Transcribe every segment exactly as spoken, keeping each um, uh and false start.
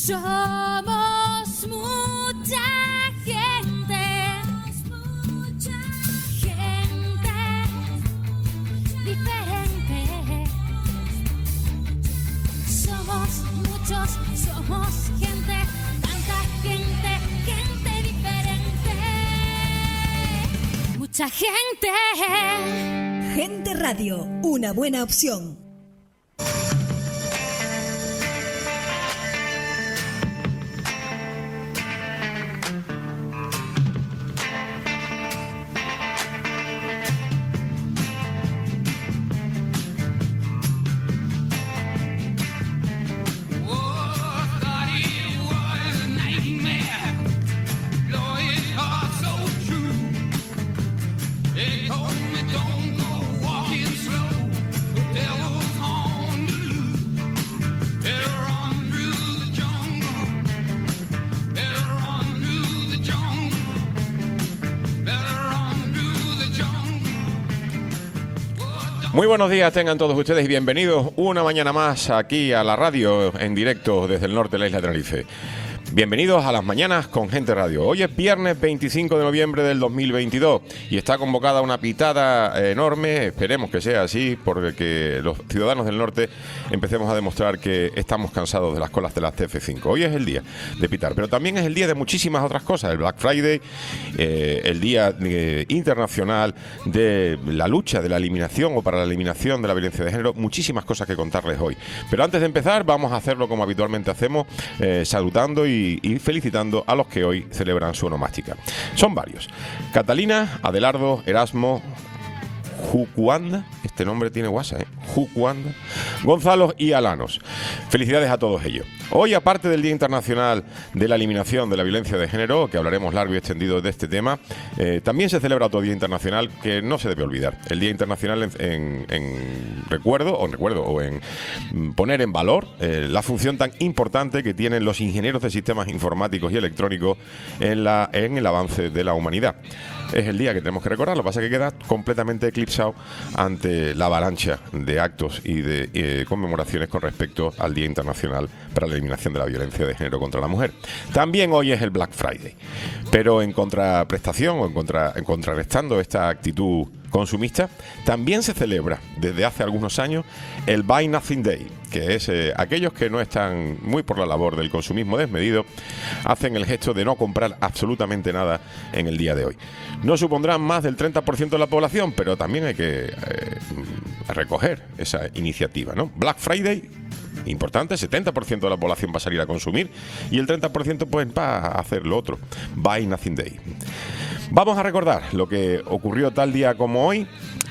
Somos mucha gente, mucha gente diferente. Somos muchos, somos gente, tanta gente, gente diferente. Mucha gente. Gente Radio, una buena opción. Muy buenos días tengan todos ustedes y bienvenidos una mañana más aquí a la radio en directo desde el norte de la isla de Tenerife. Bienvenidos a las mañanas con Gente Radio. Hoy es viernes veinticinco de noviembre del dos mil veintidós y está convocada una pitada enorme, esperemos que sea así, porque los ciudadanos del norte empecemos a demostrar que estamos cansados de las colas de las T F cinco. Hoy es el día de pitar, pero también es el día de muchísimas otras cosas, el Black Friday, eh, el día eh, internacional de la lucha de la eliminación o para la eliminación de la violencia de género, muchísimas cosas que contarles hoy. Pero antes de empezar vamos a hacerlo como habitualmente hacemos, eh, saludando y y felicitando a los que hoy celebran su onomástica. Son varios: Catalina, Adelardo, Erasmo, Jucuanda, este nombre tiene guasa, ¿eh? Jucuanda, Gonzalo y Alanos. Felicidades a todos ellos. Hoy, aparte del Día Internacional de la Eliminación de la Violencia de Género, que hablaremos largo y extendido de este tema, eh, también se celebra otro Día Internacional que no se debe olvidar. El Día Internacional en, en, en recuerdo, o en recuerdo, o en poner en valor eh, la función tan importante que tienen los ingenieros de sistemas informáticos y electrónicos en, la, en el avance de la humanidad. Es el día que tenemos que recordar, lo que pasa es que queda completamente eclipsado ante la avalancha de actos y de eh, conmemoraciones con respecto al Día Internacional para la Eliminación de la Violencia de Género contra la Mujer. También hoy es el Black Friday, pero en contraprestación o en, contra, en contrarrestando esta actitud consumista, también se celebra desde hace algunos años el Buy Nothing Day, que es eh, aquellos que no están muy por la labor del consumismo desmedido, hacen el gesto de no comprar absolutamente nada en el día de hoy. No supondrán más del treinta por ciento de la población, pero también hay que eh, recoger esa iniciativa, ¿no? Black Friday, importante, setenta por ciento de la población va a salir a consumir y el treinta por ciento pues va a hacer lo otro, Buy Nothing Day. Vamos a recordar lo que ocurrió tal día como hoy,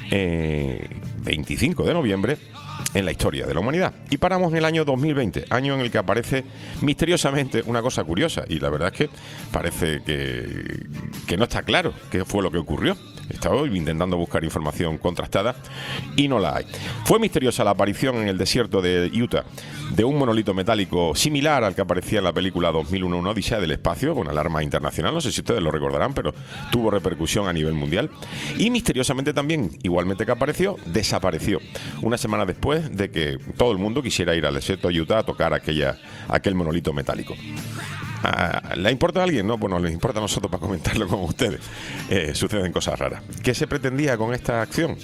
eh, veinticinco de noviembre, en la historia de la humanidad. Y paramos en el año dos mil veinte, año en el que aparece misteriosamente una cosa curiosa, y la verdad es que parece que, que no está claro qué fue lo que ocurrió. Estaba intentando buscar información contrastada y no la hay. Fue misteriosa la aparición en el desierto de Utah de un monolito metálico similar al que aparecía en la película dos mil uno, una odisea del espacio, con alarma internacional. No sé si ustedes lo recordarán, pero tuvo repercusión a nivel mundial. Y misteriosamente también, igualmente que apareció, desapareció una semana después de que todo el mundo quisiera ir al desierto de Utah a tocar aquella, aquel monolito metálico. ¿Le importa a alguien? No, bueno, les importa a nosotros para comentarlo con ustedes. Eh, suceden cosas raras. ¿Qué se pretendía con esta acción?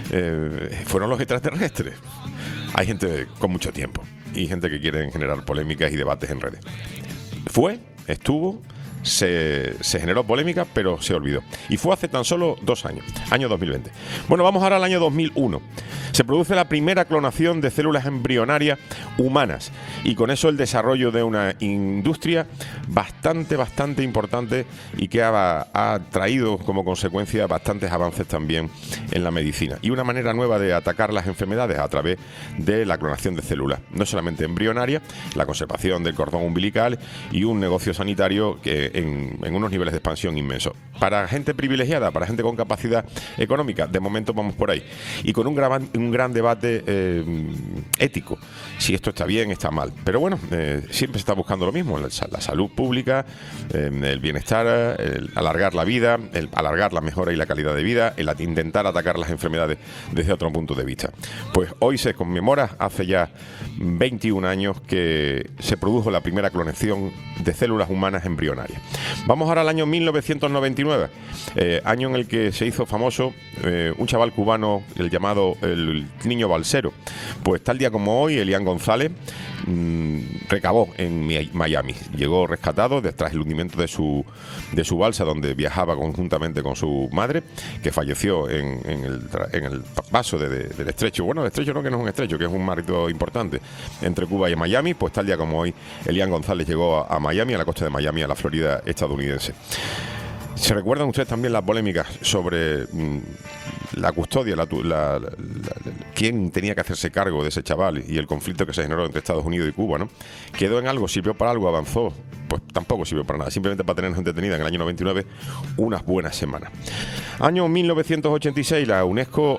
Eh, ¿Fueron los extraterrestres? Hay gente con mucho tiempo y gente que quiere generar polémicas y debates en redes. Fue, estuvo, se, se generó polémica, pero se olvidó. Y fue hace tan solo dos años, año dos mil veinte. Bueno, vamos ahora al año dos mil uno. Se produce la primera clonación de células embrionarias humanas y con eso el desarrollo de una industria bastante, bastante importante y que ha, ha traído como consecuencia bastantes avances también en la medicina y una manera nueva de atacar las enfermedades a través de la clonación de células, no solamente embrionaria, la conservación del cordón umbilical y un negocio sanitario que sigue en, en unos niveles de expansión inmensos. Para gente privilegiada, para gente con capacidad económica, de momento vamos por ahí. Y con un gran, un gran debate eh, ético, si esto está bien, está mal. Pero bueno, eh, siempre se está buscando lo mismo, la, la salud pública, eh, el bienestar, el alargar la vida, el alargar la mejora y la calidad de vida, el intentar atacar las enfermedades desde otro punto de vista. Pues hoy se conmemora, hace ya veintiún años, que se produjo la primera clonación de células humanas embrionarias. Vamos ahora al año mil novecientos noventa y nueve, eh, año en el que se hizo famoso eh, un chaval cubano, el llamado el niño balsero. Pues tal día como hoy, Elian González mmm, recabó en Miami. Llegó rescatado tras el hundimiento de su, de su balsa, donde viajaba conjuntamente con su madre, que falleció en, en, el, en el paso de, de, del estrecho. Bueno, el estrecho no, que no es un estrecho, que es un mar importante entre Cuba y Miami. Pues tal día como hoy, Elian González llegó a, a Miami, a la costa de Miami, a la Florida estadounidense. ¿Se recuerdan ustedes también las polémicas sobre mmm, la custodia, la, la, la, la, quién tenía que hacerse cargo de ese chaval y el conflicto que se generó entre Estados Unidos y Cuba, ¿no? ¿Quedó en algo? ¿Sirvió para algo? ¿Avanzó? Pues tampoco sirvió para nada, simplemente para tenernos entretenida en el año noventa y nueve unas buenas semanas. Año mil novecientos ochenta y seis, la UNESCO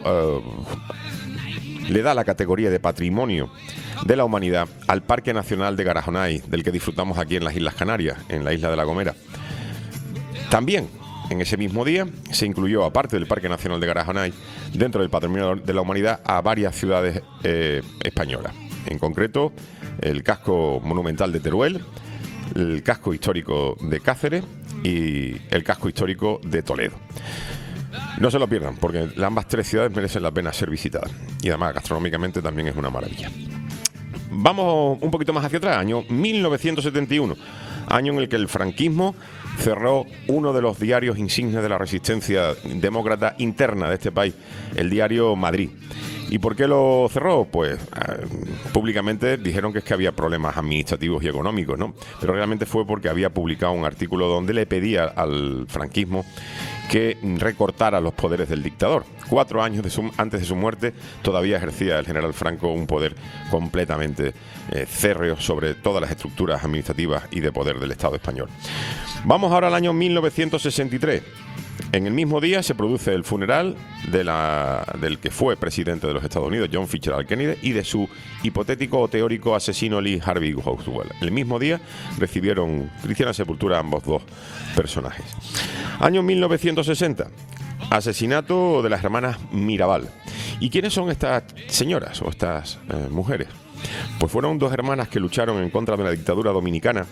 uh, le da la categoría de Patrimonio de la Humanidad al Parque Nacional de Garajonay, del que disfrutamos aquí en las Islas Canarias, en la isla de La Gomera. También, en ese mismo día, se incluyó, aparte del Parque Nacional de Garajonay, dentro del Patrimonio de la Humanidad, a varias ciudades eh, españolas. En concreto, el casco monumental de Teruel, el casco histórico de Cáceres y el casco histórico de Toledo. No se lo pierdan, porque ambas tres ciudades merecen la pena ser visitadas. Y además, gastronómicamente también es una maravilla. Vamos un poquito más hacia atrás, año mil novecientos setenta y uno, año en el que el franquismo cerró uno de los diarios insignes de la resistencia demócrata interna de este país, el diario Madrid. ¿Y por qué lo cerró? Pues eh, públicamente dijeron que es que había problemas administrativos y económicos, ¿no? Pero realmente fue porque había publicado un artículo donde le pedía al franquismo que recortara los poderes del dictador. Cuatro años de su, antes de su muerte todavía ejercía el general Franco un poder completamente eh, férreo sobre todas las estructuras administrativas y de poder del Estado español. Vamos ahora al año mil novecientos sesenta y tres. En el mismo día se produce el funeral de la, del que fue presidente de los Estados Unidos, John Fitzgerald Kennedy, y de su hipotético o teórico asesino Lee Harvey Oswald. El mismo día recibieron cristiana sepultura ambos dos personajes. Año mil novecientos sesenta. Asesinato de las hermanas Mirabal. ¿Y quiénes son estas señoras o estas eh, mujeres? Pues fueron dos hermanas que lucharon en contra de la dictadura dominicana.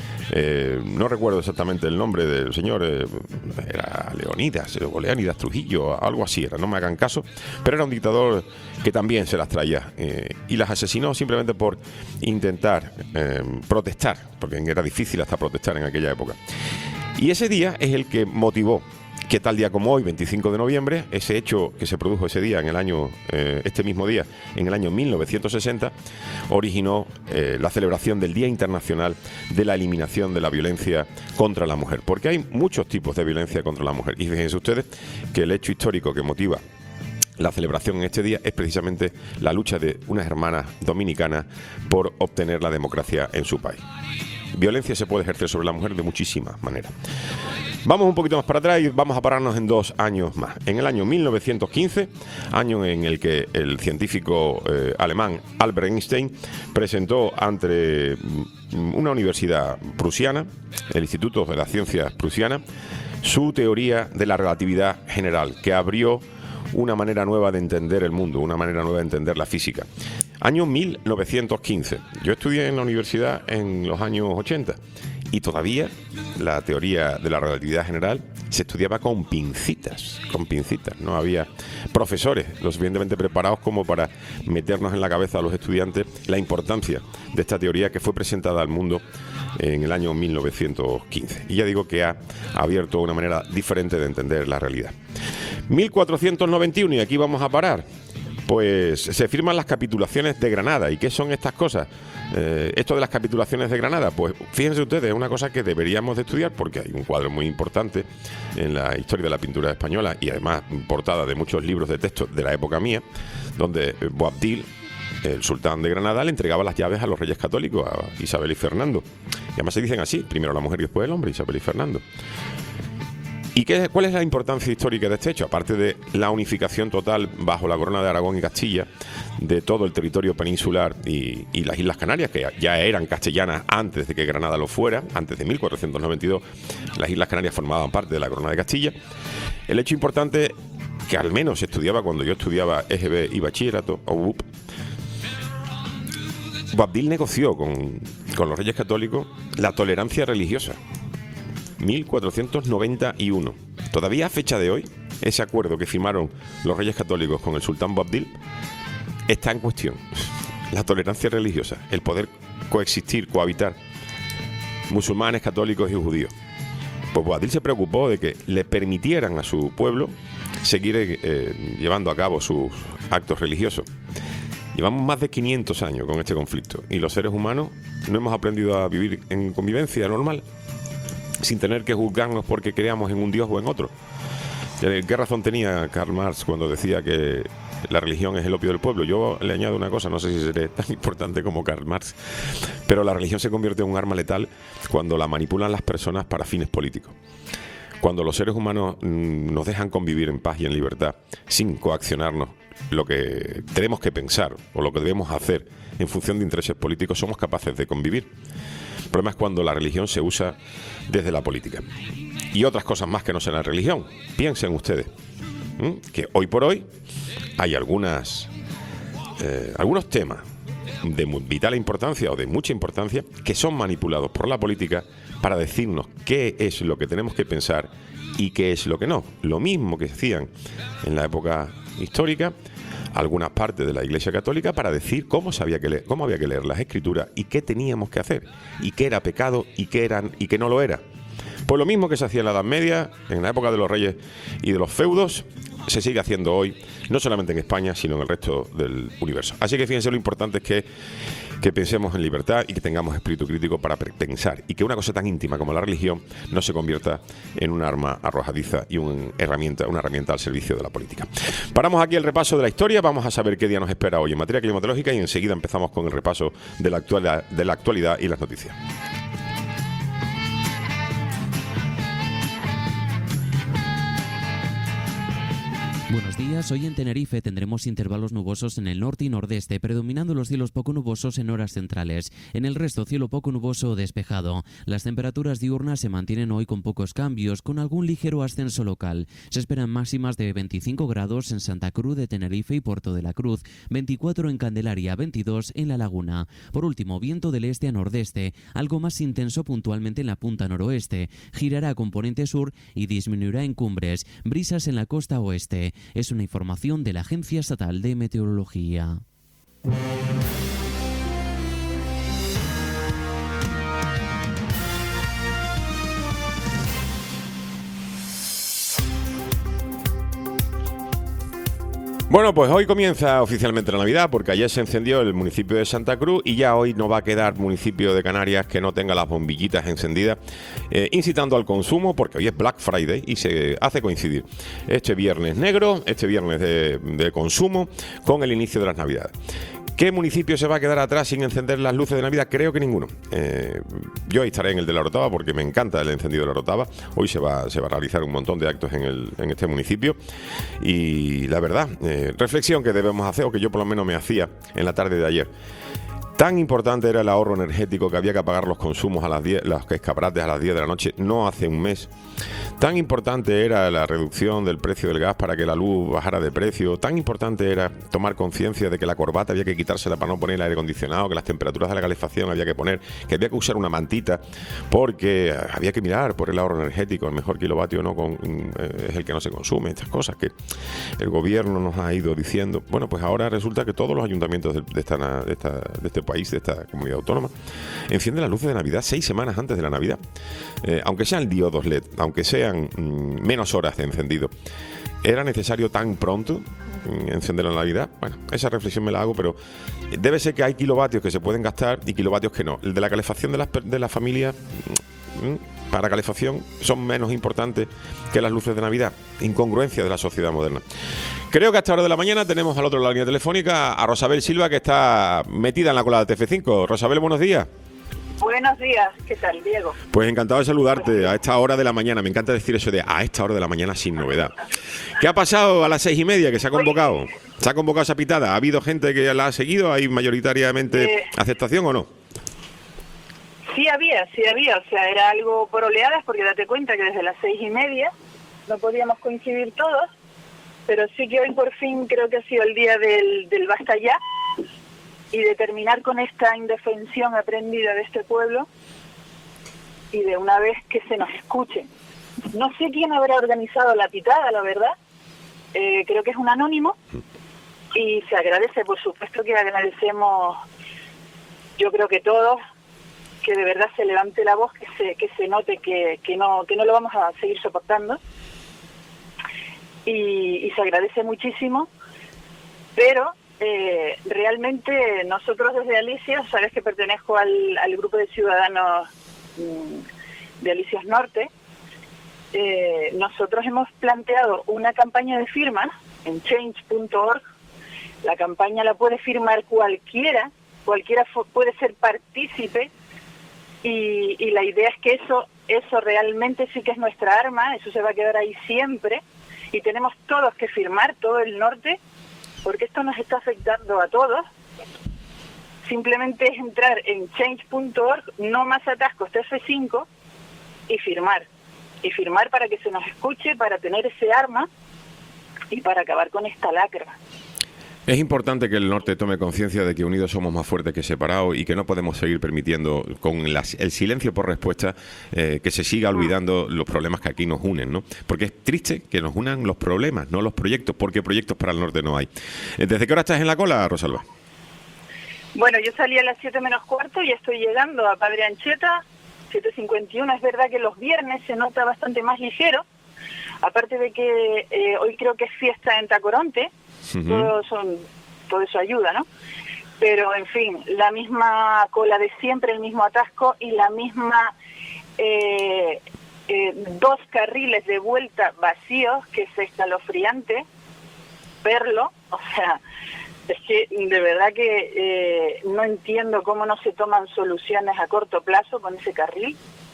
Eh, no recuerdo exactamente el nombre del señor, eh, era Leonidas o Leónidas Trujillo, algo así era, no me hagan caso, pero era un dictador que también se las traía eh, y las asesinó simplemente por intentar eh, protestar, porque era difícil hasta protestar en aquella época. Y ese día es el que motivó que tal día como hoy, veinticinco de noviembre, ese hecho que se produjo ese día, en el año, eh, este mismo día, en el año mil novecientos sesenta, originó eh, la celebración del Día Internacional de la Eliminación de la Violencia contra la Mujer. Porque hay muchos tipos de violencia contra la mujer. Y fíjense ustedes que el hecho histórico que motiva la celebración en este día es precisamente la lucha de unas hermanas dominicanas por obtener la democracia en su país. Violencia se puede ejercer sobre la mujer de muchísimas maneras. Vamos un poquito más para atrás y vamos a pararnos en dos años más. En el año mil novecientos quince, año en el que el científico eh, alemán Albert Einstein presentó ante una universidad prusiana, el Instituto de las Ciencias Prusiana, su teoría de la relatividad general, que abrió una manera nueva de entender el mundo, una manera nueva de entender la física. Año mil novecientos quince. Yo estudié en la universidad en los años ochenta y todavía la teoría de la relatividad general se estudiaba con pincitas, con pincitas. No había profesores lo suficientemente preparados como para meternos en la cabeza a los estudiantes la importancia de esta teoría que fue presentada al mundo en el año mil novecientos quince. Y ya digo que ha abierto una manera diferente de entender la realidad. mil cuatrocientos noventa y uno, y aquí vamos a parar. Pues se firman las capitulaciones de Granada. ¿Y qué son estas cosas? Eh, esto de las capitulaciones de Granada, pues fíjense ustedes, es una cosa que deberíamos de estudiar porque hay un cuadro muy importante en la historia de la pintura española y además portada de muchos libros de texto de la época mía, donde Boabdil, el sultán de Granada, le entregaba las llaves a los reyes católicos, a Isabel y Fernando. Y además se dicen así, primero la mujer y después el hombre, Isabel y Fernando. ¿Y qué, cuál es la importancia histórica de este hecho? Aparte de la unificación total bajo la corona de Aragón y Castilla de todo el territorio peninsular y, y las Islas Canarias, que ya eran castellanas antes de que Granada lo fuera, antes de mil cuatrocientos noventa y dos, las Islas Canarias formaban parte de la corona de Castilla. El hecho importante que al menos se estudiaba cuando yo estudiaba E G B y bachillerato, o U P, Boabdil negoció con, con los reyes católicos la tolerancia religiosa. mil cuatrocientos noventa y uno. Todavía a fecha de hoy, ese acuerdo que firmaron los reyes católicos con el sultán Boabdil está en cuestión. La tolerancia religiosa, el poder coexistir, cohabitar musulmanes, católicos y judíos. Pues Boabdil se preocupó de que le permitieran a su pueblo seguir eh, llevando a cabo sus actos religiosos. Llevamos más de quinientos años con este conflicto y los seres humanos no hemos aprendido a vivir en convivencia normal, sin tener que juzgarnos porque creamos en un Dios o en otro. ¿Qué razón tenía Karl Marx cuando decía que la religión es el opio del pueblo? Yo le añado una cosa, no sé si seré tan importante como Karl Marx, pero la religión se convierte en un arma letal cuando la manipulan las personas para fines políticos. Cuando los seres humanos mmm, nos dejan convivir en paz y en libertad, sin coaccionarnos lo que tenemos que pensar o lo que debemos hacer en función de intereses políticos, somos capaces de convivir. El problema es cuando la religión se usa desde la política. Y otras cosas más que no sean la religión. Piensen ustedes ¿m? que hoy por hoy hay algunas eh, algunos temas de vital importancia o de mucha importancia que son manipulados por la política para decirnos qué es lo que tenemos que pensar y qué es lo que no. Lo mismo que hacían en la época histórica algunas partes de la Iglesia Católica para decir cómo, se había que leer, cómo había que leer las Escrituras y qué teníamos que hacer, y qué era pecado y qué, eran, y qué no lo era. Pues lo mismo que se hacía en la Edad Media, en la época de los reyes y de los feudos, se sigue haciendo hoy, no solamente en España, sino en el resto del universo. Así que fíjense, lo importante es que, que pensemos en libertad y que tengamos espíritu crítico para pensar, y que una cosa tan íntima como la religión no se convierta en un arma arrojadiza y una herramienta, una herramienta al servicio de la política. Paramos aquí el repaso de la historia, vamos a saber qué día nos espera hoy en materia climatológica y enseguida empezamos con el repaso de la actualidad, de la actualidad y las noticias. Buenos días, hoy en Tenerife tendremos intervalos nubosos en el norte y nordeste, predominando los cielos poco nubosos en horas centrales. En el resto, cielo poco nuboso o despejado. Las temperaturas diurnas se mantienen hoy con pocos cambios, con algún ligero ascenso local. Se esperan máximas de veinticinco grados en Santa Cruz de Tenerife y Puerto de la Cruz, veinticuatro en Candelaria, veintidós en La Laguna. Por último, viento del este a nordeste, algo más intenso puntualmente en la punta noroeste. Girará a componente sur y disminuirá en cumbres, brisas en la costa oeste. Es una información de la Agencia Estatal de Meteorología. Bueno, pues hoy comienza oficialmente la Navidad, porque ayer se encendió el municipio de Santa Cruz y ya hoy no va a quedar municipio de Canarias que no tenga las bombillitas encendidas, eh, incitando al consumo, porque hoy es Black Friday y se hace coincidir este viernes negro, este viernes de, de consumo, con el inicio de las Navidades. ¿Qué municipio se va a quedar atrás sin encender las luces de Navidad? Creo que ninguno. Eh, yo estaré en el de La Orotava porque me encanta el encendido de La Orotava. Hoy se va, se va a realizar un montón de actos en, el, en este municipio. Y la verdad, eh, reflexión que debemos hacer, o que yo por lo menos me hacía en la tarde de ayer. Tan importante era el ahorro energético que había que apagar los consumos a las diez, los escaparates a las diez de la noche, no hace un mes. Tan importante era la reducción del precio del gas para que la luz bajara de precio. Tan importante era tomar conciencia de que la corbata había que quitársela para no poner el aire acondicionado, que las temperaturas de la calefacción había que poner, que había que usar una mantita, porque había que mirar por el ahorro energético. El mejor kilovatio no con, eh, es el que no se consume. Estas cosas que el gobierno nos ha ido diciendo. Bueno, pues ahora resulta que todos los ayuntamientos de, de, esta, de, esta, de este país, de esta comunidad autónoma, encienden las luces de Navidad seis semanas antes de la Navidad. Eh, aunque sean diodos L E D, aunque sean mmm, menos horas de encendido, ¿era necesario tan pronto mmm, encender la Navidad? Bueno, esa reflexión me la hago, pero debe ser que hay kilovatios que se pueden gastar y kilovatios que no. El de la calefacción de las de la familia, mmm, para calefacción, son menos importantes que las luces de Navidad. Incongruencia de la sociedad moderna. Creo que hasta hora de la mañana tenemos al otro lado de la línea telefónica a Rosabel Silva, que está metida en la cola de T F cinco. Rosabel, buenos días. Buenos Buenos días, ¿qué tal, Diego? Pues encantado de saludarte a esta hora de la mañana. Me encanta decir eso de a esta hora de la mañana sin novedad. ¿Qué ha pasado a las seis y media que se ha convocado? ¿Se ha convocado esa pitada? ¿Ha habido gente que la ha seguido? ¿Hay mayoritariamente Eh, aceptación o no? Sí había, sí había, o sea, era algo por oleadas, porque date cuenta que desde las seis y media no podíamos coincidir todos, pero sí que hoy por fin creo que ha sido el día del, del basta ya, y de terminar con esta indefensión aprendida de este pueblo, y de una vez que se nos escuche. No sé quién habrá organizado la pitada, la verdad, eh, creo que es un anónimo, y se agradece, por supuesto que agradecemos, yo creo que todos, que de verdad se levante la voz, que se que se note que, que no que no lo vamos a seguir soportando, y, y se agradece muchísimo, pero eh, realmente nosotros desde Alicia, sabes que pertenezco al, al grupo de ciudadanos mmm, de Alicias Norte, eh, nosotros hemos planteado una campaña de firmas en change punto org. La campaña la puede firmar cualquiera, cualquiera puede ser partícipe. Y, y la idea es que eso eso realmente sí que es nuestra arma, eso se va a quedar ahí siempre, y tenemos todos que firmar, todo el norte, porque esto nos está afectando a todos. Simplemente es entrar en change punto org, no más atascos T F cinco, y firmar. Y firmar para que se nos escuche, para tener ese arma y para acabar con esta lacra. Es importante que el norte tome conciencia de que unidos somos más fuertes que separados y que no podemos seguir permitiendo con las, el silencio por respuesta eh, que se siga olvidando los problemas que aquí nos unen, ¿no? Porque es triste que nos unan los problemas, no los proyectos, porque proyectos para el norte no hay. ¿Desde qué hora estás en la cola, Rosalba? Bueno, yo salí a las siete menos cuarto y estoy llegando a Padre Ancheta, siete cincuenta y uno. Es verdad que los viernes se nota bastante más ligero, aparte de que eh, hoy creo que es fiesta en Tacoronte. Uh-huh. todo, son, todo eso ayuda, ¿no? Pero, en fin, la misma cola de siempre, el mismo atasco y la misma eh, eh, dos carriles de vuelta vacíos, que es escalofriante verlo. O sea, es que de verdad que eh, no entiendo cómo no se toman soluciones a corto plazo con ese carril,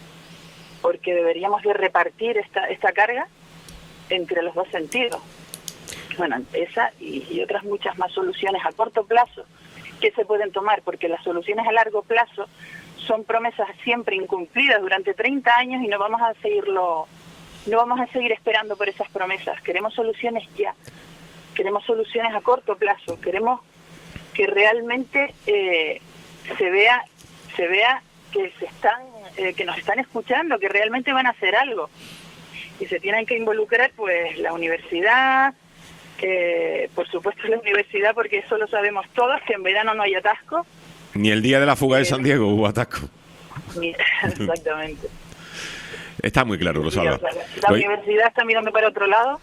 porque deberíamos de repartir esta, esta carga entre los dos sentidos. Bueno, esa y, y otras muchas más soluciones a corto plazo que se pueden tomar, porque las soluciones a largo plazo son promesas siempre incumplidas durante treinta años y no vamos a seguirlo, no vamos a seguir esperando por esas promesas. Queremos soluciones ya, queremos soluciones a corto plazo, queremos que realmente eh, se vea, se vea que se están, eh, que nos están escuchando, que realmente van a hacer algo, y se tienen que involucrar, pues, la universidad. Eh, por supuesto la universidad, porque eso lo sabemos todos, que en verano no hay atasco. Ni el día de la fuga de San Diego hubo atasco. Ni, exactamente. Está muy claro, Rosalba. Sí, o sea, la Hoy... universidad está mirando para otro lado.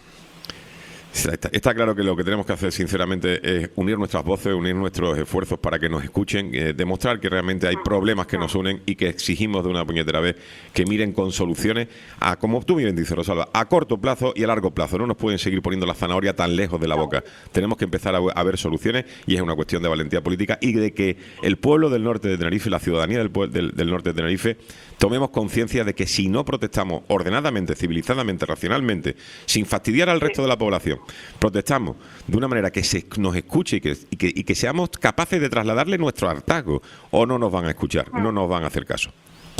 Está, está claro que lo que tenemos que hacer, sinceramente, es unir nuestras voces, unir nuestros esfuerzos para que nos escuchen, eh, demostrar que realmente hay problemas que nos unen y que exigimos de una puñetera vez que miren con soluciones, a, como tú bien dices, Rosalba, a corto plazo y a largo plazo. No nos pueden seguir poniendo la zanahoria tan lejos de la boca. Tenemos que empezar a, a ver soluciones, y es una cuestión de valentía política y de que el pueblo del norte de Tenerife, la ciudadanía del, del, del norte de Tenerife, tomemos conciencia de que si no protestamos ordenadamente, civilizadamente, racionalmente, sin fastidiar al resto de la población, protestamos de una manera que se nos escuche y que, y que, y que seamos capaces de trasladarle nuestro hartazgo, o no nos van a escuchar, no nos van a hacer caso.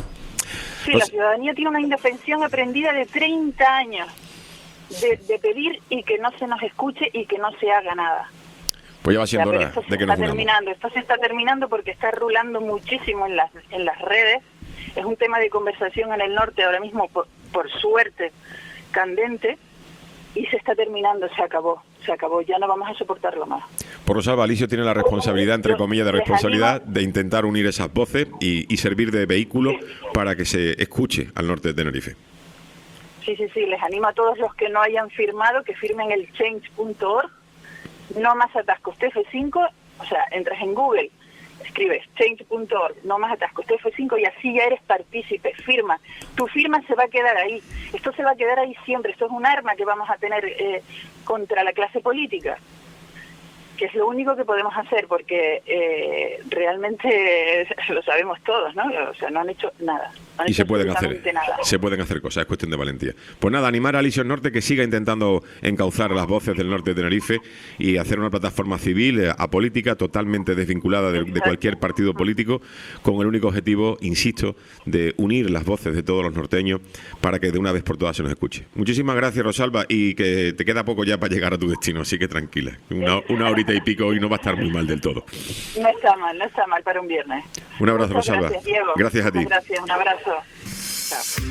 Sí, Los... la ciudadanía tiene una indefensión aprendida de treinta años de, de pedir y que no se nos escuche y que no se haga nada. Pues ya va siendo o sea, hora esto se de que está nos unamos. terminando, esto se está terminando porque está rulando muchísimo en las, en las redes. Es un tema de conversación en el norte ahora mismo, por, por suerte, candente, y se está terminando, se acabó, se acabó, ya no vamos a soportarlo más. Por Rosalba, Alicia tiene la responsabilidad, entre comillas, de responsabilidad de intentar unir esas voces y, y servir de vehículo sí. para que se escuche al norte de Tenerife. Sí, sí, sí, les animo a todos los que no hayan firmado que firmen el change punto org, no más atascos T F cinco, o sea, entras en Google, escribes change punto org, no más atascos T F cinco, y así ya eres partícipe, firma. Tu firma se va a quedar ahí, esto se va a quedar ahí siempre, esto es un arma que vamos a tener eh, contra la clase política. que es lo único que podemos hacer, porque eh, realmente lo sabemos todos, ¿no? O sea, no han hecho nada. No han y hecho se pueden hacer, absolutamente nada. se pueden hacer cosas, es cuestión de valentía. Pues nada, animar a Alison Norte que siga intentando encauzar las voces del norte de Tenerife y hacer una plataforma civil, eh, apolítica, totalmente desvinculada de, de cualquier partido político, con el único objetivo, insisto, de unir las voces de todos los norteños para que de una vez por todas se nos escuche. Muchísimas gracias, Rosalba, y que te queda poco ya para llegar a tu destino, así que tranquila. Una, una horita y pico y no va a estar muy mal del todo. No está mal, no está mal para un viernes. Un abrazo, Muchas Rosalba. Gracias, Diego. Gracias a ti. Muchas gracias, un abrazo. Chao.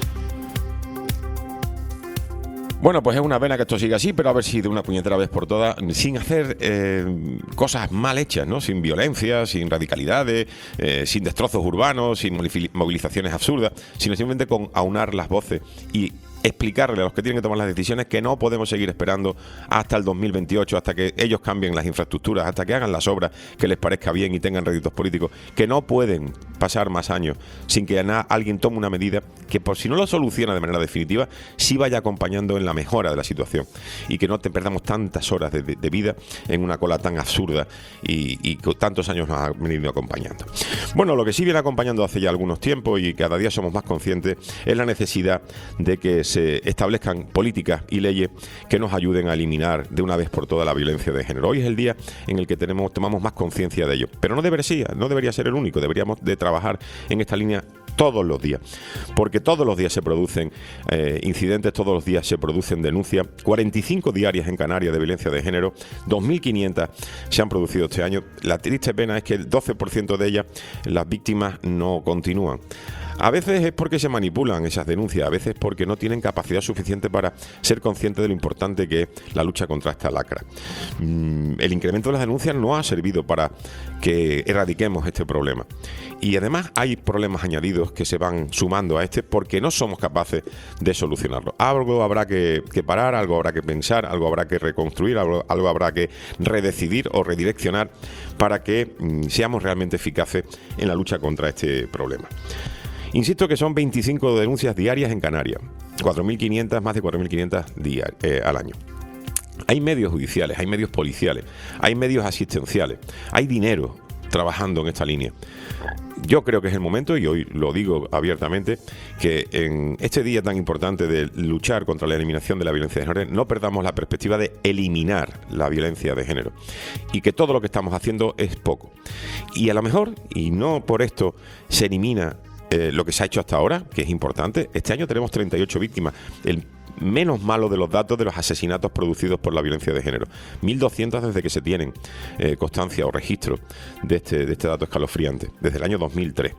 Bueno, pues es una pena que esto siga así, pero a ver si de una puñetera vez por todas, sin hacer eh, cosas mal hechas, ¿no? Sin violencia, sin radicalidades, eh, sin destrozos urbanos, sin movilizaciones absurdas, sino simplemente con aunar las voces y explicarle a los que tienen que tomar las decisiones que no podemos seguir esperando hasta el dos mil veintiocho, hasta que ellos cambien las infraestructuras, hasta que hagan las obras que les parezca bien y tengan réditos políticos, que no pueden pasar más años sin que alguien tome una medida que, por si no lo soluciona de manera definitiva, sí vaya acompañando en la mejora de la situación y que no te perdamos tantas horas de, de, de vida en una cola tan absurda y, y que tantos años nos ha venido acompañando. Bueno, lo que sí viene acompañando hace ya algunos tiempos y cada día somos más conscientes es la necesidad de que se establezcan políticas y leyes que nos ayuden a eliminar de una vez por todas la violencia de género. Hoy es el día en el que tenemos, tomamos más conciencia de ello, pero no debería, no debería ser el único, deberíamos de trabajar en esta línea todos los días, porque todos los días se producen eh, incidentes, todos los días se producen denuncias, cuarenta y cinco diarias en Canarias de violencia de género, dos mil quinientas se han producido este año. La triste pena es que el doce por ciento de ellas, las víctimas no continúan. A veces es porque se manipulan esas denuncias, a veces porque no tienen capacidad suficiente para ser conscientes de lo importante que es la lucha contra esta lacra. Mm, el incremento de las denuncias no ha servido para que erradiquemos este problema. Y además hay problemas añadidos que se van sumando a este porque no somos capaces de solucionarlo. Algo habrá que, que parar, algo habrá que pensar, algo habrá que reconstruir, algo, algo habrá que redecidir o redireccionar para que mm, seamos realmente eficaces en la lucha contra este problema. Insisto que son veinticinco denuncias diarias en Canarias, cuatro mil quinientas, más de cuatro mil quinientas diarias, eh, al año. Hay medios judiciales, hay medios policiales, hay medios asistenciales, hay dinero trabajando en esta línea. Yo creo que es el momento, y hoy lo digo abiertamente, que en este día tan importante de luchar contra la eliminación de la violencia de género, no perdamos la perspectiva de eliminar la violencia de género. Y que todo lo que estamos haciendo es poco. Y a lo mejor, y no por esto, se elimina Eh, lo que se ha hecho hasta ahora, que es importante. Este año tenemos treinta y ocho víctimas, el menos malo de los datos de los asesinatos producidos por la violencia de género. mil doscientos desde que se tienen eh, constancia o registro de este, de este dato escalofriante, desde el año dos mil tres.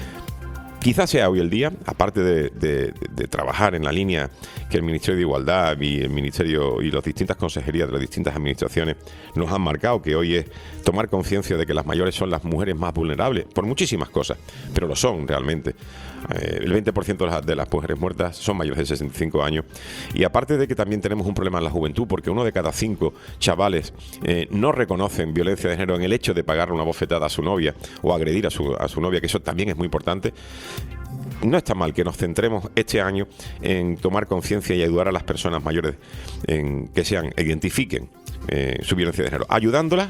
Quizás sea hoy el día, aparte de, de, de trabajar en la línea que el Ministerio de Igualdad y el Ministerio y las distintas consejerías de las distintas administraciones nos han marcado, que hoy es tomar conciencia de que las mayores son las mujeres más vulnerables, por muchísimas cosas, pero lo son realmente. Eh, el veinte por ciento de las, de las mujeres muertas son mayores de sesenta y cinco años. Y aparte de que también tenemos un problema en la juventud, porque uno de cada cinco chavales eh, no reconocen violencia de género en el hecho de pagarle una bofetada a su novia o agredir a su, a su novia, que eso también es muy importante. No está mal que nos centremos este año en tomar conciencia y ayudar a las personas mayores en que sean, identifiquen eh, su violencia de género, ayudándolas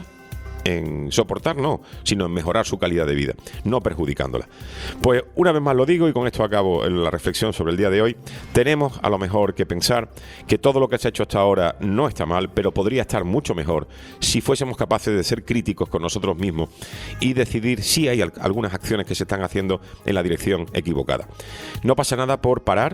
en soportar, no, sino en mejorar su calidad de vida, no perjudicándola. Pues una vez más lo digo, y con esto acabo la reflexión sobre el día de hoy. Tenemos a lo mejor que pensar que todo lo que se ha hecho hasta ahora no está mal, pero podría estar mucho mejor si fuésemos capaces de ser críticos con nosotros mismos y decidir si hay algunas acciones que se están haciendo en la dirección equivocada. No pasa nada por parar,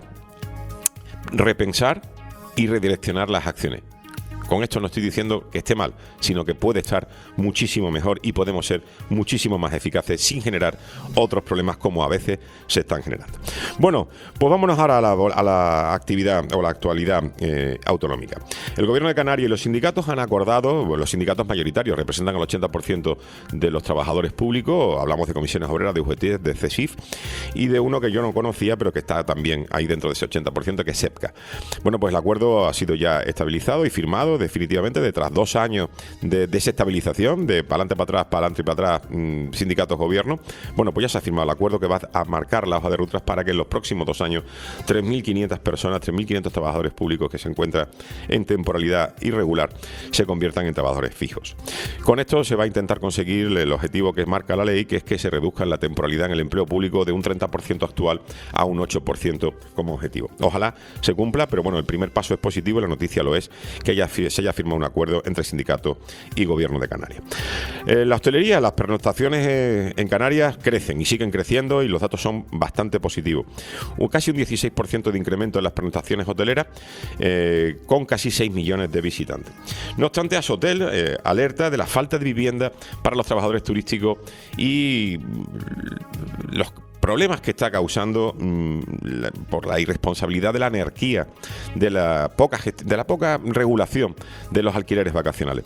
repensar y redireccionar las acciones. Con esto no estoy diciendo que esté mal, sino que puede estar muchísimo mejor y podemos ser muchísimo más eficaces sin generar otros problemas como a veces se están generando. Bueno, pues vámonos ahora a la, a la actividad o la actualidad eh, autonómica. El Gobierno de Canarias y los sindicatos han acordado, bueno, los sindicatos mayoritarios representan al ochenta por ciento de los trabajadores públicos, hablamos de comisiones obreras, de U G T, de C E S I F y de uno que yo no conocía, pero que está también ahí dentro de ese ochenta por ciento, que es SEPCA. Bueno, pues el acuerdo ha sido ya estabilizado y firmado definitivamente de tras dos años de desestabilización, de para adelante, para atrás, para adelante y para atrás, mmm, sindicatos, gobierno, bueno, pues ya se ha firmado el acuerdo que va a marcar la hoja de rutas para que en los próximos dos años tres mil quinientas personas, tres mil quinientos trabajadores públicos que se encuentran en temporalidad irregular se conviertan en trabajadores fijos. Con esto se va a intentar conseguir el objetivo que marca la ley, que es que se reduzca la temporalidad en el empleo público de un treinta por ciento actual a un ocho por ciento como objetivo. Ojalá se cumpla, pero bueno, el primer paso es positivo y la noticia lo es, que haya, se haya firmado un acuerdo entre sindicato y gobierno de Canarias. Eh, la hostelería, las pernoctaciones eh, en Canarias crecen y siguen creciendo y los datos son bastante positivos. Hubo casi un dieciséis por ciento de incremento en las pernoctaciones hoteleras, eh, con casi seis millones de visitantes. No obstante, Asotel eh, alerta de la falta de vivienda para los trabajadores turísticos y los problemas que está causando mmm, la, por la irresponsabilidad de la anarquía, de la poca gest- de la poca regulación de los alquileres vacacionales.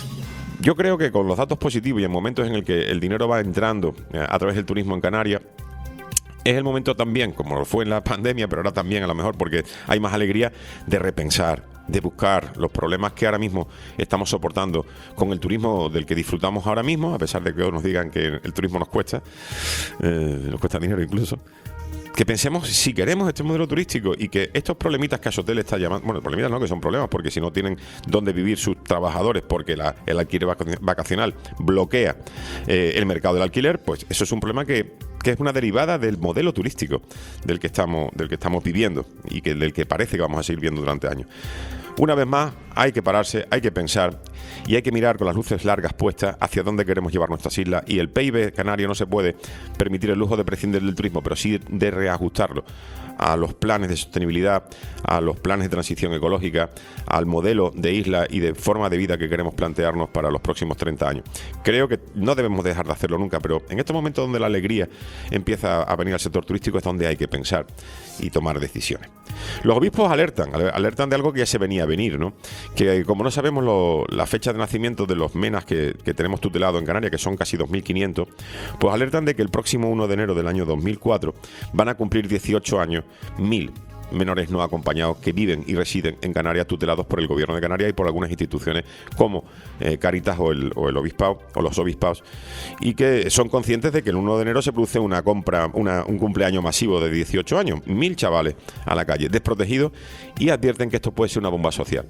Yo creo que con los datos positivos y en momentos en el que el dinero va entrando eh, a través del turismo en Canarias, es el momento también, como lo fue en la pandemia, pero ahora también a lo mejor porque hay más alegría, de repensar, de buscar los problemas que ahora mismo estamos soportando con el turismo del que disfrutamos ahora mismo, a pesar de que nos digan que el turismo nos cuesta, eh, nos cuesta dinero incluso. Que pensemos si queremos este modelo turístico y que estos problemitas que Asotel está llamando, bueno, problemitas no, que son problemas, porque si no tienen dónde vivir sus trabajadores, porque la, el alquiler vacacional bloquea eh, el mercado del alquiler, pues eso es un problema que, que es una derivada del modelo turístico del que estamos, del que estamos viviendo y que, del que parece que vamos a seguir viendo durante años. Una vez más, hay que pararse, hay que pensar y hay que mirar con las luces largas puestas hacia dónde queremos llevar nuestras islas, y el P I B canario no se puede permitir el lujo de prescindir del turismo, pero sí de reajustarlo a los planes de sostenibilidad, a los planes de transición ecológica, al modelo de isla y de forma de vida que queremos plantearnos para los próximos treinta años. Creo que no debemos dejar de hacerlo nunca, pero en estos momentos donde la alegría empieza a venir al sector turístico es donde hay que pensar y tomar decisiones. Los obispos alertan, alertan de algo que ya se venía a venir, ¿no? Que como no sabemos lo, la fecha de nacimiento de los menas que, que tenemos tutelados en Canarias, que son casi dos mil quinientos, pues alertan de que el próximo uno de enero del año dos mil cuatro van a cumplir dieciocho años mil menores no acompañados que viven y residen en Canarias, tutelados por el gobierno de Canarias y por algunas instituciones como eh, Cáritas o el, o el obispado o los obispados, y que son conscientes de que el uno de enero se produce una compra, una, un cumpleaños masivo de dieciocho años, mil chavales a la calle, desprotegidos, y advierten que esto puede ser una bomba social.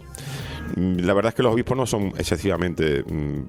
La verdad es que los obispos no son excesivamente mmm,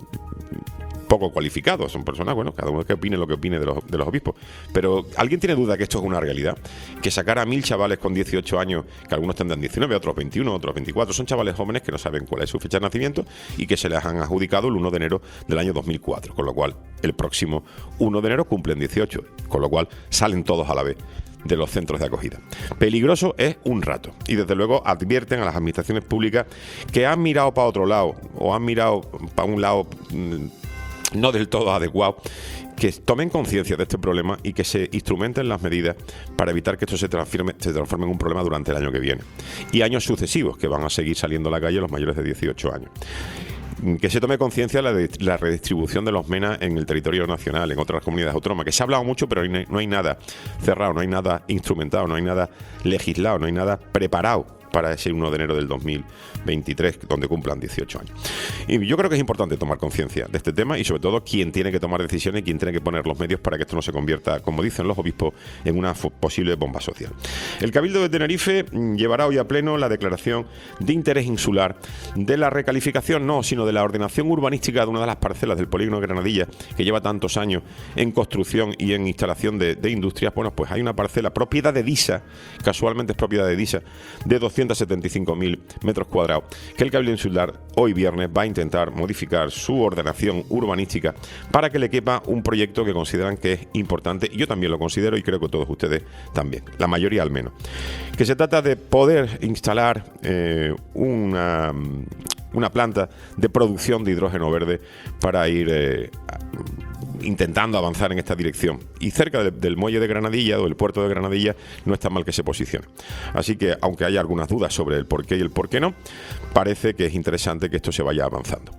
poco cualificados, son personas, bueno, cada uno que opine lo que opine de los, de los obispos, pero ¿alguien tiene duda que esto es una realidad? Que sacar a mil chavales con dieciocho años, que algunos tendrán diecinueve, otros veintiuno, otros veinticuatro, son chavales jóvenes que no saben cuál es su fecha de nacimiento y que se les han adjudicado el uno de enero del año dos mil cuatro, con lo cual el próximo uno de enero cumplen dieciocho, con lo cual salen todos a la vez de los centros de acogida. Peligroso es un rato, y desde luego advierten a las administraciones públicas que han mirado para otro lado o han mirado para un lado mmm, no del todo adecuado, que tomen conciencia de este problema y que se instrumenten las medidas para evitar que esto se transforme, se transforme en un problema durante el año que viene y años sucesivos, que van a seguir saliendo a la calle los mayores de dieciocho años. Que se tome conciencia de la, la redistribución de los menas en el territorio nacional, en otras comunidades autónomas, que se ha hablado mucho, pero no hay nada cerrado, no hay nada instrumentado, no hay nada legislado, no hay nada preparado para ese uno de enero del dos mil veintitrés, donde cumplan dieciocho años. Y yo creo que es importante tomar conciencia de este tema y sobre todo quién tiene que tomar decisiones y quién tiene que poner los medios para que esto no se convierta, como dicen los obispos, en una posible bomba social. El Cabildo de Tenerife llevará hoy a pleno la declaración de interés insular de la recalificación, no, sino de la ordenación urbanística de una de las parcelas del polígono de Granadilla, que lleva tantos años en construcción y en instalación de, de industrias. Bueno, pues hay una parcela propiedad de DISA, casualmente es propiedad de DISA, de doscientos setenta y cinco mil metros cuadrados, que el Cabildo Insular hoy viernes va a intentar modificar su ordenación urbanística para que le quepa un proyecto que consideran que es importante, y yo también lo considero y creo que todos ustedes también, la mayoría al menos, que se trata de poder instalar eh, una, una planta de producción de hidrógeno verde para ir eh, intentando avanzar en esta dirección, y cerca de, del muelle de Granadilla o del puerto de Granadilla no está mal que se posicione. Así que, aunque haya algunas dudas sobre el por qué y el por qué no, parece que es interesante que esto se vaya avanzando.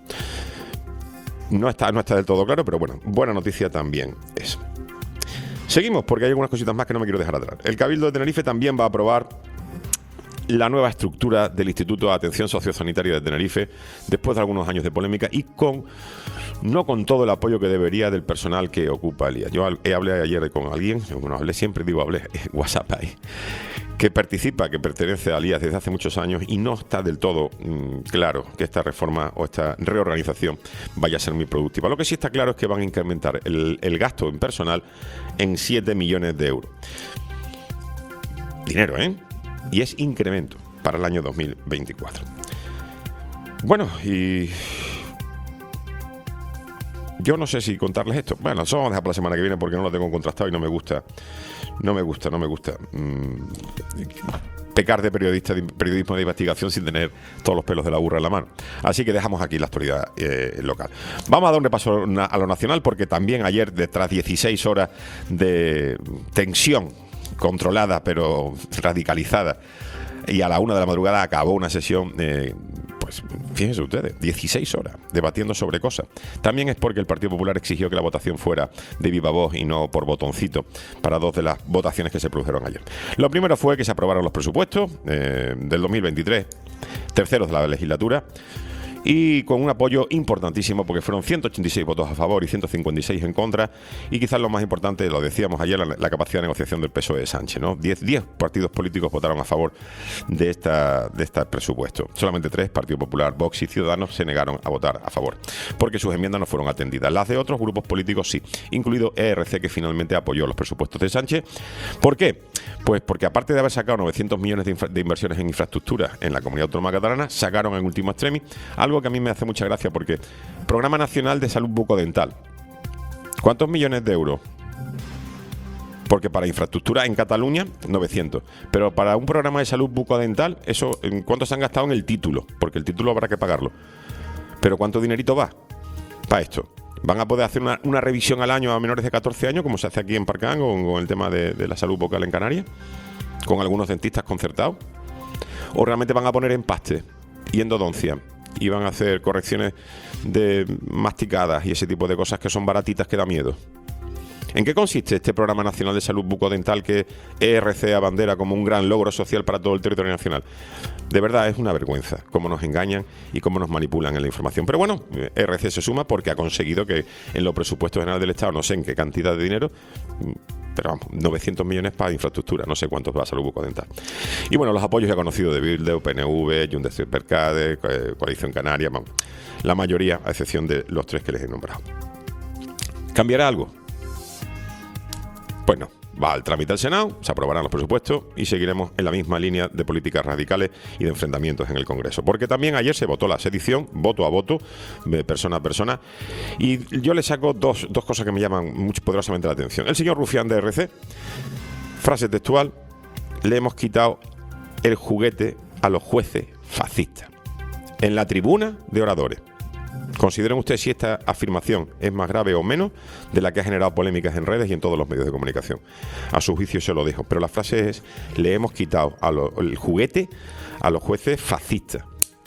No está, no está del todo claro, pero bueno, buena noticia también es. Seguimos, porque hay algunas cositas más que no me quiero dejar atrás. El Cabildo de Tenerife también va a aprobar la nueva estructura del Instituto de Atención Sociosanitaria de Tenerife, después de algunos años de polémica y con no con todo el apoyo que debería del personal que ocupa el I A. Yo he hablé ayer con alguien, bueno, hablé siempre, digo, hablé, WhatsApp ahí, que participa, que pertenece al I A desde hace muchos años y no está del todo mmm, claro que esta reforma o esta reorganización vaya a ser muy productiva. Lo que sí está claro es que van a incrementar el, el gasto en personal en siete millones de euros. Dinero, ¿eh? Y es incremento para el año dos mil veinticuatro. Bueno, y yo no sé si contarles esto. Bueno, eso vamos a dejar para la semana que viene porque no lo tengo contrastado y no me gusta, no me gusta, no me gusta mmm, pecar de periodista, de periodismo de investigación sin tener todos los pelos de la burra en la mano. Así que dejamos aquí la actualidad eh, local. Vamos a dar un repaso a lo nacional porque también ayer, tras dieciséis horas de tensión controlada pero radicalizada, y a la una de la madrugada acabó una sesión, eh, pues fíjense ustedes, dieciséis horas debatiendo sobre cosas. También es porque el Partido Popular exigió que la votación fuera de viva voz y no por botoncito para dos de las votaciones que se produjeron ayer. Lo primero fue que se aprobaron los presupuestos eh, del dos mil veintitrés, terceros de la legislatura, y con un apoyo importantísimo porque fueron ciento ochenta y seis votos a favor y ciento cincuenta y seis en contra, y quizás lo más importante, lo decíamos ayer, la, la capacidad de negociación del P S O E de Sánchez, ¿no? diez partidos políticos votaron a favor de esta de este presupuesto. Solamente tres, Partido Popular, Vox y Ciudadanos, se negaron a votar a favor porque sus enmiendas no fueron atendidas. Las de otros grupos políticos sí, incluido E R C, que finalmente apoyó los presupuestos de Sánchez. ¿Por qué? Pues porque aparte de haber sacado novecientos millones de, de inversiones en infraestructura en la Comunidad Autónoma Catalana, sacaron en último extremis algo que a mí me hace mucha gracia, porque Programa Nacional de Salud Bucodental, ¿cuántos millones de euros? Porque para infraestructura en Cataluña, novecientos. Pero para un programa de salud bucodental, eso, ¿cuánto se han gastado en el título? Porque el título habrá que pagarlo. Pero ¿cuánto dinerito va para esto? ¿Van a poder hacer una, una revisión al año a menores de catorce años, como se hace aquí en Parcán, con, con el tema de, de la salud bucal en Canarias, con algunos dentistas concertados? ¿O realmente van a poner empaste y endodoncia y van a hacer correcciones de masticadas y ese tipo de cosas que son baratitas que da miedo? ¿En qué consiste este Programa Nacional de Salud Bucodental que E R C abandera como un gran logro social para todo el territorio nacional? De verdad es una vergüenza cómo nos engañan y cómo nos manipulan en la información. Pero bueno, E R C se suma porque ha conseguido que en los presupuestos generales del Estado, no sé en qué cantidad de dinero, pero vamos, novecientos millones para infraestructura, no sé cuántos va a salud bucodental. Y bueno, los apoyos ya conocidos de Bildu, P N V, Junts per Cade, Coalición Canaria, vamos, la mayoría, a excepción de los tres que les he nombrado. ¿Cambiará algo? Pues no, va al trámite al Senado, se aprobarán los presupuestos y seguiremos en la misma línea de políticas radicales y de enfrentamientos en el Congreso. Porque también ayer se votó la sedición, voto a voto, persona a persona, y yo le saco dos, dos cosas que me llaman mucho poderosamente la atención. El señor Rufián de E R C, frase textual: le hemos quitado el juguete a los jueces fascistas. En la tribuna de oradores. Consideren ustedes si esta afirmación es más grave o menos de la que ha generado polémicas en redes y en todos los medios de comunicación. A su juicio se lo dijo, pero la frase es: le hemos quitado a lo, el juguete a los jueces fascistas.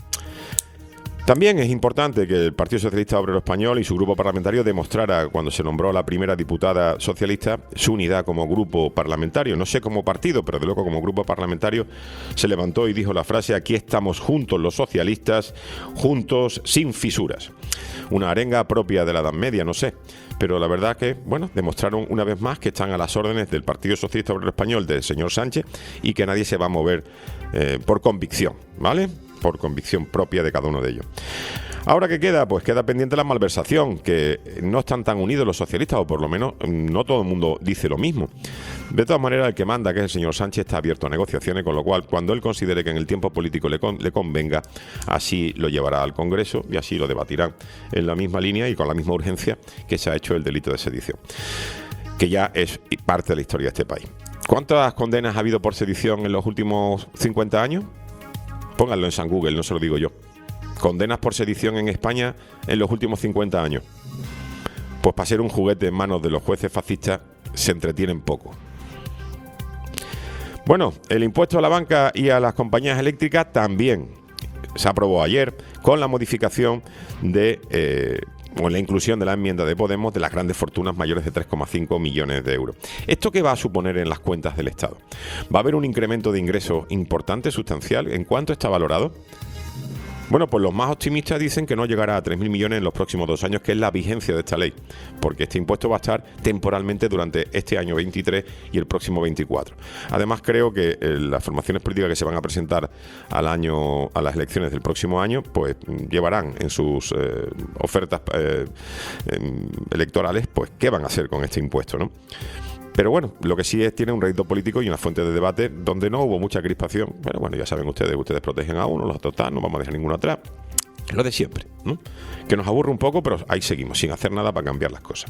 También es importante que el Partido Socialista Obrero Español y su grupo parlamentario demostrara, cuando se nombró a la primera diputada socialista, su unidad como grupo parlamentario. No sé como partido, pero de luego como grupo parlamentario se levantó y dijo la frase: aquí estamos juntos los socialistas, juntos sin fisuras. Una arenga propia de la Edad Media, no sé. Pero la verdad que, bueno, demostraron una vez más que están a las órdenes del Partido Socialista Obrero Español, del señor Sánchez, y que nadie se va a mover eh, por convicción, ¿vale? Por convicción propia de cada uno de ellos. Ahora, ¿qué queda? Pues queda pendiente la malversación, que no están tan unidos los socialistas, o por lo menos no todo el mundo dice lo mismo. De todas maneras, el que manda, que es el señor Sánchez, está abierto a negociaciones, con lo cual, cuando él considere que en el tiempo político le, con, le convenga, así lo llevará al Congreso y así lo debatirán en la misma línea y con la misma urgencia que se ha hecho el delito de sedición, que ya es parte de la historia de este país. ¿Cuántas condenas ha habido por sedición en los últimos cincuenta años? Pónganlo en San Google, no se lo digo yo. Condenas por sedición en España en los últimos cincuenta años. Pues para ser un juguete en manos de los jueces fascistas se entretienen poco. Bueno, el impuesto a la banca y a las compañías eléctricas también se aprobó ayer con la modificación de eh, o en la inclusión de la enmienda de Podemos de las grandes fortunas mayores de tres coma cinco millones de euros. ¿Esto qué va a suponer en las cuentas del Estado? ¿Va a haber un incremento de ingresos importante, sustancial? ¿En cuánto está valorado? Bueno, pues los más optimistas dicen que no llegará a tres mil millones en los próximos dos años, que es la vigencia de esta ley, porque este impuesto va a estar temporalmente durante este año veintitrés y el próximo veinticuatro. Además, creo que eh, las formaciones políticas que se van a presentar al año, a las elecciones del próximo año, pues llevarán en sus eh, ofertas eh, eh, electorales, pues qué van a hacer con este impuesto, ¿no? Pero bueno, lo que sí es, tiene un rédito político y una fuente de debate donde no hubo mucha crispación. Pero bueno, ya saben ustedes, ustedes protegen a uno, los otros tal, no vamos a dejar ninguno atrás. Lo de siempre, ¿no? Que nos aburre un poco, pero ahí seguimos, sin hacer nada para cambiar las cosas.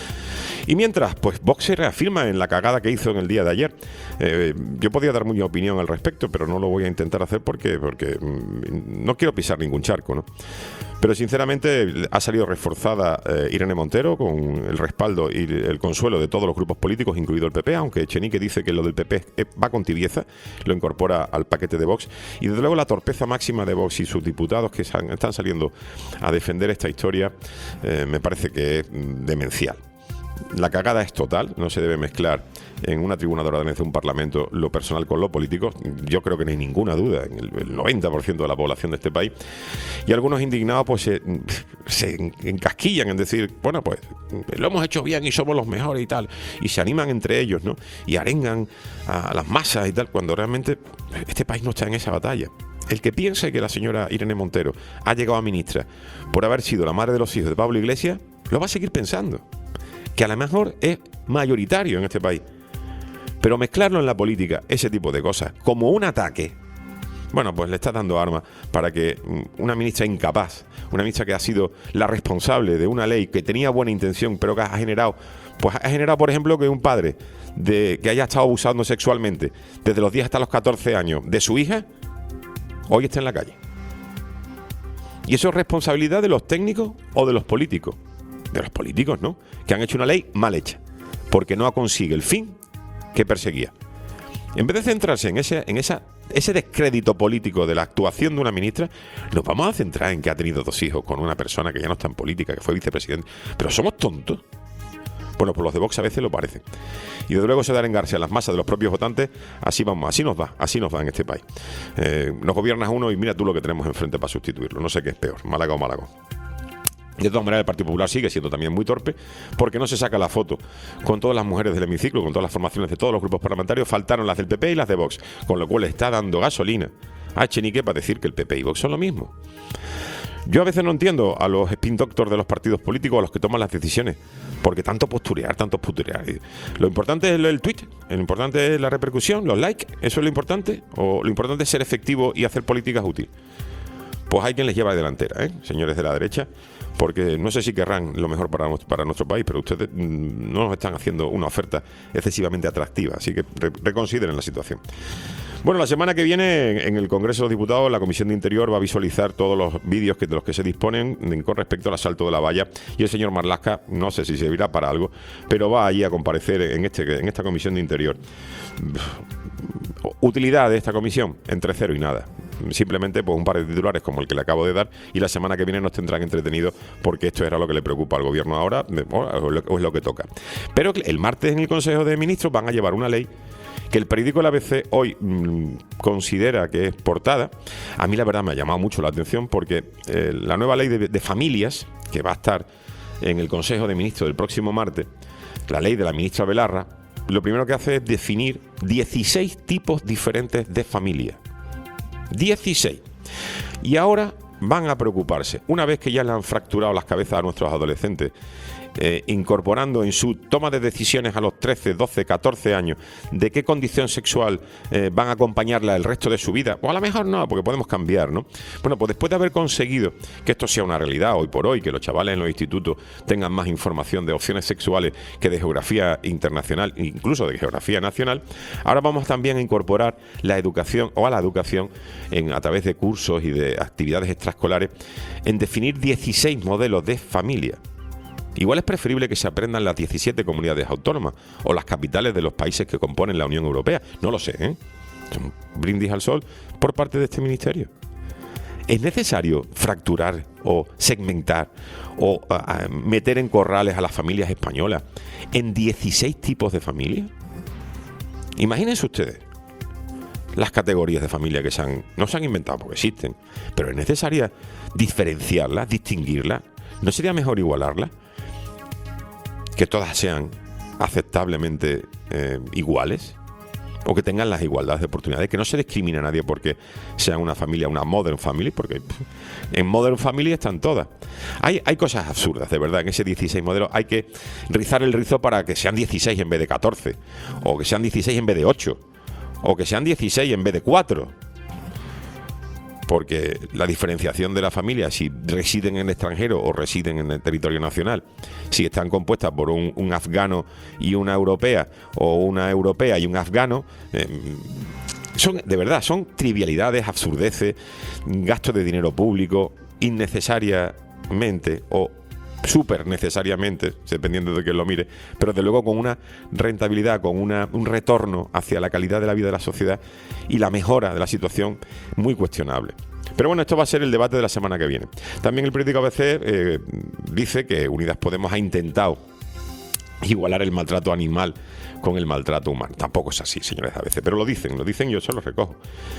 Y mientras, pues Vox se reafirma en la cagada que hizo en el día de ayer. Eh, yo podía dar mi opinión al respecto, pero no lo voy a intentar hacer porque, porque mmm, no quiero pisar ningún charco, ¿no? Pero sinceramente ha salido reforzada eh, Irene Montero con el respaldo y el consuelo de todos los grupos políticos, incluido el P P, aunque Echenique dice que lo del P P va con tibieza, lo incorpora al paquete de Vox. Y desde luego la torpeza máxima de Vox y sus diputados que están saliendo a defender esta historia eh, me parece que es demencial. La cagada es total, no se debe mezclar en una tribuna de ordenanza de un parlamento lo personal con lo político. Yo creo que no hay ninguna duda en el, el noventa por ciento de la población de este país. Y algunos indignados pues se, se encasquillan en decir, bueno, pues lo hemos hecho bien y somos los mejores y tal. Y se animan entre ellos, ¿no? Y arengan a las masas y tal, cuando realmente este país no está en esa batalla. El que piense que la señora Irene Montero ha llegado a ministra por haber sido la madre de los hijos de Pablo Iglesias, lo va a seguir pensando. Que a lo mejor es mayoritario en este país. Pero mezclarlo en la política, ese tipo de cosas, como un ataque, bueno, pues le está dando armas para que una ministra incapaz, una ministra que ha sido la responsable de una ley que tenía buena intención, pero que ha generado, pues ha generado, por ejemplo, que un padre de, que haya estado abusando sexualmente desde los diez hasta los catorce años de su hija, hoy está en la calle. ¿Y eso es responsabilidad de los técnicos o de los políticos? De los políticos, ¿no? Que han hecho una ley mal hecha, porque no consigue el fin que perseguía. En vez de centrarse en ese, en esa, ese descrédito político de la actuación de una ministra, nos vamos a centrar en que ha tenido dos hijos con una persona que ya no está en política, que fue vicepresidente. Pero somos tontos. Bueno, pues los de Vox a veces lo parecen. Y desde luego se da en engarse a las masas de los propios votantes. Así vamos, así nos va, así nos va en este país. Eh, nos gobiernas uno y mira tú lo que tenemos enfrente para sustituirlo. No sé qué es peor, Málaga o Málaga. De todas maneras, el Partido Popular sigue siendo también muy torpe porque no se saca la foto con todas las mujeres del hemiciclo, con todas las formaciones de todos los grupos parlamentarios. Faltaron las del P P y las de Vox, con lo cual está dando gasolina a Echenique para decir que el P P y Vox son lo mismo. Yo a veces no entiendo a los spin doctors de los partidos políticos, a los que toman las decisiones, porque tanto posturear, tanto posturear. Lo importante es el tweet, lo importante es la repercusión, los likes, ¿eso es lo importante? ¿O lo importante es ser efectivo y hacer políticas útiles? Pues hay quien les lleva de delantera, ¿eh? Señores de la derecha, porque no sé si querrán lo mejor para, para nuestro país, pero ustedes no nos están haciendo una oferta excesivamente atractiva, así que re reconsideren la situación. Bueno, la semana que viene en el Congreso de los Diputados la Comisión de Interior va a visualizar todos los vídeos que, de los que se disponen con respecto al asalto de la valla, y el señor Marlaska, no sé si servirá para algo, pero va allí a comparecer en, este, en esta Comisión de Interior. Utilidad de esta comisión, entre cero y nada. Simplemente pues un par de titulares como el que le acabo de dar, y la semana que viene nos tendrán entretenidos porque esto era lo que le preocupa al gobierno ahora o es lo que toca. Pero el martes en el Consejo de Ministros van a llevar una ley que el periódico El A B C hoy mmm, considera que es portada. A mí la verdad me ha llamado mucho la atención porque eh, la nueva ley de, de familias que va a estar en el Consejo de Ministros del próximo martes, la ley de la ministra Belarra, lo primero que hace es definir dieciséis tipos diferentes de familia. dieciséis. Y ahora van a preocuparse, una vez que ya le han fracturado las cabezas a nuestros adolescentes, eh, incorporando en su toma de decisiones a los trece, doce, catorce años de qué condición sexual eh, van a acompañarla el resto de su vida, o a lo mejor no, porque podemos cambiar, ¿no? Bueno, pues después de haber conseguido que esto sea una realidad hoy por hoy, que los chavales en los institutos tengan más información de opciones sexuales que de geografía internacional, incluso de geografía nacional, ahora vamos también a incorporar la educación, o a la educación, en, a través de cursos y de actividades extraescolares, en definir dieciséis modelos de familia. Igual es preferible que se aprendan las diecisiete comunidades autónomas o las capitales de los países que componen la Unión Europea. No lo sé, ¿eh? Un brindis al sol por parte de este ministerio. ¿Es necesario fracturar o segmentar o uh, meter en corrales a las familias españolas en dieciséis tipos de familias? Imagínense ustedes las categorías de familia que se han, no se han inventado porque existen, pero es necesaria diferenciarlas, distinguirlas. ¿No sería mejor igualarlas? Que todas sean aceptablemente eh, iguales, o que tengan las igualdades de oportunidades, que no se discrimine a nadie porque sea una familia, una modern family, porque en modern family están todas. Hay, hay cosas absurdas, de verdad, en ese dieciséis modelos hay que rizar el rizo para que sean dieciséis en vez de catorce, o que sean dieciséis en vez de ocho, o que sean dieciséis en vez de cuatro. Porque la diferenciación de la familia, si residen en el extranjero o residen en el territorio nacional, si están compuestas por un, un afgano y una europea, o una europea y un afgano, eh, son, de verdad, son trivialidades, absurdeces, gastos de dinero público, innecesariamente o súper necesariamente, dependiendo de quién lo mire, pero de luego con una rentabilidad, con una, un retorno hacia la calidad de la vida de la sociedad y la mejora de la situación muy cuestionable. Pero bueno, esto va a ser el debate de la semana que viene. También el periódico A B C eh, dice que Unidas Podemos ha intentado igualar el maltrato animal con el maltrato humano. Tampoco es así, señores de A B C, pero lo dicen, lo dicen y yo se lo recojo.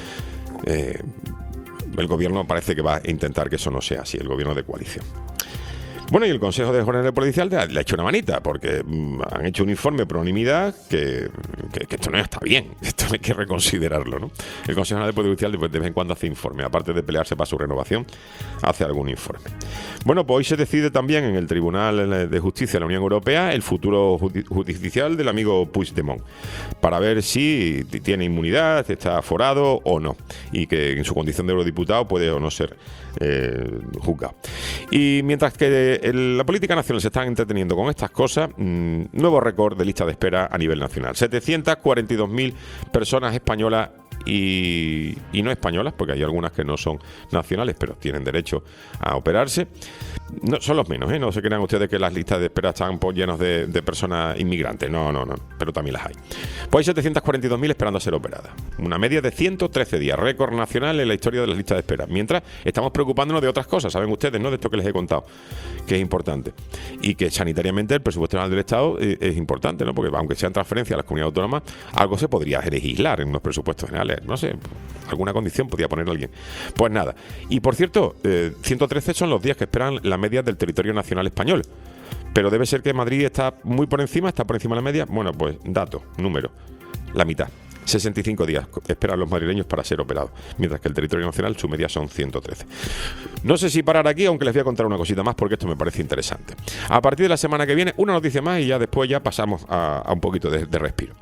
Eh, el gobierno parece que va a intentar que eso no sea así, el gobierno de coalición. Bueno, y el Consejo de General Policial le ha hecho una manita, porque mmm, han hecho un informe por unanimidad que, que, que esto no está bien, esto hay que reconsiderarlo, ¿no? El Consejo General Policial de, de vez en cuando hace informe, aparte de pelearse para su renovación, hace algún informe. Bueno, pues hoy se decide también en el Tribunal de Justicia de la Unión Europea el futuro judicial del amigo Puigdemont, para ver si tiene inmunidad, está aforado o no, y que en su condición de eurodiputado puede o no ser eh, juzgado. Y mientras que el, la política nacional se está entreteniendo con estas cosas, mmm, nuevo récord de lista de espera a nivel nacional. setecientas cuarenta y dos mil personas españolas y, y no españolas, porque hay algunas que no son nacionales, pero tienen derecho a operarse. No, son los menos, ¿eh? No se crean ustedes que las listas de espera están pues, llenas de, de personas inmigrantes. No, no, no, pero también las hay. Pues hay setecientas cuarenta y dos mil esperando a ser operadas. Una media de ciento trece días, récord nacional en la historia de las listas de espera. Mientras estamos preocupándonos de otras cosas, saben ustedes, ¿no? De esto que les he contado, que es importante. Y que sanitariamente el presupuesto general del Estado es, es importante, ¿no? Porque aunque sean transferencias a las comunidades autónomas, algo se podría legislar en los presupuestos generales. No sé, alguna condición podría poner alguien. Pues nada. Y por cierto, eh, ciento trece son los días que esperan la media del territorio nacional español. Pero debe ser que Madrid está muy por encima, está por encima de la media. Bueno, pues dato, número, la mitad. sesenta y cinco días esperan los madrileños para ser operados, mientras que el territorio nacional su media son ciento trece. No sé si parar aquí, aunque les voy a contar una cosita más porque esto me parece interesante. A partir de la semana que viene, una noticia más y ya después ya pasamos a, a un poquito de, de respiro.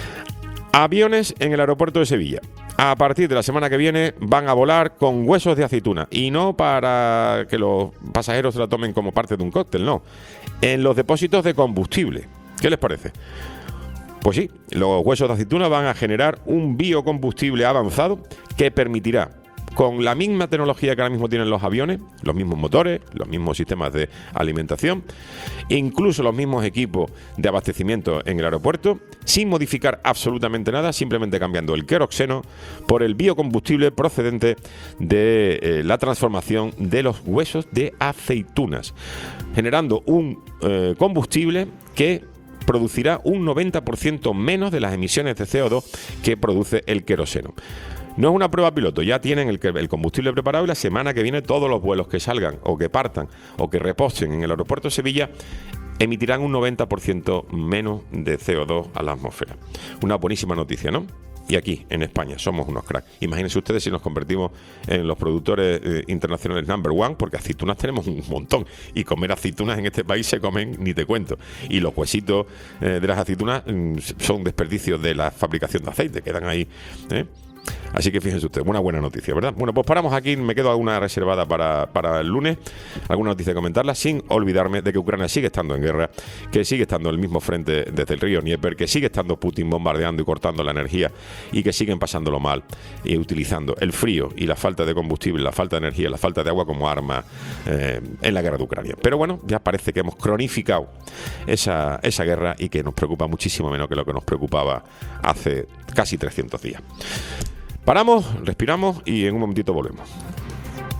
Aviones en el aeropuerto de Sevilla. A partir de la semana que viene van a volar con huesos de aceituna. Y no para que los pasajeros se la tomen como parte de un cóctel, no. En los depósitos de combustible. ¿Qué les parece? Pues sí, los huesos de aceituna van a generar un biocombustible avanzado que permitirá, con la misma tecnología que ahora mismo tienen los aviones, los mismos motores, los mismos sistemas de alimentación, incluso los mismos equipos de abastecimiento en el aeropuerto, sin modificar absolutamente nada, simplemente cambiando el queroxeno por el biocombustible procedente de eh, la transformación de los huesos de aceitunas, generando un eh, combustible que producirá un noventa por ciento menos de las emisiones de C O dos que produce el queroseno. No es una prueba piloto, ya tienen el, el combustible preparado y la semana que viene todos los vuelos que salgan o que partan o que reposen en el aeropuerto de Sevilla emitirán un noventa por ciento menos de C O dos a la atmósfera. Una buenísima noticia, ¿no? Y aquí, en España, somos unos cracks. Imagínense ustedes si nos convertimos en los productores eh, internacionales number one, porque aceitunas tenemos un montón. Y comer aceitunas en este país se comen, ni te cuento. Y los huesitos eh, de las aceitunas mm, son desperdicios de la fabricación de aceite, quedan ahí, ¿eh? Así que fíjense ustedes, una buena noticia, ¿verdad? Bueno, pues paramos aquí, me quedo alguna reservada para, para el lunes, alguna noticia de comentarla, sin olvidarme de que Ucrania sigue estando en guerra, que sigue estando en el mismo frente desde el río Dnieper, que sigue estando Putin bombardeando y cortando la energía y que siguen pasándolo mal y utilizando el frío y la falta de combustible, la falta de energía, la falta de agua como arma eh, en la guerra de Ucrania. Pero bueno, ya parece que hemos cronificado esa, esa guerra y que nos preocupa muchísimo menos que lo que nos preocupaba hace casi trescientos días. Paramos, respiramos y en un momentito volvemos.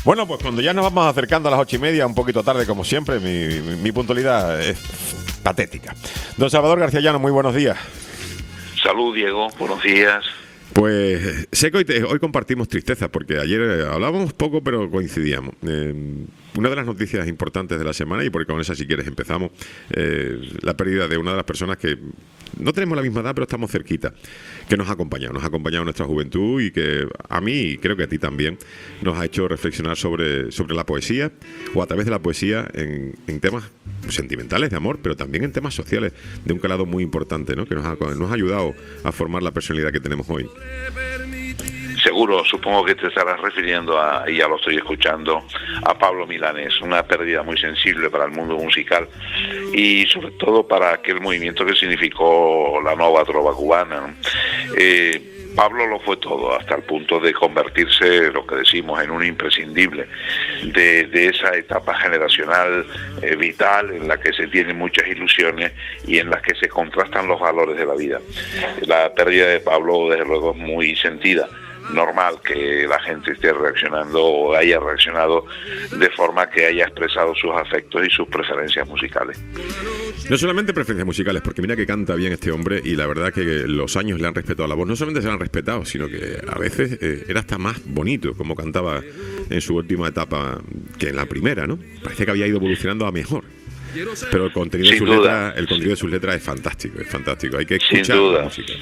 Bueno, pues cuando ya nos vamos acercando a las ocho y media, un poquito tarde como siempre, mi, mi, mi puntualidad es patética. Don Salvador García Llano, muy buenos días. Salud, Diego, buenos días. Pues sé que hoy, te, hoy compartimos tristeza, porque ayer eh, hablábamos poco, pero coincidíamos. Eh, una de las noticias importantes de la semana, y porque con esa si quieres empezamos, eh, la pérdida de una de las personas que no tenemos la misma edad, pero estamos cerquita, que nos ha acompañado, nos ha acompañado en nuestra juventud y que a mí, y creo que a ti también, nos ha hecho reflexionar sobre, sobre la poesía, o a través de la poesía en, en temas sentimentales de amor, pero también en temas sociales de un calado muy importante, ¿no? Que nos ha, nos ha ayudado a formar la personalidad que tenemos hoy. Seguro, supongo que te estarás refiriendo a, y ya lo estoy escuchando, a Pablo Milanés, una pérdida muy sensible para el mundo musical y sobre todo para aquel movimiento que significó la nova trova cubana, ¿no? Eh, Pablo lo fue todo, hasta el punto de convertirse, lo que decimos, en un imprescindible de, de esa etapa generacional eh, vital en la que se tienen muchas ilusiones y en las que se contrastan los valores de la vida. La pérdida de Pablo, desde luego, es muy sentida. Normal que la gente esté reaccionando o haya reaccionado de forma que haya expresado sus afectos y sus preferencias musicales. No solamente preferencias musicales, porque mira que canta bien este hombre y la verdad que los años le han respetado la voz. No solamente se la han respetado, sino que a veces eh, era hasta más bonito como cantaba en su última etapa que en la primera, ¿no? Parece que había ido evolucionando a mejor. Pero el contenido, de sus, letras, el contenido de sus letras es fantástico, es fantástico. Hay que escuchar la música.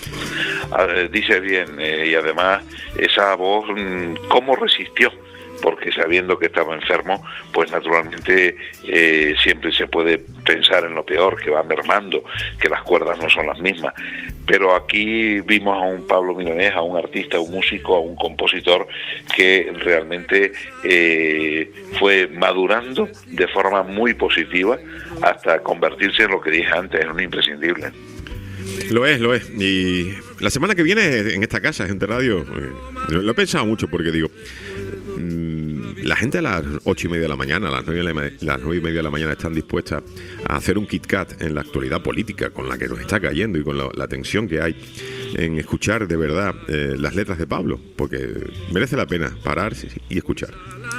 Dice bien, eh, y además esa voz, ¿cómo resistió? Porque sabiendo que estaba enfermo, pues naturalmente eh, siempre se puede pensar en lo peor, que va mermando, que las cuerdas no son las mismas. Pero aquí vimos a un Pablo Milanés, a un artista, a un músico, a un compositor que realmente eh, fue madurando de forma muy positiva hasta convertirse en lo que dije antes, en un imprescindible. Lo es, lo es. Y la semana que viene en esta casa, Gente Radio, eh, lo he pensado mucho porque digo, mmm, la gente a las ocho y media de la mañana, a las nueve, las nueve y media de la mañana están dispuestas a hacer un Kit Kat en la actualidad política con la que nos está cayendo y con la, la tensión que hay en escuchar de verdad eh, las letras de Pablo, porque merece la pena parar y escuchar.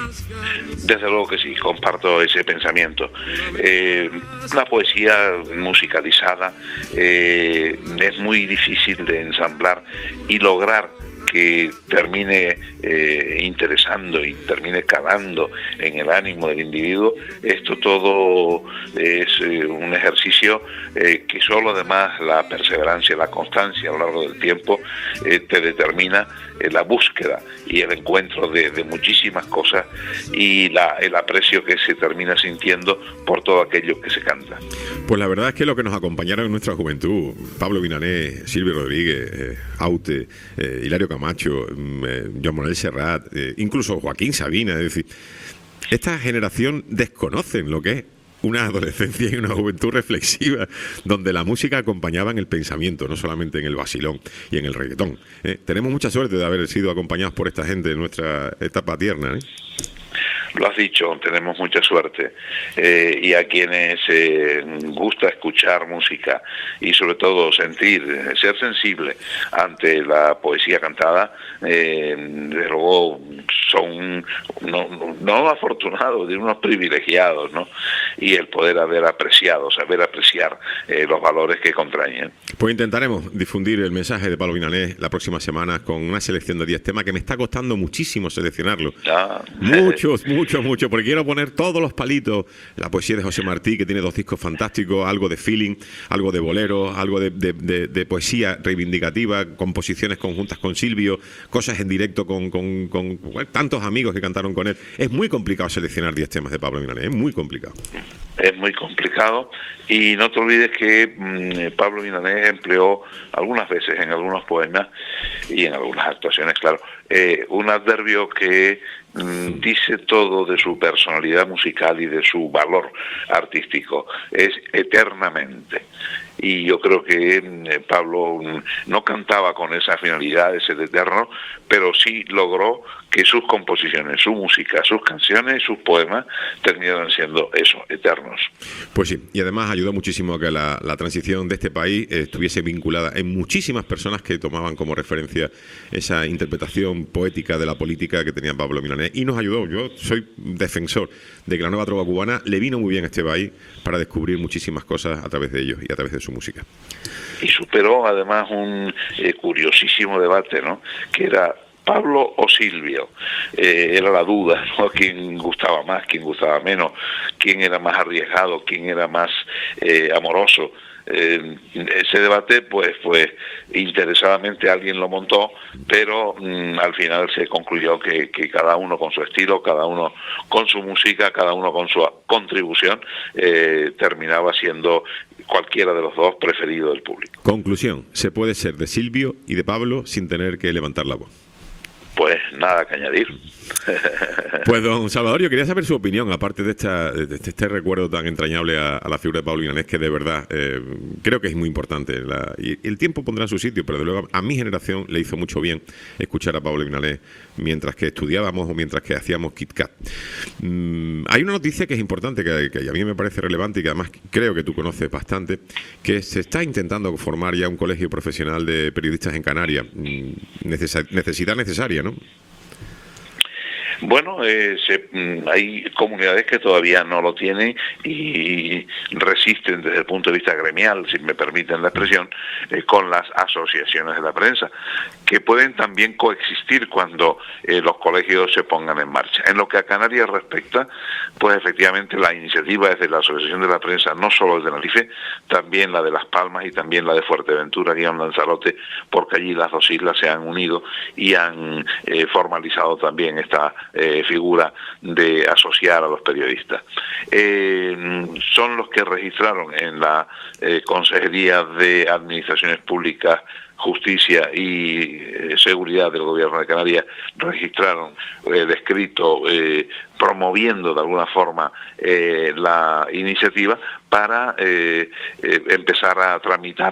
Desde luego que sí, comparto ese pensamiento. Eh, la poesía musicalizada eh, es muy difícil de ensamblar y lograr que termine eh, interesando y termine calando en el ánimo del individuo. Esto todo es eh, un ejercicio eh, que solo además la perseverancia, la constancia a lo largo del tiempo eh, te determina eh, la búsqueda y el encuentro de, de muchísimas cosas y la, el aprecio que se termina sintiendo por todo aquello que se canta. Pues la verdad es que lo que nos acompañaron en nuestra juventud, Pablo Milanés, Silvio Rodríguez, eh, Aute, eh, Hilario Camacho, eh, Joan Manuel Serrat, eh, incluso Joaquín Sabina, es decir, esta generación desconocen lo que es una adolescencia y una juventud reflexiva, donde la música acompañaba en el pensamiento, no solamente en el vacilón y en el reggaetón. Eh, tenemos mucha suerte de haber sido acompañados por esta gente en nuestra etapa tierna, ¿eh? Lo has dicho, tenemos mucha suerte eh, y a quienes eh, gusta escuchar música y sobre todo sentir, ser sensible ante la poesía cantada, eh, desde luego son no, no afortunados, de unos privilegiados, ¿no? Y el poder haber apreciado, saber apreciar eh, los valores que contraen. Pues intentaremos difundir el mensaje de Pablo Milanés la próxima semana con una selección de diez temas que me está costando muchísimo seleccionarlo. Ah, muchos, mucho, mucho, porque quiero poner todos los palitos. La poesía de José Martí, que tiene dos discos fantásticos, algo de feeling, algo de bolero, algo de, de, de, de poesía reivindicativa, composiciones conjuntas con Silvio, cosas en directo con, con, con bueno, tantos amigos que cantaron con él. Es muy complicado seleccionar diez temas de Pablo Milanés, es muy complicado. Es muy complicado y no te olvides que mmm, Pablo Milanés empleó algunas veces en algunos poemas y en algunas actuaciones, claro, eh, un adverbio que mmm, dice todo de su personalidad musical y de su valor artístico, es eternamente. Y yo creo que eh, Pablo no cantaba con esa finalidad de ser eterno, pero sí logró que sus composiciones, su música, sus canciones, sus poemas terminaran siendo eso, eternos. Pues sí, y además ayudó muchísimo a que la, la transición de este país eh, estuviese vinculada en muchísimas personas que tomaban como referencia esa interpretación poética de la política que tenía Pablo Milanés. Milanés y nos ayudó. Yo soy defensor de que la nueva trova cubana le vino muy bien a este país para descubrir muchísimas cosas a través de ellos y a través de su música. Y superó además un eh, curiosísimo debate, ¿no? Que era Pablo o Silvio. Eh, era la duda, ¿no? Quién gustaba más, quién gustaba menos, quién era más arriesgado, quién era más eh, amoroso. Eh, ese debate, pues, pues interesadamente alguien lo montó, pero mmm, al final se concluyó que, que cada uno con su estilo, cada uno con su música, cada uno con su contribución, eh, terminaba siendo cualquiera de los dos preferido del público. Conclusión, se puede ser de Silvio y de Pablo sin tener que levantar la voz. Pues nada que añadir. Pues don Salvador, yo quería saber su opinión, aparte de, esta, de este recuerdo tan entrañable a, a la figura de Pablo Milanés, que de verdad eh, creo que es muy importante. La, y el tiempo pondrá en su sitio, pero de luego a mi generación le hizo mucho bien escuchar a Pablo Milanés mientras que estudiábamos o mientras que hacíamos Kit Kat. Mm, hay una noticia que es importante, que, que a mí me parece relevante y que además creo que tú conoces bastante, que se está intentando formar ya un colegio profesional de periodistas en Canarias. Mm, necesa- necesidad necesaria, ¿no? Bueno, eh, se, hay comunidades que todavía no lo tienen y resisten desde el punto de vista gremial, si me permiten la expresión, eh, con las asociaciones de la prensa, que pueden también coexistir cuando eh, los colegios se pongan en marcha. En lo que a Canarias respecta, pues efectivamente la iniciativa es de la Asociación de la Prensa, no solo de Tenerife, también la de Las Palmas y también la de Fuerteventura, guión Lanzarote, porque allí las dos islas se han unido y han eh, formalizado también esta Eh, figura de asociar a los periodistas. Eh, son los que registraron en la eh, Consejería de Administraciones Públicas, Justicia y eh, Seguridad del Gobierno de Canarias, registraron el escrito eh, promoviendo de alguna forma eh, la iniciativa para eh, eh, empezar a tramitar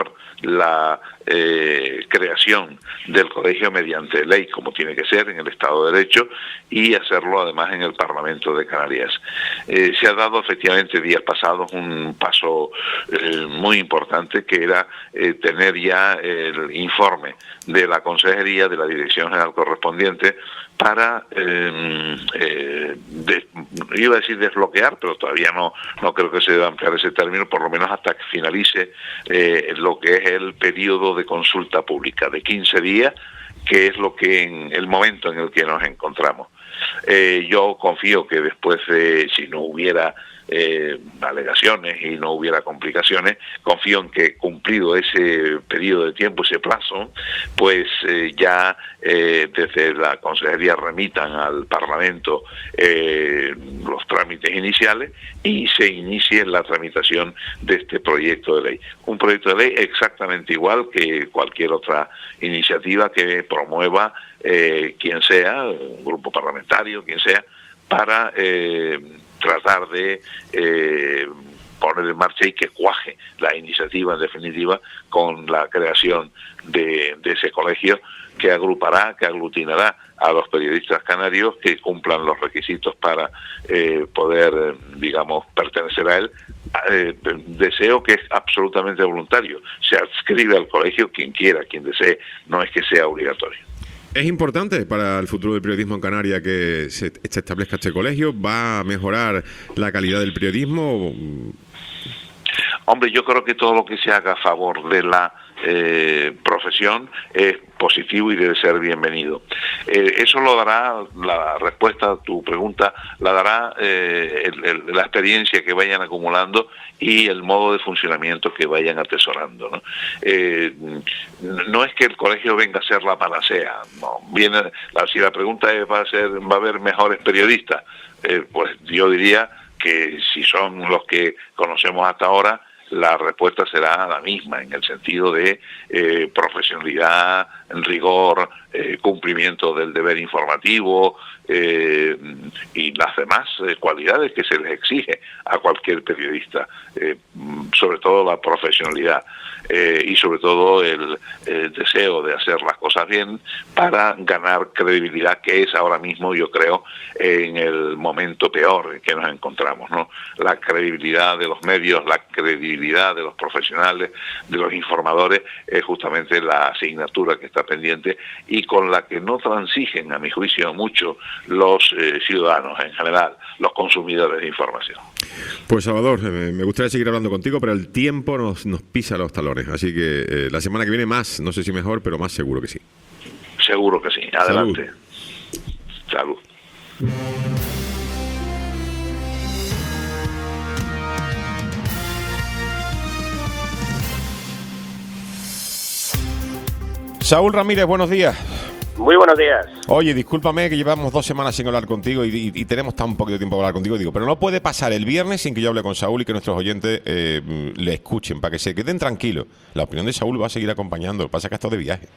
la eh, creación del colegio mediante ley, como tiene que ser en el Estado de Derecho, y hacerlo además en el Parlamento de Canarias. Eh, se ha dado efectivamente días pasados un paso eh, muy importante, que era eh, tener ya el informe de la Consejería, de la Dirección General correspondiente, para, eh, eh, de, iba a decir desbloquear, pero todavía no, no creo que se deba ampliar ese término, por lo menos hasta que finalice eh, lo que es el periodo de consulta pública de quince días, que es lo que en el momento en el que nos encontramos. Eh, yo confío que después de, si no hubiera eh, alegaciones y no hubiera complicaciones, confío en que cumplido ese periodo de tiempo, ese plazo, pues eh, ya eh, desde la Consejería remitan al Parlamento eh, los trámites iniciales y se inicie la tramitación de este proyecto de ley. Un proyecto de ley exactamente igual que cualquier otra iniciativa que promueva eh, quien sea, un grupo parlamentario, quien sea, para eh, tratar de eh, poner en marcha y que cuaje la iniciativa en definitiva con la creación de, de ese colegio que agrupará, que aglutinará a los periodistas canarios que cumplan los requisitos para eh, poder, digamos, pertenecer a él. Eh, deseo que es absolutamente voluntario. Se adscribe al colegio quien quiera, quien desee, no es que sea obligatorio. ¿Es importante para el futuro del periodismo en Canarias que se, se establezca este colegio? ¿Va a mejorar la calidad del periodismo? Hombre, yo creo que todo lo que se haga a favor de la eh, profesión es positivo y debe ser bienvenido. Eh, eso lo dará, la respuesta a tu pregunta, la dará eh, el, el, la experiencia que vayan acumulando y el modo de funcionamiento que vayan atesorando, ¿no? Eh, no es que el colegio venga a ser la panacea, no. Viene, la, si la pregunta es, ¿va a, ser, va a haber mejores periodistas? Eh, pues yo diría que si son los que conocemos hasta ahora, la respuesta será la misma, en el sentido de eh, profesionalidad, rigor, eh, cumplimiento del deber informativo eh, y las demás eh, cualidades que se les exige a cualquier periodista, eh, sobre todo la profesionalidad eh, y sobre todo el, el deseo de hacer las cosas bien para ganar credibilidad, que es ahora mismo, yo creo, en el momento peor en que nos encontramos, ¿no? La credibilidad de los medios, la credibilidad credibilidad de los profesionales, de los informadores, es justamente la asignatura que está pendiente y con la que no transigen, a mi juicio, mucho los eh, ciudadanos en general, los consumidores de información. Pues Salvador, eh, me gustaría seguir hablando contigo, pero el tiempo nos, nos pisa los talones, así que eh, la semana que viene más, no sé si mejor, pero más seguro que sí. Seguro que sí, adelante. Salud. Salud. Saúl Ramírez, buenos días. Muy buenos días. Oye, discúlpame que llevamos dos semanas sin hablar contigo y, y, y tenemos tan poquito tiempo para hablar contigo, digo, pero no puede pasar el viernes sin que yo hable con Saúl y que nuestros oyentes eh, le escuchen, para que se queden tranquilos. La opinión de Saúl va a seguir acompañando, lo que pasa es que ha estado de viaje.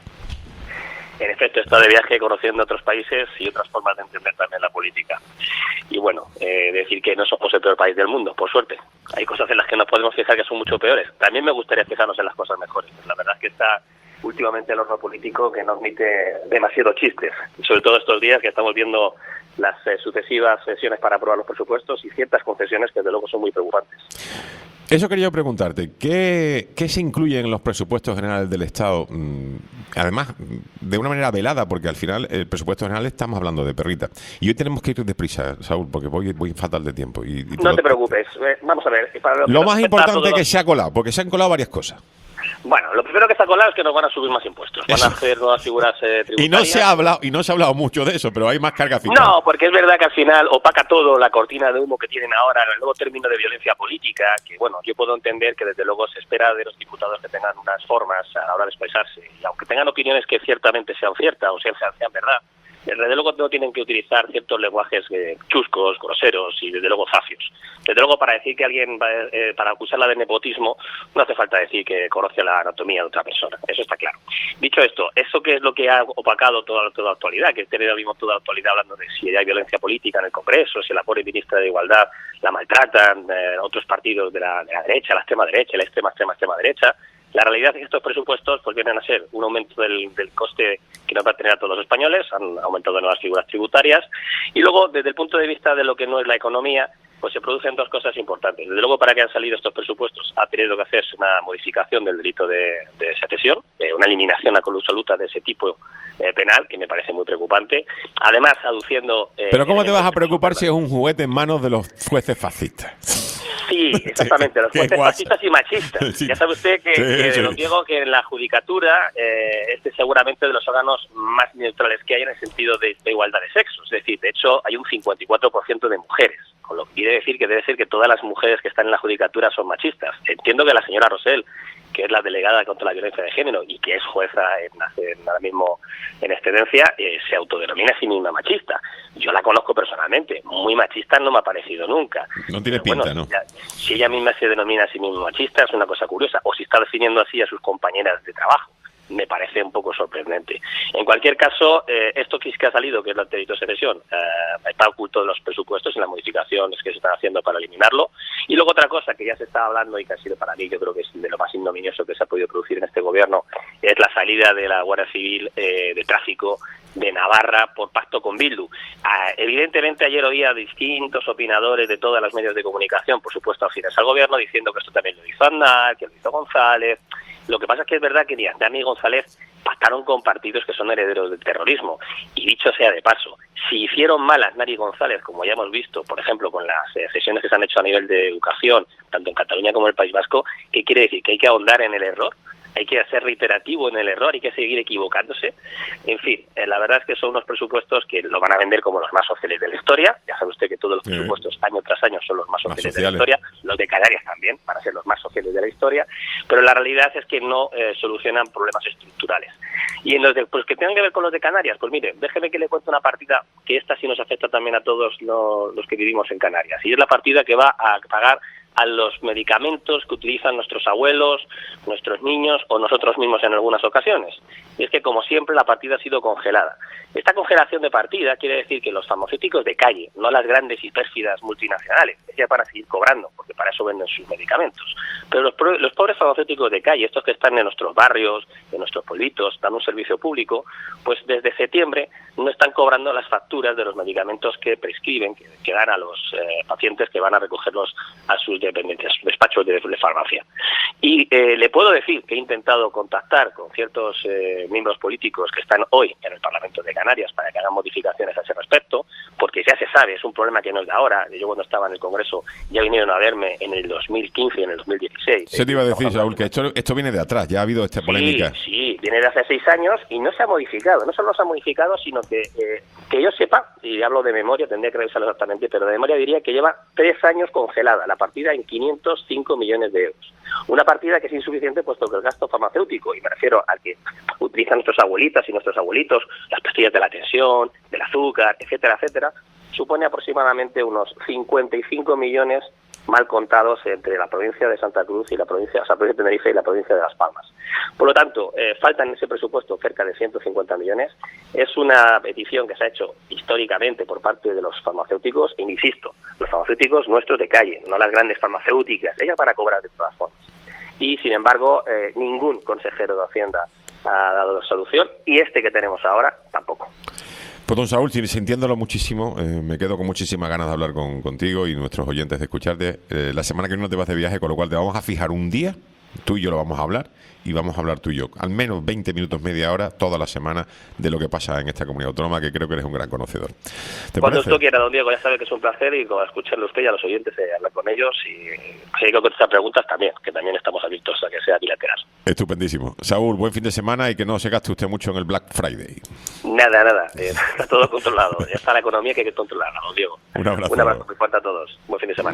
En efecto, he estado de viaje conociendo otros países y otras formas de entender también la política. Y bueno, eh, decir que no somos el peor país del mundo, por suerte. Hay cosas en las que nos podemos fijar que son mucho peores. También me gustaría fijarnos en las cosas mejores. La verdad es que está últimamente el horno político que no admite demasiados chistes, sobre todo estos días que estamos viendo las eh, sucesivas sesiones para aprobar los presupuestos y ciertas concesiones que desde luego son muy preocupantes. Eso quería yo preguntarte, ¿qué, ¿qué se incluye en los presupuestos generales del Estado? Además, de una manera velada, porque al final el presupuesto general estamos hablando de perrita. Y hoy tenemos que ir deprisa, Saúl, porque voy, voy fatal de tiempo. Y, y te no lo... te preocupes, eh, vamos a ver. Para lo lo más importante es que los... se ha colado, porque se han colado varias cosas. Bueno, lo primero que está colado es que nos van a subir más impuestos, van eso. a hacer nuevas figuras eh, tributarias. Y no se ha hablado y no se ha hablado mucho de eso, pero hay más carga fiscal. No, porque es verdad que al final opaca todo la cortina de humo que tienen ahora, el nuevo término de violencia política, que bueno, yo puedo entender que desde luego se espera de los diputados que tengan unas formas a la hora de expresarse, y aunque tengan opiniones que ciertamente sean ciertas o sean, sean verdad, desde luego no tienen que utilizar ciertos lenguajes eh, chuscos, groseros y desde luego zafios. Desde luego para decir que alguien, va, eh, para acusarla de nepotismo, no hace falta decir que conoce la anatomía de otra persona, eso está claro. Dicho esto, eso que es lo que ha opacado toda, toda la actualidad, que tener mismo toda la actualidad hablando de si hay violencia política en el Congreso, si la pobre ministra de Igualdad la maltratan, eh, otros partidos de la, de la derecha, la extrema derecha, la extrema, extrema, extrema derecha. La realidad es que estos presupuestos pues vienen a ser un aumento del, del coste que nos va a tener a todos los españoles, han aumentado nuevas figuras tributarias, y luego desde el punto de vista de lo que no es la economía, pues se producen dos cosas importantes. Desde luego, para que han salido estos presupuestos ha tenido que hacerse una modificación del delito de, de secesión, eh, una eliminación absoluta de ese tipo eh, penal, que me parece muy preocupante. Además, aduciendo... Eh, Pero ¿cómo te vas a preocupar si es un juguete en manos de los jueces fascistas? Sí, exactamente, los jueces fascistas y machistas. Sí. Ya sabe usted que, sí, que sí. Lo digo que en la judicatura eh, este es seguramente de los órganos más neutrales que hay en el sentido de, de igualdad de sexos. Es decir, de hecho hay un cincuenta y cuatro por ciento de mujeres, con lo que quiere decir que debe ser que todas las mujeres que están en la judicatura son machistas. Entiendo que la señora Rosell, que es la delegada contra la violencia de género y que es jueza en, en, ahora mismo en excedencia, eh, se autodenomina a sí misma machista. Yo la conozco personalmente, muy machista no me ha parecido nunca. No tiene Pero, pinta, bueno, ¿no? Si ella, si ella misma se denomina a sí misma machista es una cosa curiosa, o si está definiendo así a sus compañeras de trabajo. Me parece un poco sorprendente. En cualquier caso, eh, esto que ha salido, que es el delito de secesión, eh, está oculto de los presupuestos y las modificaciones que se están haciendo para eliminarlo. Y luego otra cosa que ya se está hablando y que ha sido para mí, yo creo que es de lo más ignominioso que se ha podido producir en este gobierno, es la salida de la Guardia Civil eh, de tráfico de Navarra por pacto con Bildu. Ah, evidentemente ayer oía distintos opinadores de todos los medios de comunicación, por supuesto afines al gobierno, diciendo que esto también lo hizo Aznar, que lo hizo González. Lo que pasa es que es verdad que ni Aznar ni González pactaron con partidos que son herederos del terrorismo. Y dicho sea de paso, si hicieron mal Aznar y González, como ya hemos visto, por ejemplo, con las eh, sesiones que se han hecho a nivel de educación, tanto en Cataluña como en el País Vasco, ¿qué quiere decir? ¿Que hay que ahondar en el error? Hay que ser reiterativo en el error, hay que seguir equivocándose. En fin, eh, la verdad es que son unos presupuestos que lo van a vender como los más sociales de la historia. Ya sabe usted que todos los presupuestos sí. año tras año son los más sociales, más sociales de la historia. Los de Canarias también van a ser los más sociales de la historia. Pero la realidad es que no eh, solucionan problemas estructurales. Y en los de, pues que tengan que ver con los de Canarias, pues mire, déjeme que le cuente una partida que esta sí nos afecta también a todos los, los que vivimos en Canarias. Y es la partida que va a pagar a los medicamentos que utilizan nuestros abuelos, nuestros niños o nosotros mismos en algunas ocasiones. Y es que, como siempre, la partida ha sido congelada. Esta congelación de partida quiere decir que los farmacéuticos de calle, no las grandes y pérfidas multinacionales, ya van a seguir cobrando, porque para eso venden sus medicamentos. Pero los, los pobres farmacéuticos de calle, estos que están en nuestros barrios, en nuestros pueblitos, dando un servicio público, pues desde septiembre no están cobrando las facturas de los medicamentos que prescriben, que, que dan a los eh, pacientes que van a recogerlos a sus dependencias, sus despachos de, de farmacia. Y eh, le puedo decir que he intentado contactar con ciertos eh, miembros políticos que están hoy en el Parlamento de Canarias para que hagan modificaciones a ese respecto, porque ya se sabe, es un problema que no es de ahora. Yo cuando estaba en el Congreso ya vinieron a verme en el dos mil quince y en el dos mil dieciséis. Se te iba a decir, Saúl, que esto, esto viene de atrás, ya ha habido esta polémica. Sí, sí, viene de hace seis años y no se ha modificado. No solo se ha modificado, sino que, eh, que yo sepa, y hablo de memoria, tendría que revisarlo exactamente, pero de memoria diría que lleva tres años congelada la partida en quinientos cinco millones de euros. Una partida que es insuficiente puesto que el gasto farmacéutico, y me refiero al que utilizan nuestras abuelitas y nuestros abuelitos, las pastillas de la tensión, del azúcar, etcétera, etcétera, supone aproximadamente unos cincuenta y cinco millones mal contados entre la provincia de Santa Cruz y la provincia, o sea, la provincia de Tenerife y la provincia de Las Palmas. Por lo tanto, eh, faltan en ese presupuesto cerca de ciento cincuenta millones. Es una petición que se ha hecho históricamente por parte de los farmacéuticos, e insisto, los farmacéuticos nuestros de calle, no las grandes farmacéuticas, ellas para cobrar de todas formas. Y, sin embargo, eh, ningún consejero de Hacienda ha dado solución, y este que tenemos ahora tampoco. Pues don Saúl, sintiéndolo muchísimo, eh, me quedo con muchísimas ganas de hablar con, contigo y nuestros oyentes de escucharte. Eh, la semana que viene te vas de viaje, con lo cual te vamos a fijar un día, tú y yo lo vamos a hablar, y vamos a hablar tú y yo, al menos veinte minutos, media hora, toda la semana, de lo que pasa en esta comunidad autónoma, que creo que eres un gran conocedor. ¿Te Cuando parece? usted quiera, don Diego, ya sabe que es un placer, y con escucharle a usted y a los oyentes, eh, hablar con ellos, y si hay que contestar preguntas también, que también estamos abiertos a que sea bilateral. Estupendísimo. Saúl, buen fin de semana y que no se gaste usted mucho en el Black Friday. Nada, nada, eh, está todo controlado, ya está la economía que hay que controlarla, don Diego. Un abrazo. Un abrazo muy fuerte a todos, buen fin de semana.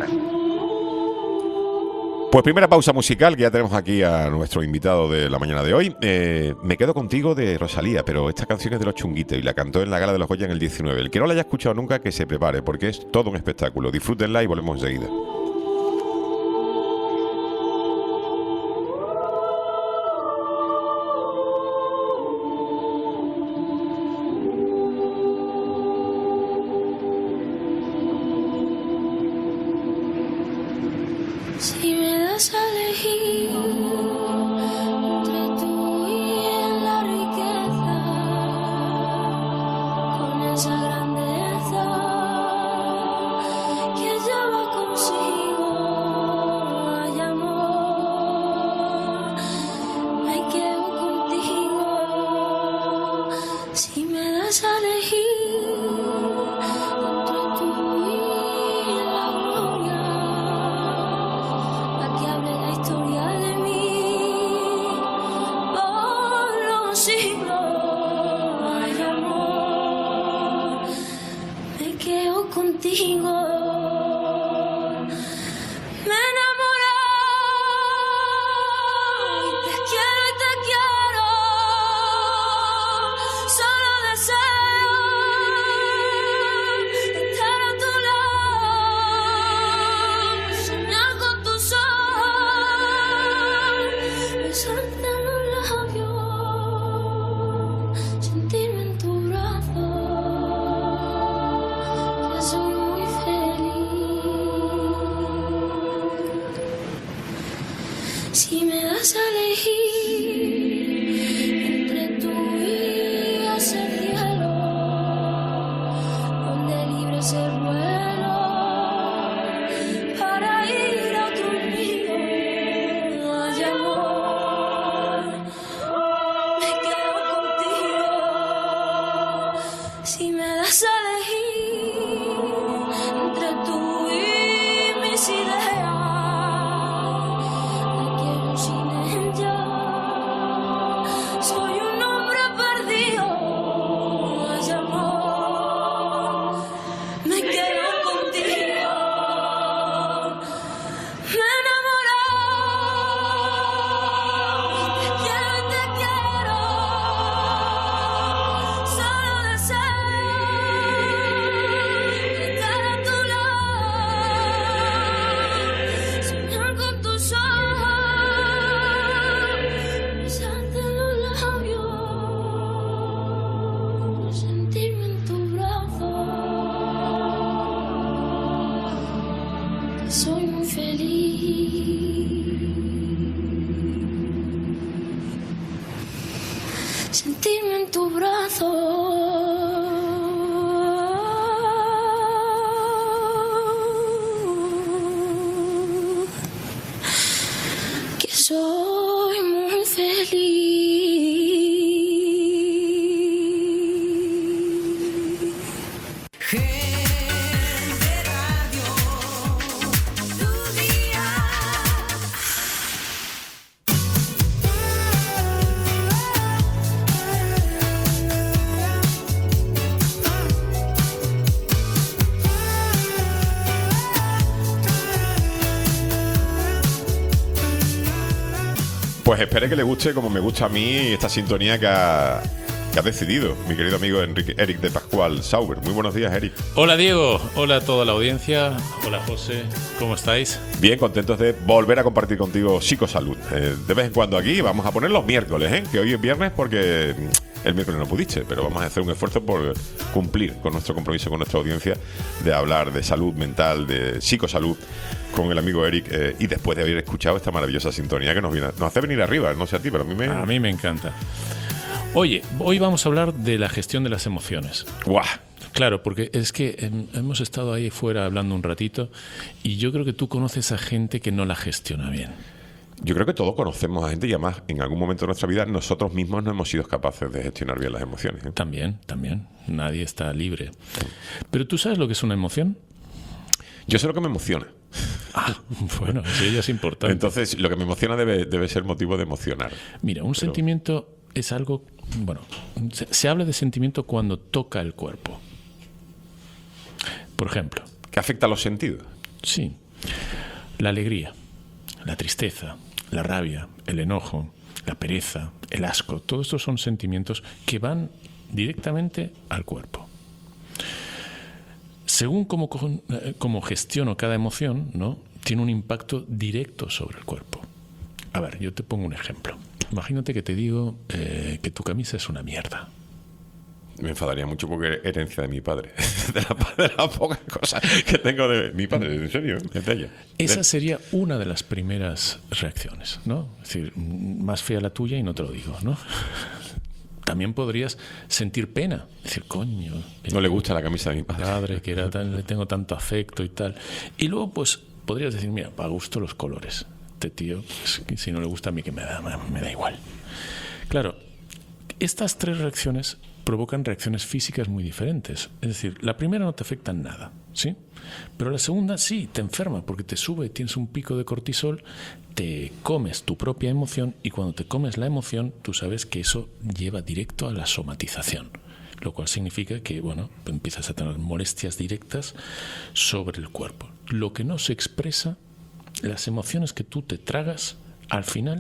Pues primera pausa musical, que ya tenemos aquí a nuestro invitado de la mañana de hoy. Eh, me quedo contigo de Rosalía, pero esta canción es de Los Chunguitos y la cantó en la Gala de los Goya en el diecinueve. El que no la haya escuchado nunca, que se prepare, porque es todo un espectáculo. Disfrútenla y volvemos enseguida. Si me das a elegir entre tú y la riqueza, con esa grandeza que lleva consigo, ay amor, me quedo contigo. Si me das a elegir entre tú y la gloria, que hable la historia de mí por los siglos, ay amor, me quedo contigo. Me enamoré y te quiero y te quiero, solo deseo estar a tu lado, soñar con tus ojos, besarte en los labios, sentirme en tu brazo, que soy muy feliz. Si me das a elegir entre tú y ese cielo, donde libre es el vuelo para ir a otro nido, ay amor, me quedo contigo. Si me das a elegir entre tú y mis ideas, te quiero sin ella, soy un hombre perdido, ay amor, me quedo contigo. Me enamoré y te quiero y te quiero, solo deseo estar a tu lado, soñar con tus ojos, besarte en los labios, sentirme en tu brazo, que soy muy feliz. Sentirme en tu brazo. Pues espere que le guste como me gusta a mí esta sintonía que ha, que ha decidido mi querido amigo Enrique, Eric de Pascual Sauber. Muy buenos días, Eric. Hola Diego, hola a toda la audiencia, hola José, ¿cómo estáis? Bien, contentos de volver a compartir contigo Psicosalud. Eh, de vez en cuando aquí vamos a poner los miércoles, ¿eh? Que hoy es viernes porque el miércoles no pudiste, pero vamos a hacer un esfuerzo por cumplir con nuestro compromiso con nuestra audiencia de hablar de salud mental, de psicosalud con el amigo Eric, eh, y después de haber escuchado esta maravillosa sintonía que nos, viene, nos hace venir arriba, no sé a ti, pero a mí me... A mí me encanta. Oye, hoy vamos a hablar de la gestión de las emociones. ¡Guau! Claro, porque es que eh, hemos estado ahí fuera hablando un ratito y yo creo que tú conoces a gente que no la gestiona bien. Yo creo que todos conocemos a gente y además en algún momento de nuestra vida nosotros mismos no hemos sido capaces de gestionar bien las emociones, ¿eh? También, también. Nadie está libre. Pero ¿tú sabes lo que es una emoción? Yo sé lo que me emociona. Ah, bueno, eso ya es importante. Entonces, lo que me emociona debe, debe ser motivo de emocionar. Mira, un Pero... sentimiento es algo... Bueno, se, se habla de sentimiento cuando toca el cuerpo. Por ejemplo... ¿Que afecta a los sentidos? Sí. La alegría, la tristeza, la rabia, el enojo, la pereza, el asco. Todos estos son sentimientos que van directamente al cuerpo. Según cómo, cómo gestiono cada emoción, ¿no?, tiene un impacto directo sobre el cuerpo. A ver, yo te pongo un ejemplo. Imagínate que te digo eh, que tu camisa es una mierda. Me enfadaría mucho porque es herencia de mi padre. De las de la pocas cosas que tengo de mi padre, en serio, es de ella. Esa sería una de las primeras reacciones, ¿no? Es decir, más fea la tuya y no te lo digo, ¿no? También podrías sentir pena. Decir, coño... No le gusta la camisa de mi padre. Padre, que era tan, le tengo tanto afecto y tal. Y luego, pues, podrías decir, mira, para gusto los colores. Este tío, si no le gusta a mí, que me da, me da igual. Claro, estas tres reacciones provocan reacciones físicas muy diferentes. Es decir, la primera no te afecta en nada, ¿sí? Pero la segunda sí, te enferma porque te sube, tienes un pico de cortisol, te comes tu propia emoción y cuando te comes la emoción, tú sabes que eso lleva directo a la somatización. Lo cual significa que, bueno, empiezas a tener molestias directas sobre el cuerpo. Lo que no se expresa, las emociones que tú te tragas, al final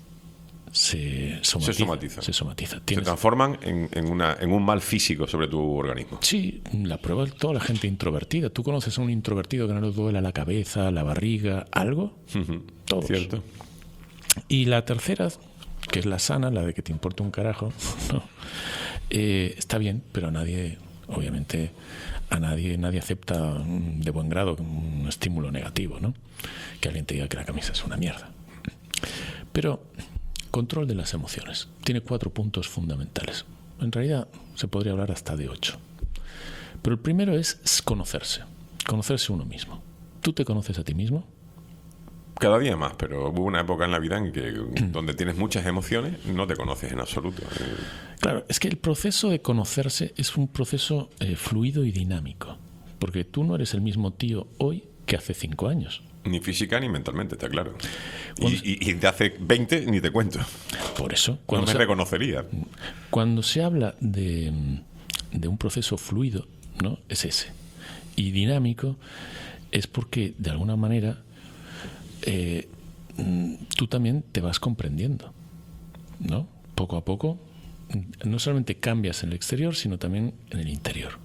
se somatiza. Se somatiza. Se, somatiza. Se transforman en, en, una, en un mal físico sobre tu organismo. Sí, la prueba de toda la gente introvertida. ¿Tú conoces a un introvertido que no le duele la cabeza, la barriga, algo? Uh-huh. Todos. Cierto. Y la tercera, que es la sana, la de que te importa un carajo, no. Eh, está bien, pero a nadie, obviamente, a nadie, nadie acepta de buen grado un estímulo negativo, ¿no? Que alguien te diga que la camisa es una mierda. Pero control de las emociones tiene cuatro puntos fundamentales. En realidad se podría hablar hasta de ocho. Pero el primero es conocerse, conocerse uno mismo. ¿Tú te conoces a ti mismo? Cada día más, pero hubo una época en la vida en que donde tienes muchas emociones no te conoces en absoluto. Claro, es que el proceso de conocerse es un proceso eh, fluido y dinámico, porque tú no eres el mismo tío hoy que hace cinco años. Ni física ni mentalmente, está claro. Y, Cuando, y, y de hace veinte ni te cuento. Por eso. No me se, reconocería. Cuando se habla de, de un proceso fluido, ¿no?, es ese. Y dinámico es porque, de alguna manera, eh, tú también te vas comprendiendo, ¿no? Poco a poco, no solamente cambias en el exterior, sino también en el interior.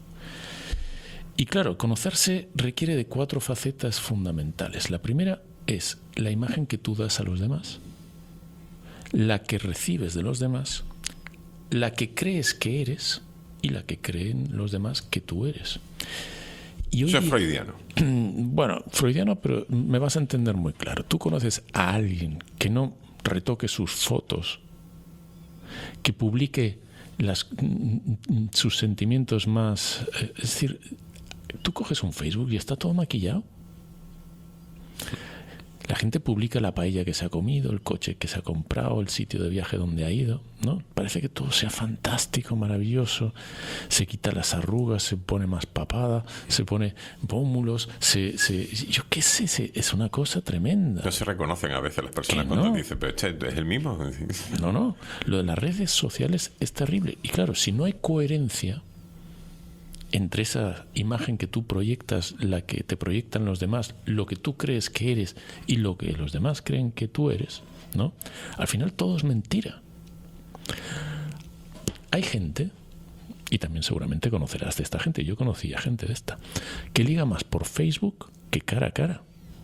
Y claro, conocerse requiere de cuatro facetas fundamentales. La primera es la imagen que tú das a los demás, la que recibes de los demás, la que crees que eres y la que creen los demás que tú eres. Y hoy, eso es freudiano. Bueno, freudiano, pero me vas a entender muy claro. Tú conoces a alguien que no retoque sus fotos, que publique las, sus sentimientos más... Es decir, tú coges un Facebook y está todo maquillado. La gente publica la paella que se ha comido, el coche que se ha comprado, el sitio de viaje donde ha ido, ¿no? Parece que todo sea fantástico, maravilloso. Se quita las arrugas, se pone más papada, se pone pómulos, se, se, yo qué sé, se, es una cosa tremenda. No se reconocen a veces las personas ¿Que cuando no? dicen, pero este es el mismo. No, no. Lo de las redes sociales es terrible. Y claro, si no hay coherencia entre esa imagen que tú proyectas, la que te proyectan los demás, lo que tú crees que eres y lo que los demás creen que tú eres, ¿no? Al final todo es mentira. Hay gente, y también seguramente conocerás de esta gente, yo conocía gente de esta, que liga más por Facebook que cara a cara.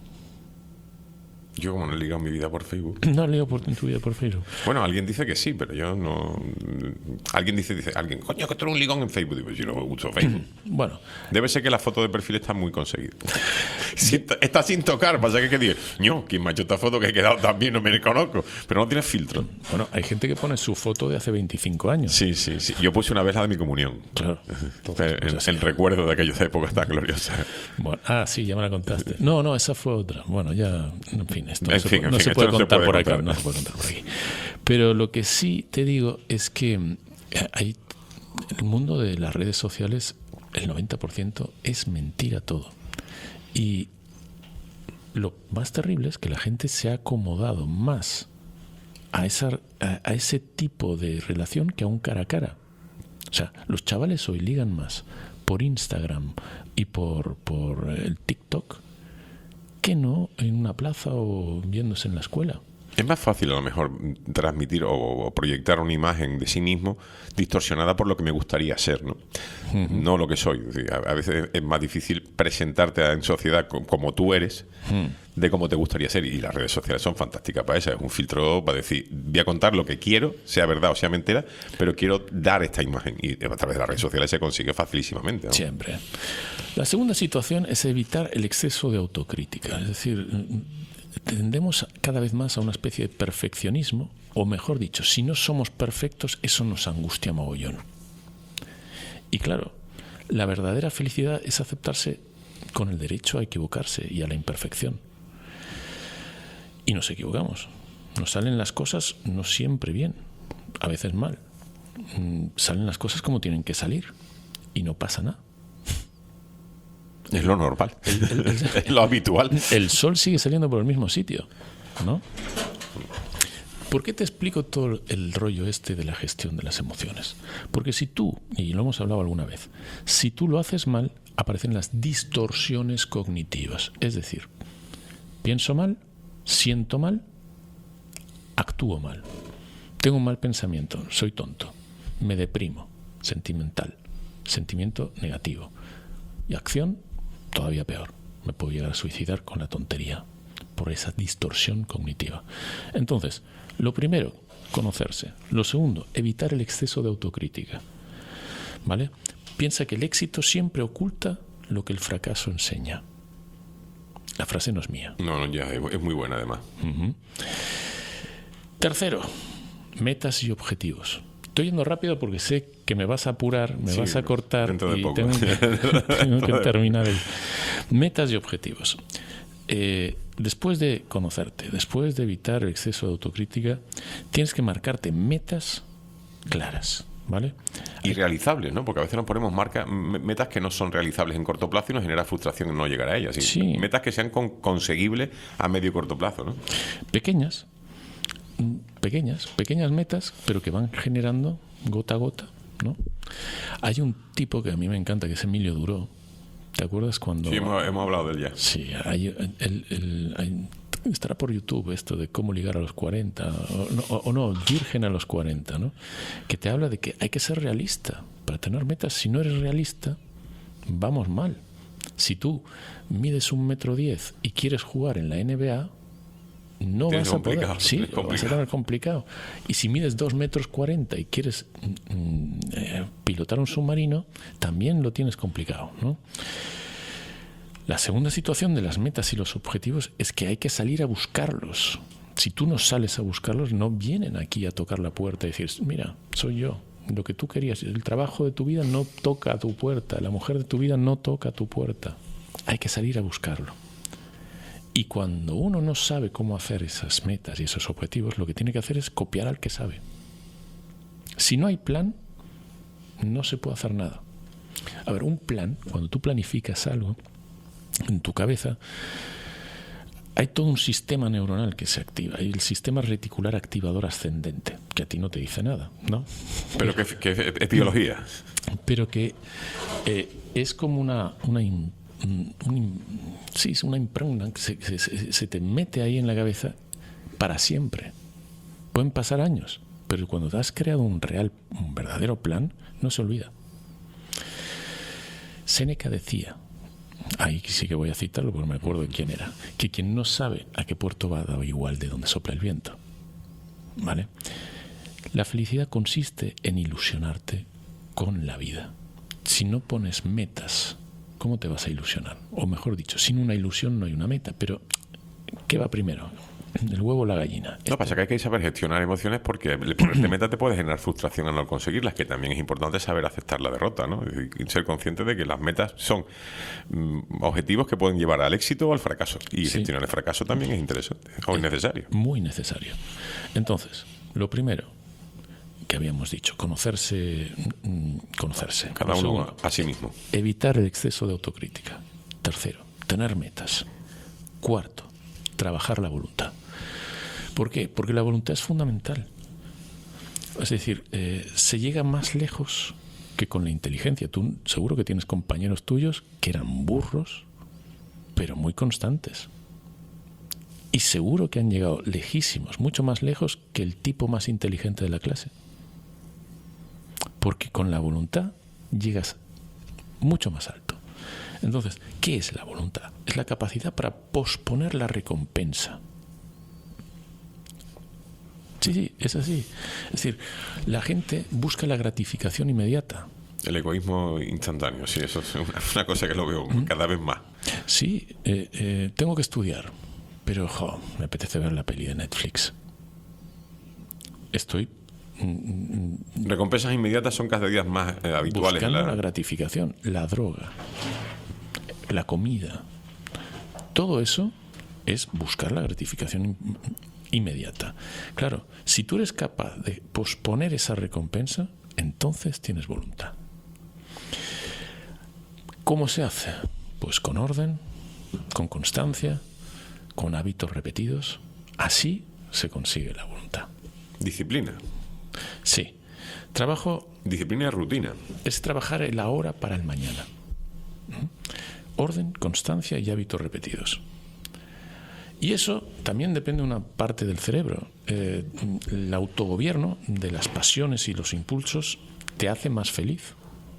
Yo como no he ligado mi vida por Facebook. No has ligado por tu vida por Facebook. Bueno, alguien dice que sí, pero yo no... Alguien dice, dice alguien, coño, que tú eres un ligón en Facebook. Digo, yo no uso Facebook. Bueno. Debe ser que la foto de perfil está muy conseguida. Está sin tocar, pasa que, que digo, no, ¿quién me ha hecho esta foto que he quedado tan bien? No me reconozco. Pero no tiene filtro. Bueno, hay gente que pone su foto de hace veinticinco años. Sí, sí, sí. Yo puse una vez la de mi comunión. Claro. Entonces, el, pues el recuerdo de aquellas épocas tan gloriosas. Bueno, ah, sí, ya me la contaste. No, no, esa fue otra. Bueno, ya, en fin, esto no, en se, fin, puede, en no fin, se puede no contar se puede por contar. acá. No se puede contar por aquí. Pero lo que sí te digo es que hay, el mundo de las redes sociales, el noventa por ciento es mentira todo. Y lo más terrible es que la gente se ha acomodado más a, esa, a, a ese tipo de relación que a un cara a cara. O sea, los chavales hoy ligan más por Instagram y por, por el TikTok que no en una plaza o viéndose en la escuela. Es más fácil a lo mejor transmitir o, o proyectar una imagen de sí mismo distorsionada por lo que me gustaría ser, ¿no? Uh-huh. No lo que soy. A, a veces es más difícil presentarte en sociedad como, como tú eres, uh-huh, de cómo te gustaría ser. Y las redes sociales son fantásticas para eso. Es un filtro para decir, voy a contar lo que quiero, sea verdad o sea mentira, pero quiero dar esta imagen. Y a través de las redes sociales se consigue facilísimamente, ¿no? Siempre. La segunda situación es evitar el exceso de autocrítica. Es decir, tendemos cada vez más a una especie de perfeccionismo, o mejor dicho, si no somos perfectos, eso nos angustia mogollón. Y claro, la verdadera felicidad es aceptarse con el derecho a equivocarse y a la imperfección. Y nos equivocamos. Nos salen las cosas no siempre bien, a veces mal. Salen las cosas como tienen que salir y no pasa nada. Es lo normal, el, el, el, es lo habitual. El sol sigue saliendo por el mismo sitio, ¿no? ¿Por qué te explico todo el rollo este de la gestión de las emociones? Porque si tú, y lo hemos hablado alguna vez, si tú lo haces mal, aparecen las distorsiones cognitivas. Es decir, pienso mal, siento mal, actúo mal. Tengo un mal pensamiento, soy tonto, me deprimo, sentimental, sentimiento negativo. Y acción, todavía peor. Me puedo llegar a suicidar con la tontería por esa distorsión cognitiva. Entonces, lo primero, conocerse. Lo segundo, evitar el exceso de autocrítica. ¿Vale? Piensa que el éxito siempre oculta lo que el fracaso enseña. La frase no es mía. No, no, ya, es muy buena además. Uh-huh. Tercero, metas y objetivos. Estoy yendo rápido porque sé que me vas a apurar, me sí, vas a cortar dentro de y poco. tengo que, tengo que terminar el... Metas y objetivos. Eh, después de conocerte, después de evitar el exceso de autocrítica, tienes que marcarte metas claras, ¿vale? Y realizables, ¿no? Porque a veces nos ponemos marcas, metas que no son realizables en corto plazo y nos genera frustración en no llegar a ellas. ¿Sí? Sí. Metas que sean con, conseguibles a medio y corto plazo, ¿no? Pequeñas, pequeñas, pequeñas metas, pero que van generando gota a gota, ¿no? Hay un tipo que a mí me encanta, que es Emilio Duró. ¿Te acuerdas cuando...? Sí, hemos, hemos hablado de él ya. Sí, hay, el, el, el, hay, estará por YouTube esto de cómo ligar a los cuarenta, o no, o no, virgen a los cuarenta, ¿no? Que te habla de que hay que ser realista para tener metas. Si no eres realista, vamos mal. Si tú mides un metro diez y quieres jugar en la N B A, no vas a poder. Sí, va a ser complicado. Y si mides dos metros cuarenta y quieres mm, eh, pilotar un submarino, también lo tienes complicado, ¿no? La segunda situación de las metas y los objetivos es que hay que salir a buscarlos. Si tú no sales a buscarlos, no vienen aquí a tocar la puerta y decir, mira, soy yo, lo que tú querías. El trabajo de tu vida no toca a tu puerta, la mujer de tu vida no toca a tu puerta. Hay que salir a buscarlo. Y cuando uno no sabe cómo hacer esas metas y esos objetivos, lo que tiene que hacer es copiar al que sabe. Si no hay plan, no se puede hacer nada. A ver, un plan, cuando tú planificas algo en tu cabeza, hay todo un sistema neuronal que se activa. Hay el sistema reticular activador ascendente, que a ti no te dice nada, ¿no? Pero que, que es biología. Pero que eh, es como una... una in, Un, sí, es una impregna que se, se, se te mete ahí en la cabeza para siempre. Pueden pasar años, pero cuando has creado un real, un verdadero plan, no se olvida. Séneca decía, ahí sí que voy a citarlo porque me acuerdo de quién era, que quien no sabe a qué puerto va da igual de dónde sopla el viento. ¿Vale? La felicidad consiste en ilusionarte con la vida. Si no pones metas, ¿cómo te vas a ilusionar? O mejor dicho, sin una ilusión no hay una meta, pero ¿qué va primero? ¿El huevo o la gallina? No, pasa que hay que saber gestionar emociones porque el ponerte meta te puede generar frustración al no conseguirlas, que también es importante saber aceptar la derrota, ¿no? Y ser consciente de que las metas son mm, objetivos que pueden llevar al éxito o al fracaso. Y Sí. gestionar el fracaso también es interesante o es necesario. Muy necesario. Entonces, lo primero que habíamos dicho, conocerse, mm, conocerse. Cada Lo uno segundo, a sí mismo. evitar el exceso de autocrítica. Tercero, tener metas. Cuarto, trabajar la voluntad. ¿Por qué? Porque la voluntad es fundamental. Es decir, eh, se llega más lejos que con la inteligencia. Tú seguro que tienes compañeros tuyos que eran burros, pero muy constantes. Y seguro que han llegado lejísimos, mucho más lejos que el tipo más inteligente de la clase. Porque con la voluntad llegas mucho más alto. Entonces, ¿qué es la voluntad? Es la capacidad para posponer la recompensa. Sí, sí, es así. Es decir, la gente busca la gratificación inmediata. El egoísmo instantáneo, sí, eso es una, una cosa que lo veo cada vez más. Sí, eh, eh, tengo que estudiar, pero jo, me apetece ver la peli de Netflix. Estoy mm, Recompensas inmediatas son cada día más eh, habituales. buscando en la la- gratificación, la droga, la comida. Todo eso es buscar la gratificación in- inmediata. Claro, si tú eres capaz de posponer esa recompensa, entonces tienes voluntad. ¿Cómo se hace? Pues con orden, con constancia, con hábitos repetidos. Así se consigue la voluntad. Disciplina. Sí, trabajo Disciplina y rutina. es trabajar el ahora para el mañana. ¿Mm? Orden, constancia y hábitos repetidos. Y eso también depende de una parte del cerebro. Eh, el autogobierno de las pasiones y los impulsos te hace más feliz.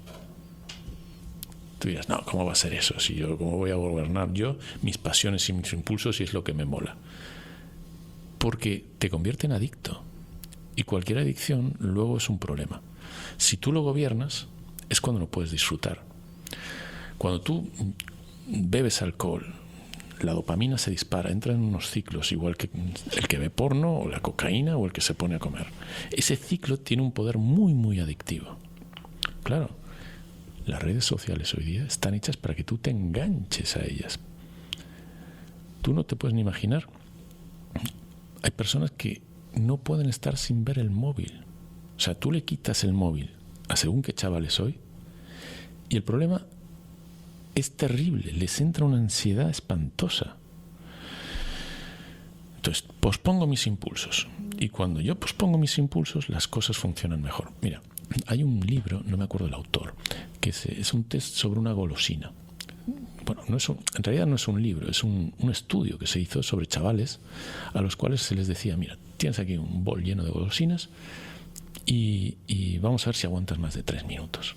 Tú dirás, no, ¿cómo va a ser eso? Si yo, ¿cómo voy a gobernar yo mis pasiones y mis impulsos si es lo que me mola? Porque te convierte en adicto. Y cualquier adicción luego es un problema. Si tú lo gobiernas, es cuando lo puedes disfrutar. Cuando tú bebes alcohol, la dopamina se dispara, entra en unos ciclos, igual que el que ve porno, o la cocaína, o el que se pone a comer. Ese ciclo tiene un poder muy, muy adictivo. Claro, las redes sociales hoy día están hechas para que tú te enganches a ellas. Tú no te puedes ni imaginar. Hay personas que no pueden estar sin ver el móvil. O sea, tú le quitas el móvil a según qué chavales hoy, y el problema es terrible, les entra una ansiedad espantosa. Entonces, pospongo mis impulsos. Y cuando yo pospongo mis impulsos, las cosas funcionan mejor. Mira, hay un libro, no me acuerdo el autor, que es, es un test sobre una golosina. Bueno, no es un, en realidad no es un libro, es un, un estudio que se hizo sobre chavales a los cuales se les decía, mira, tienes aquí un bol lleno de golosinas y, y vamos a ver si aguantas más de tres minutos.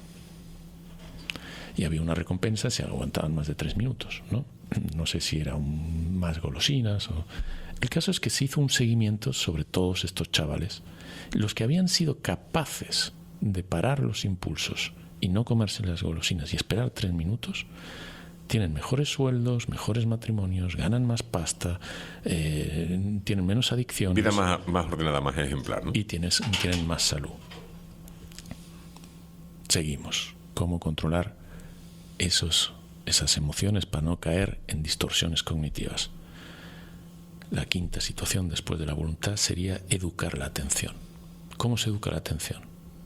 Y había una recompensa si aguantaban más de tres minutos, ¿no? No sé si eran más golosinas o... El caso es que se hizo un seguimiento sobre todos estos chavales, los que habían sido capaces de parar los impulsos y no comerse las golosinas y esperar tres minutos, tienen mejores sueldos, mejores matrimonios, ganan más pasta, eh, tienen menos adicciones. Vida más, más ordenada, más ejemplar, ¿no? Y tienes, tienen más salud. Seguimos. ¿Cómo controlar esos, esas emociones para no caer en distorsiones cognitivas? La quinta situación después de la voluntad sería educar la atención. ¿Cómo se educa la atención?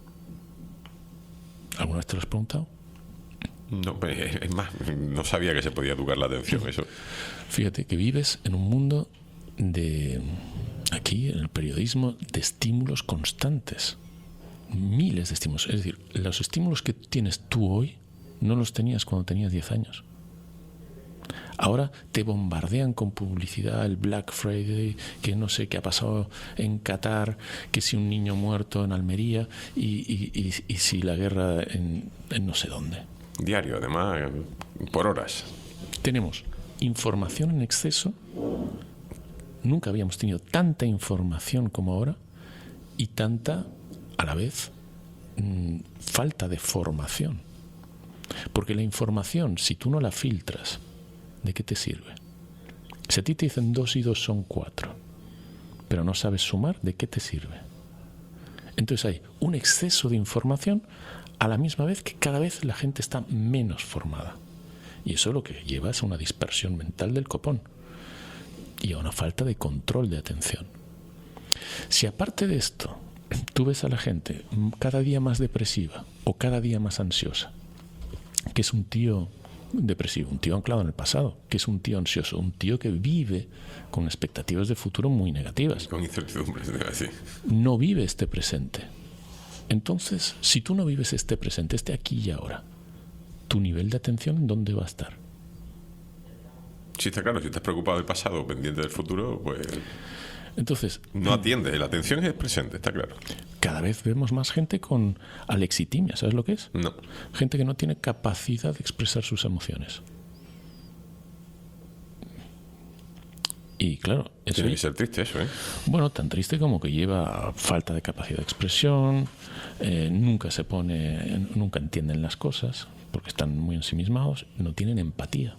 ¿Alguna vez te lo has preguntado? No, es más, no sabía que se podía educar la atención, eso. Fíjate que vives en un mundo de, aquí en el periodismo, de estímulos constantes. Miles de estímulos. Es decir, los estímulos que tienes tú hoy no los tenías cuando tenías diez años. Ahora te bombardean con publicidad, el Black Friday, que no sé qué ha pasado en Qatar, que si un niño muerto en Almería y, y, y, y si la guerra en, en no sé dónde. Diario, además, por horas. Tenemos información en exceso. Nunca habíamos tenido tanta información como ahora y tanta, a la vez, mmm, falta de formación. Porque la información, si tú no la filtras, ¿de qué te sirve? Si a ti te dicen dos y dos son cuatro, pero no sabes sumar, ¿de qué te sirve? Entonces hay un exceso de información a la misma vez que cada vez la gente está menos formada. Y eso lo que lleva es a una dispersión mental del copón y a una falta de control de atención. Si aparte de esto tú ves a la gente cada día más depresiva o cada día más ansiosa, que es un tío depresivo, un tío anclado en el pasado, que es un tío ansioso, un tío que vive con expectativas de futuro muy negativas, con incertidumbres, sí. No vive este presente. Entonces, si tú no vives este presente, este aquí y ahora, tu nivel de atención, ¿dónde va a estar? Sí, está claro, si estás preocupado del pasado, pendiente del futuro, pues entonces no atiendes, la atención es presente, está claro. Cada vez vemos más gente con alexitimia, ¿sabes lo que es? No. Gente que no tiene capacidad de expresar sus emociones. Y claro, eso tiene que ser triste eso, ¿eh? Bueno, tan triste como que lleva falta de capacidad de expresión, eh, nunca se pone, nunca entienden las cosas, porque están muy ensimismados, no tienen empatía.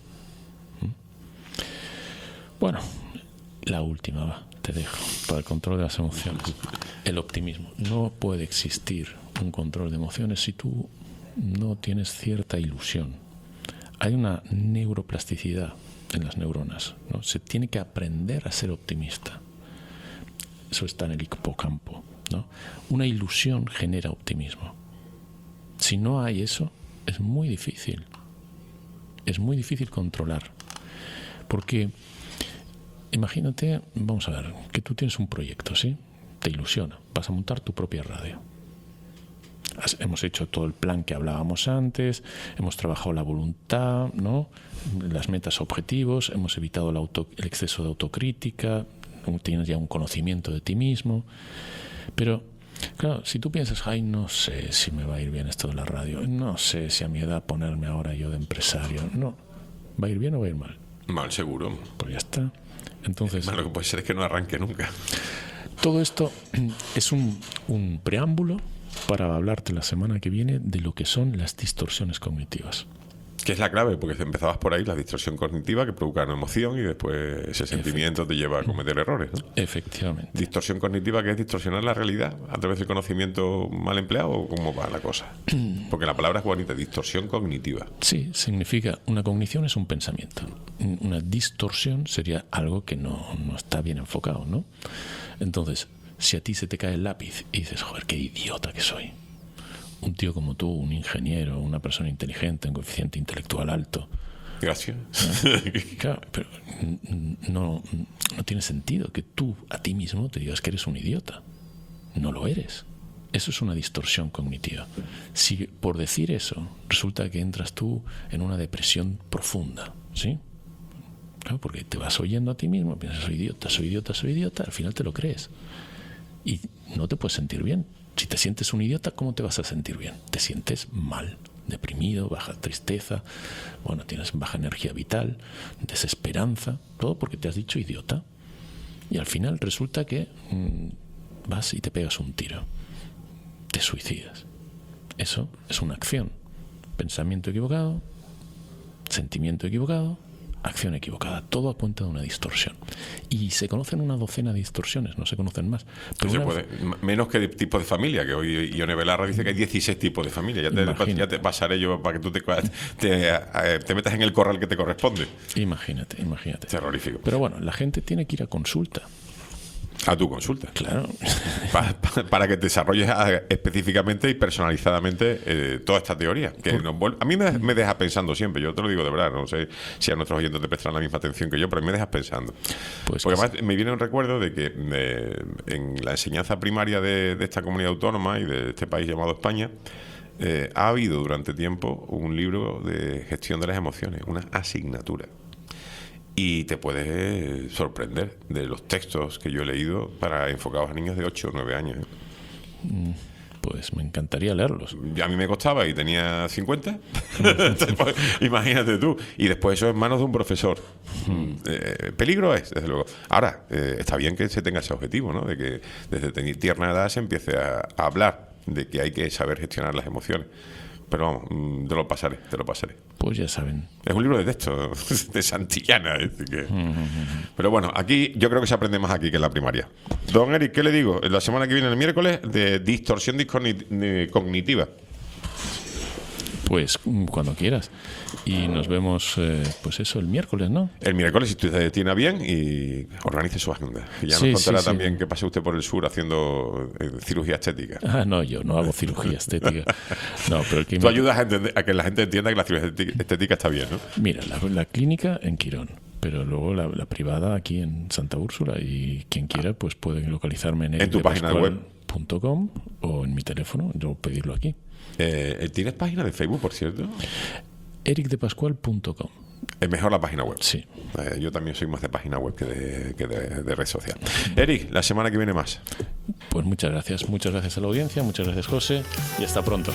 Bueno, la última, va, te dejo, para el control de las emociones. El optimismo. No puede existir un control de emociones si tú no tienes cierta ilusión. Hay una neuroplasticidad en las neuronas, ¿no? Se tiene que aprender a ser optimista. Eso está en el hipocampo, ¿no? Una ilusión genera optimismo. Si no hay eso, es muy difícil. Es muy difícil controlar. Porque imagínate, vamos a ver, que tú tienes un proyecto, ¿sí? Te ilusiona, vas a montar tu propia radio. Hemos hecho todo el plan que hablábamos antes, hemos trabajado la voluntad, ¿no? Las metas, objetivos, hemos evitado el, auto, el exceso de autocrítica, tienes ya un conocimiento de ti mismo. Pero, claro, si tú piensas, ay, no sé si me va a ir bien esto de la radio, no sé si a mi edad ponerme ahora yo de empresario, no, ¿va a ir bien o va a ir mal? Mal, seguro. Pues ya está. Entonces, lo que puede ser es que no arranque nunca. Todo esto es un, un preámbulo para hablarte la semana que viene de lo que son las distorsiones cognitivas. Que es la clave, porque empezabas por ahí, la distorsión cognitiva que provoca una emoción y después ese sentimiento te lleva a cometer errores, ¿no? Efectivamente. Distorsión cognitiva, que es distorsionar la realidad a través del conocimiento mal empleado, ¿o cómo va la cosa? Porque la palabra es bonita, distorsión cognitiva. Sí, significa, una cognición es un pensamiento. Una distorsión sería algo que no, no está bien enfocado, ¿no? Entonces, si a ti se te cae el lápiz y dices, joder, qué idiota que soy. Un tío como tú, un ingeniero, una persona inteligente, un coeficiente intelectual alto. Gracias. Claro, pero no, no tiene sentido que tú a ti mismo te digas que eres un idiota. No lo eres. Eso es una distorsión cognitiva. Si por decir eso resulta que entras tú en una depresión profunda, ¿sí? Claro, porque te vas oyendo a ti mismo, piensas, soy idiota, soy idiota, soy idiota, al final te lo crees. Y no te puedes sentir bien. Si te sientes un idiota, ¿cómo te vas a sentir bien? Te sientes mal, deprimido, baja tristeza, bueno, tienes baja energía vital, desesperanza, todo porque te has dicho idiota. Y al final resulta que mmm, vas y te pegas un tiro, te suicidas. Eso es una acción. Pensamiento equivocado, sentimiento equivocado, acción equivocada. Todo apunta a una distorsión. Y se conocen una docena de distorsiones, no se conocen más. Pero se una... puede, menos que de tipo de familia, que hoy Ione Belarra dice que hay dieciséis tipos de familia. Ya te, ya te pasaré yo para que tú te, te, te metas en el corral que te corresponde. Imagínate, imagínate. Terrorífico. Pero bueno, la gente tiene que ir a consulta. A tu consulta. Claro. para, para, para que te desarrolles específicamente y personalizadamente eh, toda esta teoría. Que nos vuelve, a mí me, me deja pensando siempre, yo te lo digo de verdad, no sé si a nuestros oyentes te prestan la misma atención que yo, pero a mí me dejas pensando. Pues Porque además me viene un recuerdo de que eh, en la enseñanza primaria de, de esta comunidad autónoma y de este país llamado España, eh, ha habido durante tiempo un libro de gestión de las emociones, una asignatura. y te puedes sorprender de los textos que yo he leído para enfocados a niños de ocho o nueve años. ¿eh? Pues me encantaría leerlos. A mí me costaba y tenía cincuenta. Pues, imagínate tú. Y después eso en manos de un profesor. Mm. Eh, peligro es, desde luego. Ahora, eh, está bien que se tenga ese objetivo, ¿no? De que desde tierna edad se empiece a, a hablar de que hay que saber gestionar las emociones. Pero vamos, te lo pasaré, te lo pasaré. Pues ya saben. Es un libro de texto de Santillana. Es decir que... Pero bueno, aquí yo creo que se aprende más aquí que en la primaria. Don Eric, ¿qué le digo? La semana que viene, el miércoles, de distorsión cognitiva. Pues cuando quieras. Y nos vemos, eh, pues eso, el miércoles, ¿no? El miércoles, si usted tiene bien, y organice su agenda. Y ya sí, nos contará sí, también sí. que pase usted por el sur haciendo eh, cirugía estética. Ah, no, yo no hago cirugía estética. No, pero el que Tú me... ayudas a, entender, a que la gente entienda que la cirugía estética está bien, ¿no? Mira, la, la clínica en Quirón, pero luego la, la privada aquí en Santa Úrsula, y quien quiera pues puede localizarme en, ¿En tu página web? punto com o en mi teléfono, yo pedirlo aquí. Eh, ¿Tienes página de Facebook, por cierto? eric de pascual punto com. Es mejor la página web. Sí. Eh, yo también soy más de página web que de, que de, de red social. Eric, la semana que viene más. Pues muchas gracias. Muchas gracias a la audiencia, muchas gracias, José, y hasta pronto.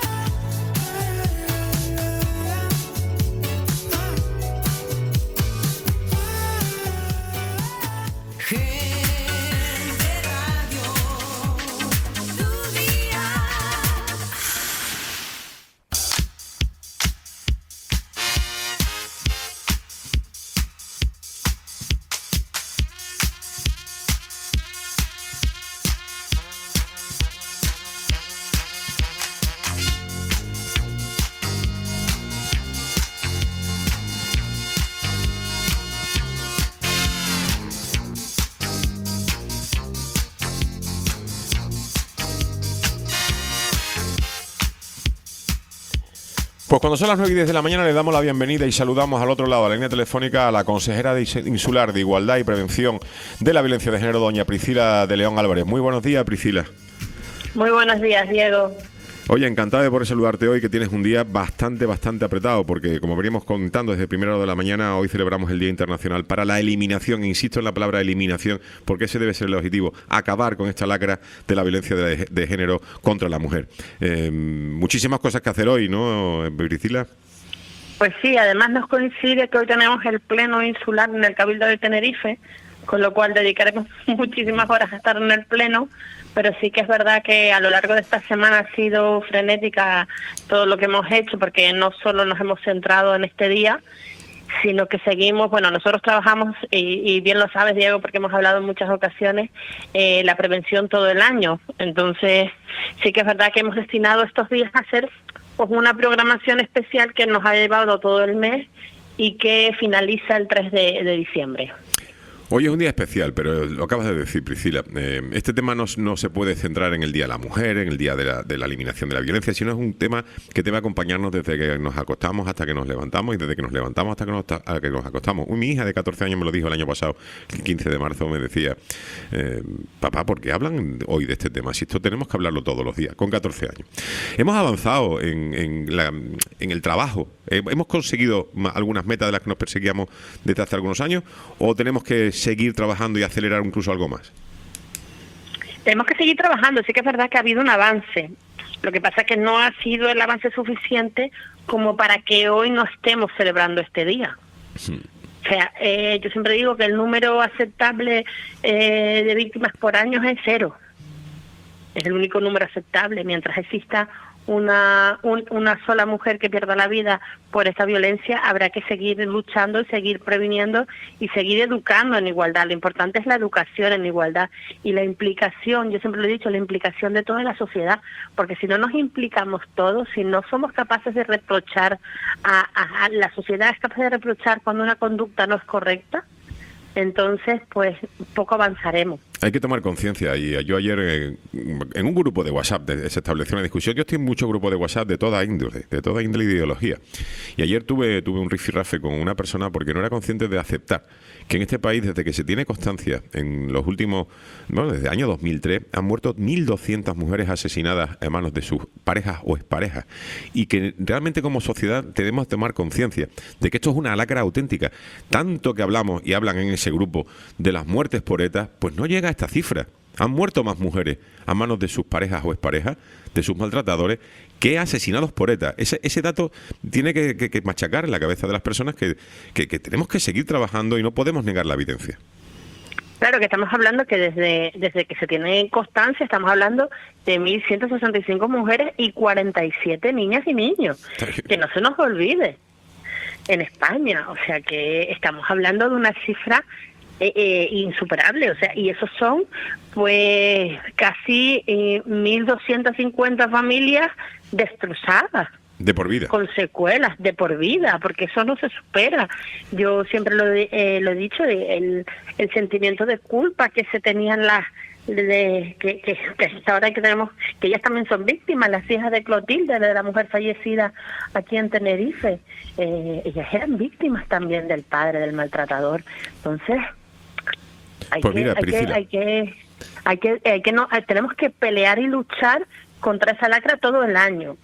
Pues cuando son las nueve y diez de la mañana le damos la bienvenida y saludamos al otro lado de la línea telefónica a la consejera de insular de Igualdad y Prevención de la Violencia de Género, doña Priscila de León Álvarez. Muy buenos días, Priscila. Muy buenos días, Diego. Oye, encantado de poder saludarte hoy, que tienes un día bastante, bastante apretado, porque como veníamos contando desde primera hora de la mañana, hoy celebramos el Día Internacional para la Eliminación, insisto en la palabra eliminación, porque ese debe ser el objetivo, acabar con esta lacra de la violencia de, de género contra la mujer. Eh, muchísimas cosas que hacer hoy, ¿no, Priscila? Pues sí, además nos coincide que hoy tenemos el pleno insular en el Cabildo de Tenerife, con lo cual dedicaremos muchísimas horas a estar en el pleno, pero sí que es verdad que a lo largo de esta semana ha sido frenética todo lo que hemos hecho, porque no solo nos hemos centrado en este día, sino que seguimos, bueno, nosotros trabajamos, y, y bien lo sabes, Diego, porque hemos hablado en muchas ocasiones, eh, la prevención todo el año. Entonces, sí que es verdad que hemos destinado estos días a hacer pues una programación especial que nos ha llevado todo el mes y que finaliza el tres de diciembre. Hoy es un día especial, pero lo acabas de decir, Priscila. Eh, este tema no, no se puede centrar en el Día de la Mujer, en el Día de la, de la Eliminación de la Violencia, sino es un tema que debe acompañarnos desde que nos acostamos hasta que nos levantamos y desde que nos levantamos hasta que nos, hasta que nos acostamos. Mi hija de catorce años me lo dijo el año pasado, el quince de marzo, me decía, eh, papá, ¿por qué hablan hoy de este tema? Si esto tenemos que hablarlo todos los días, con catorce años. Hemos avanzado en, en, la, en el trabajo. Eh, ¿Hemos conseguido algunas metas de las que nos perseguíamos desde hace algunos años o tenemos que seguir trabajando y acelerar incluso algo más? Tenemos que seguir trabajando, sí que es verdad que ha habido un avance. Lo que pasa es que no ha sido el avance suficiente como para que hoy no estemos celebrando este día. Sí. O sea, eh, yo siempre digo que el número aceptable eh, de víctimas por año es cero. Es el único número aceptable. Mientras exista una un, una sola mujer que pierda la vida por esta violencia, habrá que seguir luchando y seguir previniendo y seguir educando en igualdad. Lo importante es la educación en igualdad y la implicación, yo siempre lo he dicho, la implicación de toda la sociedad, porque si no nos implicamos todos, si no somos capaces de reprochar, a, a, a la sociedad es capaz de reprochar cuando una conducta no es correcta, entonces pues poco avanzaremos. Hay que tomar conciencia y yo ayer eh, en un grupo de WhatsApp de, se estableció una discusión. Yo estoy en muchos grupos de WhatsApp de toda índole, de toda índole de ideología. Y ayer tuve tuve un rifirrafe con una persona porque no era consciente de aceptar que en este país, desde que se tiene constancia, en los últimos, bueno, desde el año dos mil tres, han muerto mil doscientas mujeres asesinadas en manos de sus parejas o exparejas. Y que realmente como sociedad tenemos que tomar conciencia de que esto es una lacra auténtica. Tanto que hablamos y hablan en ese grupo de las muertes por ETA, pues no llega a esta cifra. Han muerto más mujeres a manos de sus parejas o exparejas, de sus maltratadores, que asesinados por ETA. Ese, ese dato tiene que, que, que machacar en la cabeza de las personas que, que, que tenemos que seguir trabajando y no podemos negar la evidencia. Claro, que estamos hablando que desde desde que se tiene constancia estamos hablando de mil ciento sesenta y cinco mujeres y cuarenta y siete niñas y niños. Que no se nos olvide. En España, o sea que estamos hablando de una cifra Eh, eh, insuperable, o sea, y esos son pues casi eh, mil doscientas cincuenta familias destrozadas. De por vida. Con secuelas, de por vida, porque eso no se supera. Yo siempre lo, eh, lo he dicho, el, el sentimiento de culpa que se tenían las de que, que, que ahora que tenemos, que ellas también son víctimas, las hijas de Clotilde, de la mujer fallecida aquí en Tenerife, eh, ellas eran víctimas también del padre, del maltratador. Entonces hay pues que, mira, hay, que, hay que hay que hay que no tenemos que pelear y luchar contra esa lacra todo el año.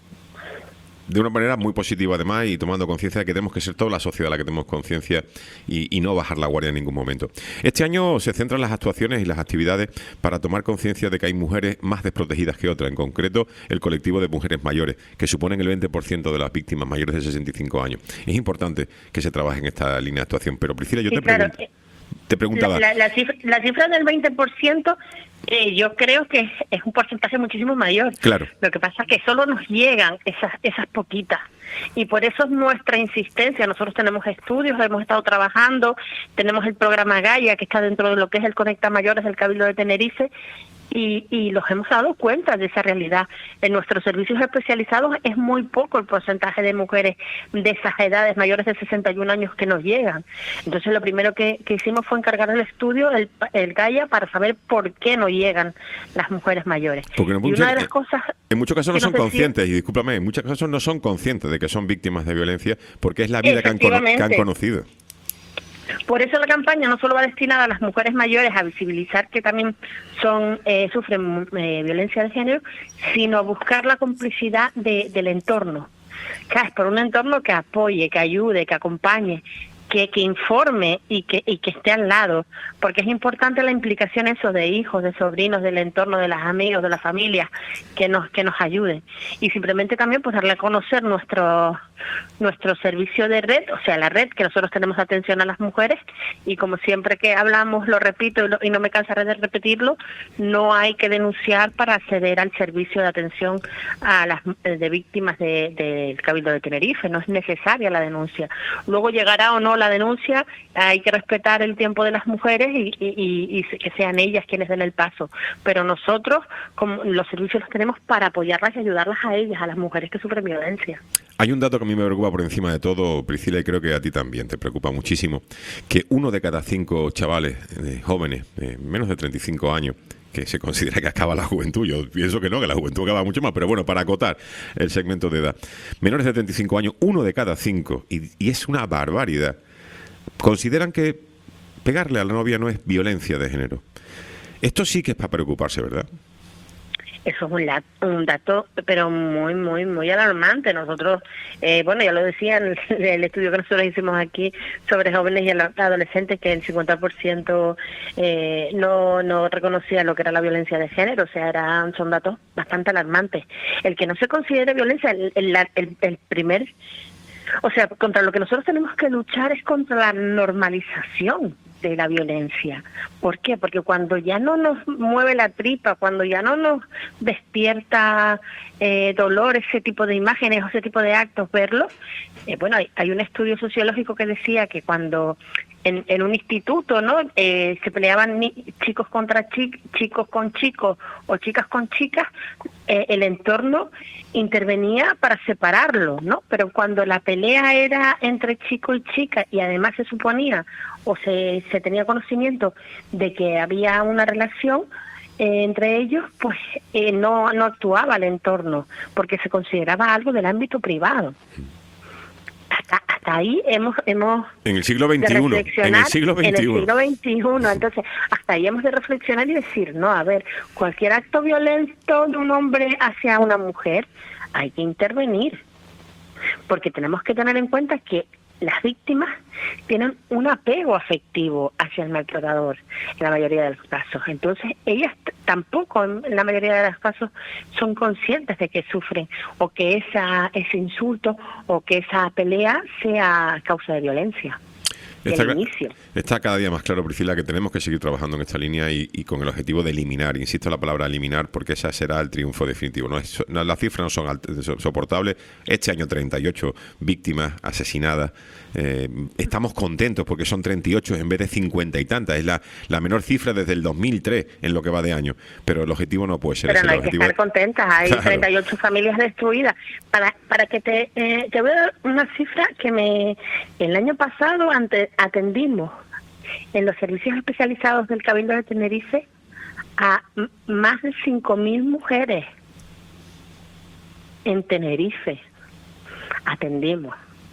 De una manera muy positiva además y tomando conciencia de que tenemos que ser toda la sociedad la que tenemos conciencia y, y no bajar la guardia en ningún momento. Este año se centran las actuaciones y las actividades para tomar conciencia de que hay mujeres más desprotegidas que otras, en concreto el colectivo de mujeres mayores, que suponen el veinte por ciento de las víctimas mayores de sesenta y cinco años. Es importante que se trabaje en esta línea de actuación, pero Priscila, yo sí, te claro. pregunto... Te preguntaba. La, la, cifra, la cifra del veinte por ciento eh, yo creo que es, es un porcentaje muchísimo mayor. Claro. Lo que pasa es que solo nos llegan esas esas poquitas. Y por eso es nuestra insistencia. Nosotros tenemos estudios, hemos estado trabajando, tenemos el programa Gaia, que está dentro de lo que es el Conecta Mayores del Cabildo de Tenerife, y, y los hemos dado cuenta de esa realidad. En nuestros servicios especializados es muy poco el porcentaje de mujeres de esas edades mayores de sesenta y un años que nos llegan. Entonces lo primero que, que hicimos fue encargar el estudio, el, el Gaia, para saber por qué no llegan las mujeres mayores. Porque en, y muchas, una de las cosas en muchos casos no son decía, conscientes, y discúlpame, en muchos casos no son conscientes de que son víctimas de violencia porque es la vida que han, que han conocido. Por eso la campaña no solo va destinada a las mujeres mayores a visibilizar que también son eh, sufren eh, violencia de género, sino a buscar la complicidad de, del entorno. ¿Sabes? Por un entorno que apoye, que ayude, que acompañe, que, que informe y que, y que esté al lado, porque es importante la implicación eso de hijos, de sobrinos, del entorno, de los amigos, de la familia, que nos que nos ayuden. Y simplemente también pues darle a conocer nuestro nuestro servicio de red, o sea, la red, que nosotros tenemos atención a las mujeres, y como siempre que hablamos, lo repito y, lo, y no me cansaré de repetirlo, no hay que denunciar para acceder al servicio de atención a las de víctimas del de, de Cabildo de Tenerife, no es necesaria la denuncia. Luego llegará o no la denuncia, hay que respetar el tiempo de las mujeres y, y, y, y que sean ellas quienes den el paso, pero nosotros como los servicios los tenemos para apoyarlas y ayudarlas a ellas, a las mujeres que sufren violencia. Hay un dato que a mí me preocupa por encima de todo, Priscila, y creo que a ti también te preocupa muchísimo, que uno de cada cinco chavales eh, jóvenes, eh, menos de treinta y cinco años, que se considera que acaba la juventud, yo pienso que no, que la juventud acaba mucho más, pero bueno, para acotar el segmento de edad, menores de treinta y cinco años, uno de cada cinco, y, y es una barbaridad, consideran que pegarle a la novia no es violencia de género. Esto sí que es para preocuparse, ¿verdad? Eso es un, la, un dato, pero muy, muy, muy alarmante. Nosotros, eh, bueno, ya lo decía en el, el estudio que nosotros hicimos aquí sobre jóvenes y adolescentes, que el cincuenta por ciento eh, no, no reconocía lo que era la violencia de género, o sea, eran, son datos bastante alarmantes. El que no se considere violencia, el, el, el, el primer... O sea, contra lo que nosotros tenemos que luchar es contra la normalización de la violencia. ¿Por qué? Porque cuando ya no nos mueve la tripa, cuando ya no nos despierta eh, dolor ese tipo de imágenes o ese tipo de actos, verlos, eh, bueno, hay, hay un estudio sociológico que decía que cuando en, en un instituto, ¿no? Eh, se peleaban ni, chicos contra chi, chicos con chicos o chicas con chicas, eh, el entorno intervenía para separarlo, ¿no? Pero cuando la pelea era entre chico y chica y además se suponía o se, se tenía conocimiento de que había una relación eh, entre ellos, pues eh, no, no actuaba el entorno porque se consideraba algo del ámbito privado. Hasta, hasta ahí hemos hemos en el siglo veintiuno, en el siglo veintiuno. En el siglo veintiuno, entonces hasta ahí hemos de reflexionar y decir, no, a ver, cualquier acto violento de un hombre hacia una mujer hay que intervenir, porque tenemos que tener en cuenta que las víctimas tienen un apego afectivo hacia el maltratador en la mayoría de los casos. Entonces, ellas t- tampoco en la mayoría de los casos son conscientes de que sufren o que esa ese insulto o que esa pelea sea causa de violencia. Está, El inicio. está cada día más claro, Priscila, que tenemos que seguir trabajando en esta línea y, y con el objetivo de eliminar, insisto en la palabra eliminar, porque ese será el triunfo definitivo. No es, no, las cifras no son alt- soportables. Este año treinta y ocho víctimas asesinadas. Eh, estamos contentos porque son treinta y ocho en vez de cincuenta y tantas. Es la, la menor cifra desde el dos mil tres en lo que va de año. Pero el objetivo no puede ser Pero ese. no El hay que objetivo estar es- contentas, hay Claro. treinta y ocho familias destruidas. Para para que te, eh, te voy a dar una cifra que me el año pasado ante, atendimos en los servicios especializados del Cabildo de Tenerife a m- más de cinco mil mujeres en Tenerife. Atendimos.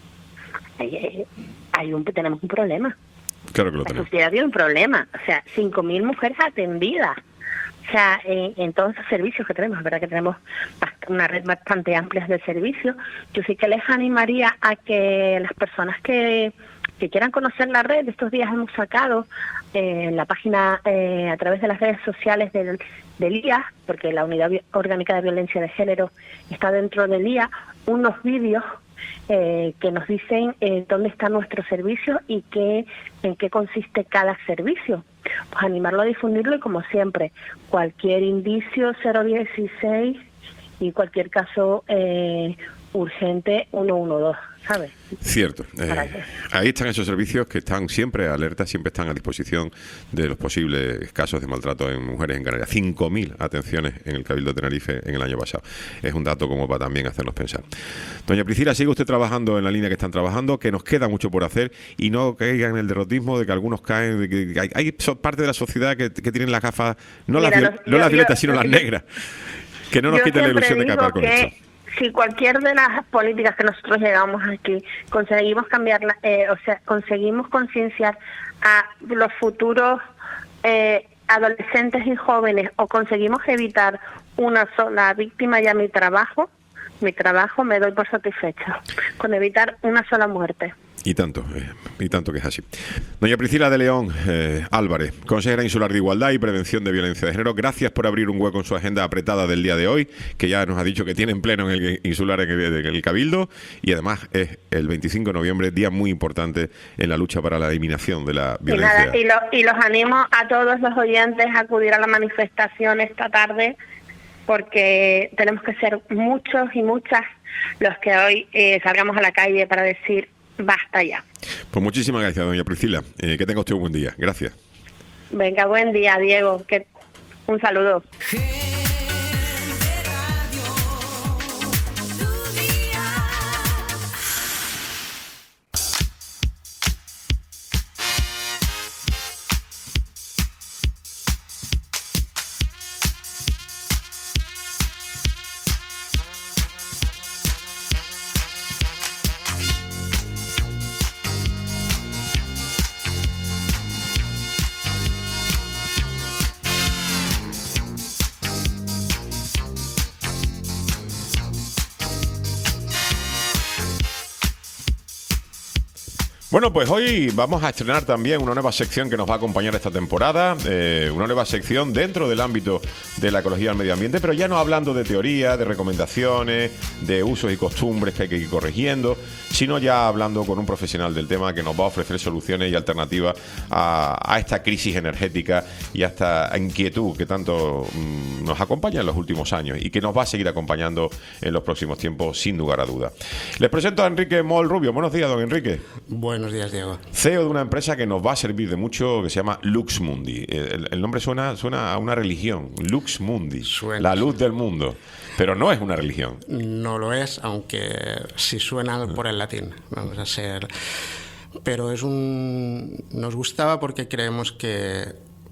Hay, hay- hay un, tenemos un problema. Claro que lo La tenemos. sociedad tiene un problema. O sea, cinco mil mujeres atendidas. O sea, en, en todos esos servicios que tenemos, es verdad que tenemos bast- una red bastante amplia de servicios. Yo sí que les animaría a que las personas que, que quieran conocer la red, estos días hemos sacado eh, en la página, eh, a través de las redes sociales del, del I A, porque la Unidad Bi- Orgánica de Violencia de Género está dentro del I A, unos vídeos eh, que nos dicen eh, dónde está nuestro servicio y qué, en qué consiste cada servicio. Pues animarlo a difundirlo y, como siempre, cualquier indicio cero dieciséis y cualquier caso eh, urgente uno uno dos, ¿sabes? Cierto. Eh, ¿Para qué? ahí están esos servicios que están siempre alerta, siempre están a disposición de los posibles casos de maltrato en mujeres en Canarias. cinco mil atenciones en el Cabildo de Tenerife en el año pasado. Es un dato como para también hacernos pensar. Doña Priscila, sigue usted trabajando en la línea que están trabajando, que nos queda mucho por hacer y no caigan en el derrotismo de que algunos caen, de que hay, hay so- parte de la sociedad que, que tienen las gafas, no, Mira, las, viol- los- no yo- las violetas, yo- sino las yo- negras. Que no nos Yo quiten la siempre ilusión de digo acabar con que esto. si cualquier de las políticas que nosotros llegamos aquí conseguimos cambiarla, eh, o sea, conseguimos concienciar a los futuros eh, adolescentes y jóvenes, o conseguimos evitar una sola víctima, ya mi trabajo, mi trabajo me doy por satisfecha con evitar una sola muerte. Y tanto, eh, y tanto que es así. Doña Priscila de León eh, Álvarez, consejera insular de Igualdad y Prevención de Violencia de Género, gracias por abrir un hueco en su agenda apretada del día de hoy, que ya nos ha dicho que tiene en pleno en el insular en el, en el Cabildo, y además es el veinticinco de noviembre, día muy importante en la lucha para la eliminación de la Y, violencia. nada, y, lo- y los animo a todos los oyentes a acudir a la manifestación esta tarde, porque tenemos que ser muchos y muchas los que hoy eh, salgamos a la calle para decir basta ya. Pues muchísimas gracias, doña Priscila. Eh, que tenga usted un buen día. Gracias. Venga, buen día, Diego. Que, un saludo. Bueno, pues hoy vamos a estrenar también una nueva sección que nos va a acompañar esta temporada, eh, una nueva sección dentro del ámbito de la ecología y el medio ambiente, pero ya no hablando de teoría, de recomendaciones, de usos y costumbres que hay que ir corrigiendo, sino ya hablando con un profesional del tema que nos va a ofrecer soluciones y alternativas a, a esta crisis energética y a esta inquietud que tanto mm, nos acompaña en los últimos años y que nos va a seguir acompañando en los próximos tiempos, sin lugar a dudas. Les presento a Enrique Moll Rubio. Buenos días, don Enrique. Bueno. Buenos días, Diego. C E O de una empresa que nos va a servir de mucho, que se llama Lux Mundi. El, el nombre suena, suena a una religión, Lux Mundi, suena. La luz del mundo. Pero no es una religión. No lo es, aunque sí suena por el latín. Vamos a ser... Pero es un... nos gustaba porque creemos que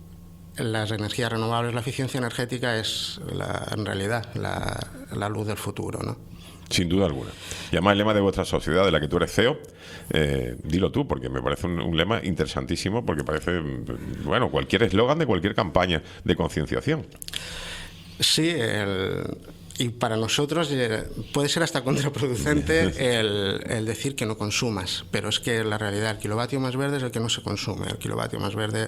las energías renovables, la eficiencia energética es la, en realidad la, la luz del futuro, ¿no? Sin duda alguna. Y además el lema de vuestra sociedad, de la que tú eres C E O, eh, dilo tú, porque me parece un, un lema interesantísimo, porque parece, bueno, cualquier eslogan de cualquier campaña de concienciación. Sí, el... y para nosotros eh, puede ser hasta contraproducente el, el decir que no consumas, pero es que la realidad, el kilovatio más verde es el que no se consume, el kilovatio más verde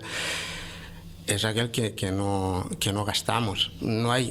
es aquel que, que, no, que no gastamos. No hay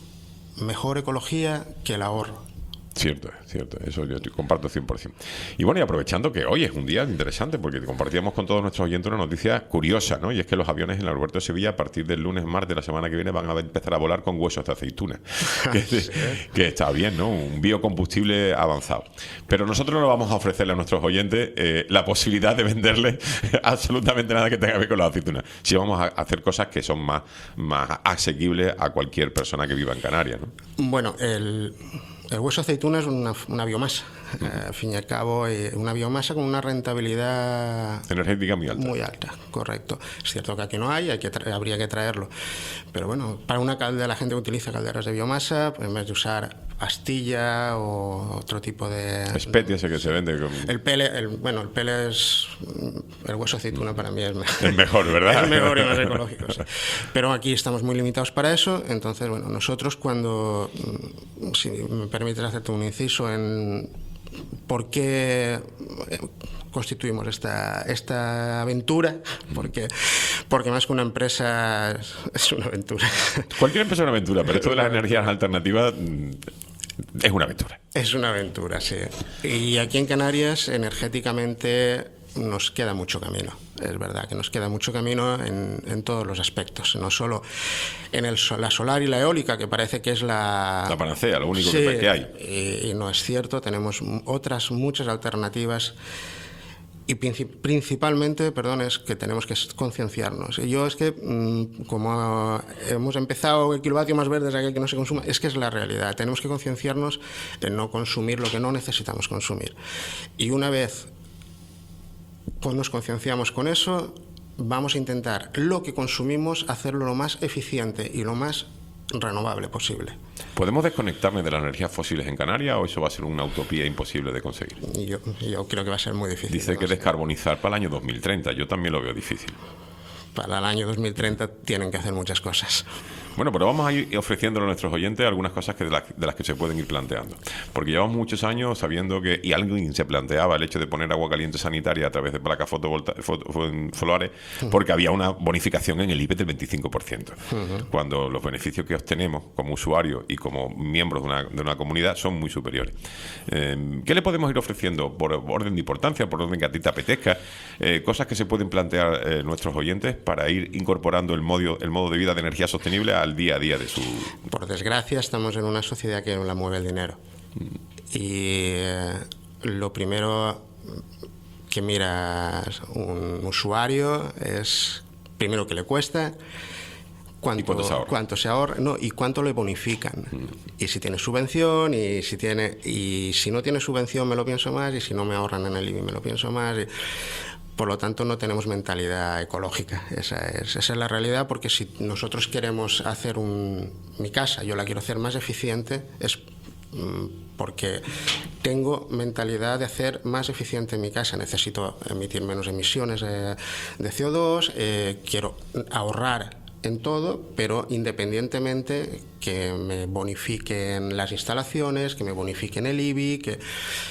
mejor ecología que el ahorro. Cierto, cierto, eso yo comparto cien por ciento. Y bueno, y aprovechando que hoy es un día interesante, porque compartíamos con todos nuestros oyentes una noticia curiosa, ¿no? Y es que los aviones en el aeropuerto de Sevilla, a partir del lunes, martes de la semana que viene, van a empezar a volar con huesos de aceituna. que, ¿Sí? que está bien, ¿no? Un biocombustible avanzado. Pero nosotros no vamos a ofrecerle a nuestros oyentes eh, la posibilidad de venderles absolutamente nada que tenga que ver con las aceitunas. Sí vamos a hacer cosas que son más, más asequibles a cualquier persona que viva en Canarias, ¿no? Bueno, el... El hueso de aceituna es una, una biomasa, uh-huh. eh, al fin y al cabo, eh, una biomasa con una rentabilidad energética muy alta. Muy alta, correcto. Es cierto que aquí no hay, hay que tra- habría que traerlo. Pero bueno, para una caldera, la gente utiliza calderas de biomasa, pues en vez de usar astilla o otro tipo de... Especia ese que se vende. Con... El pele, el, bueno, el pele es... El hueso de aceituna para mí es mejor. Es mejor, ¿verdad? Es mejor y más ecológico, sí. Pero aquí estamos muy limitados para eso, entonces, bueno, nosotros cuando... Si me permites hacerte un inciso en por qué constituimos esta, esta aventura, porque, porque más que una empresa es, es una aventura. Cualquier empresa es una aventura, pero esto de las energías alternativas es una aventura. Es una aventura, sí. Y aquí en Canarias, energéticamente, nos queda mucho camino. Es verdad que nos queda mucho camino en, en todos los aspectos, no solo en el, la solar y la eólica, que parece que es la... La panacea, lo único sí, que, que hay. Y, y no es cierto, tenemos otras muchas alternativas y principalmente, perdón, es que tenemos que concienciarnos. Y yo es que, como hemos empezado, el kilovatio más verde es aquel que no se consuma, es que es la realidad. Tenemos que concienciarnos en no consumir lo que no necesitamos consumir. Y una vez cuando nos concienciamos con eso, vamos a intentar lo que consumimos hacerlo lo más eficiente y lo más renovable posible. ¿Podemos desconectarnos de las energías fósiles en Canarias o eso va a ser una utopía imposible de conseguir? Yo, yo creo que va a ser muy difícil. Dice de que descarbonizar para el año dos mil treinta. Yo también lo veo difícil. Para el año dos mil treinta tienen que hacer muchas cosas. Bueno, pero vamos a ir ofreciéndole a nuestros oyentes algunas cosas que de, la, de las que se pueden ir planteando. Porque llevamos muchos años sabiendo que, y alguien se planteaba el hecho de poner agua caliente sanitaria a través de placas fotovolta- foto, solares, porque había una bonificación en el I B E del veinticinco por ciento. Uh-huh. Cuando los beneficios que obtenemos como usuarios y como miembros de una, de una comunidad son muy superiores. Eh, ¿Qué le podemos ir ofreciendo por orden de importancia, por orden que a ti te apetezca? Eh, cosas que se pueden plantear eh, nuestros oyentes para ir incorporando el modo, el modo de vida de energía sostenible a al día a día de su... Por desgracia estamos en una sociedad que la mueve el dinero. Mm. Y eh, lo primero que mira un usuario es primero qué le cuesta, cuánto, ¿Y cuánto se ahorra? Cuánto se ahorra, no, y cuánto le bonifican. Mm. Y si tiene subvención, y si tiene y si no tiene subvención me lo pienso más, y si no me ahorran en el I B I me lo pienso más. Y, por lo tanto, no tenemos mentalidad ecológica. Esa es, esa es la realidad, porque si nosotros queremos hacer un, mi casa, yo la quiero hacer más eficiente, es mm, porque tengo mentalidad de hacer más eficiente mi casa. Necesito emitir menos emisiones de, de C O dos, eh, quiero ahorrar en todo, pero independientemente que me bonifiquen las instalaciones, que me bonifiquen el I B I, que...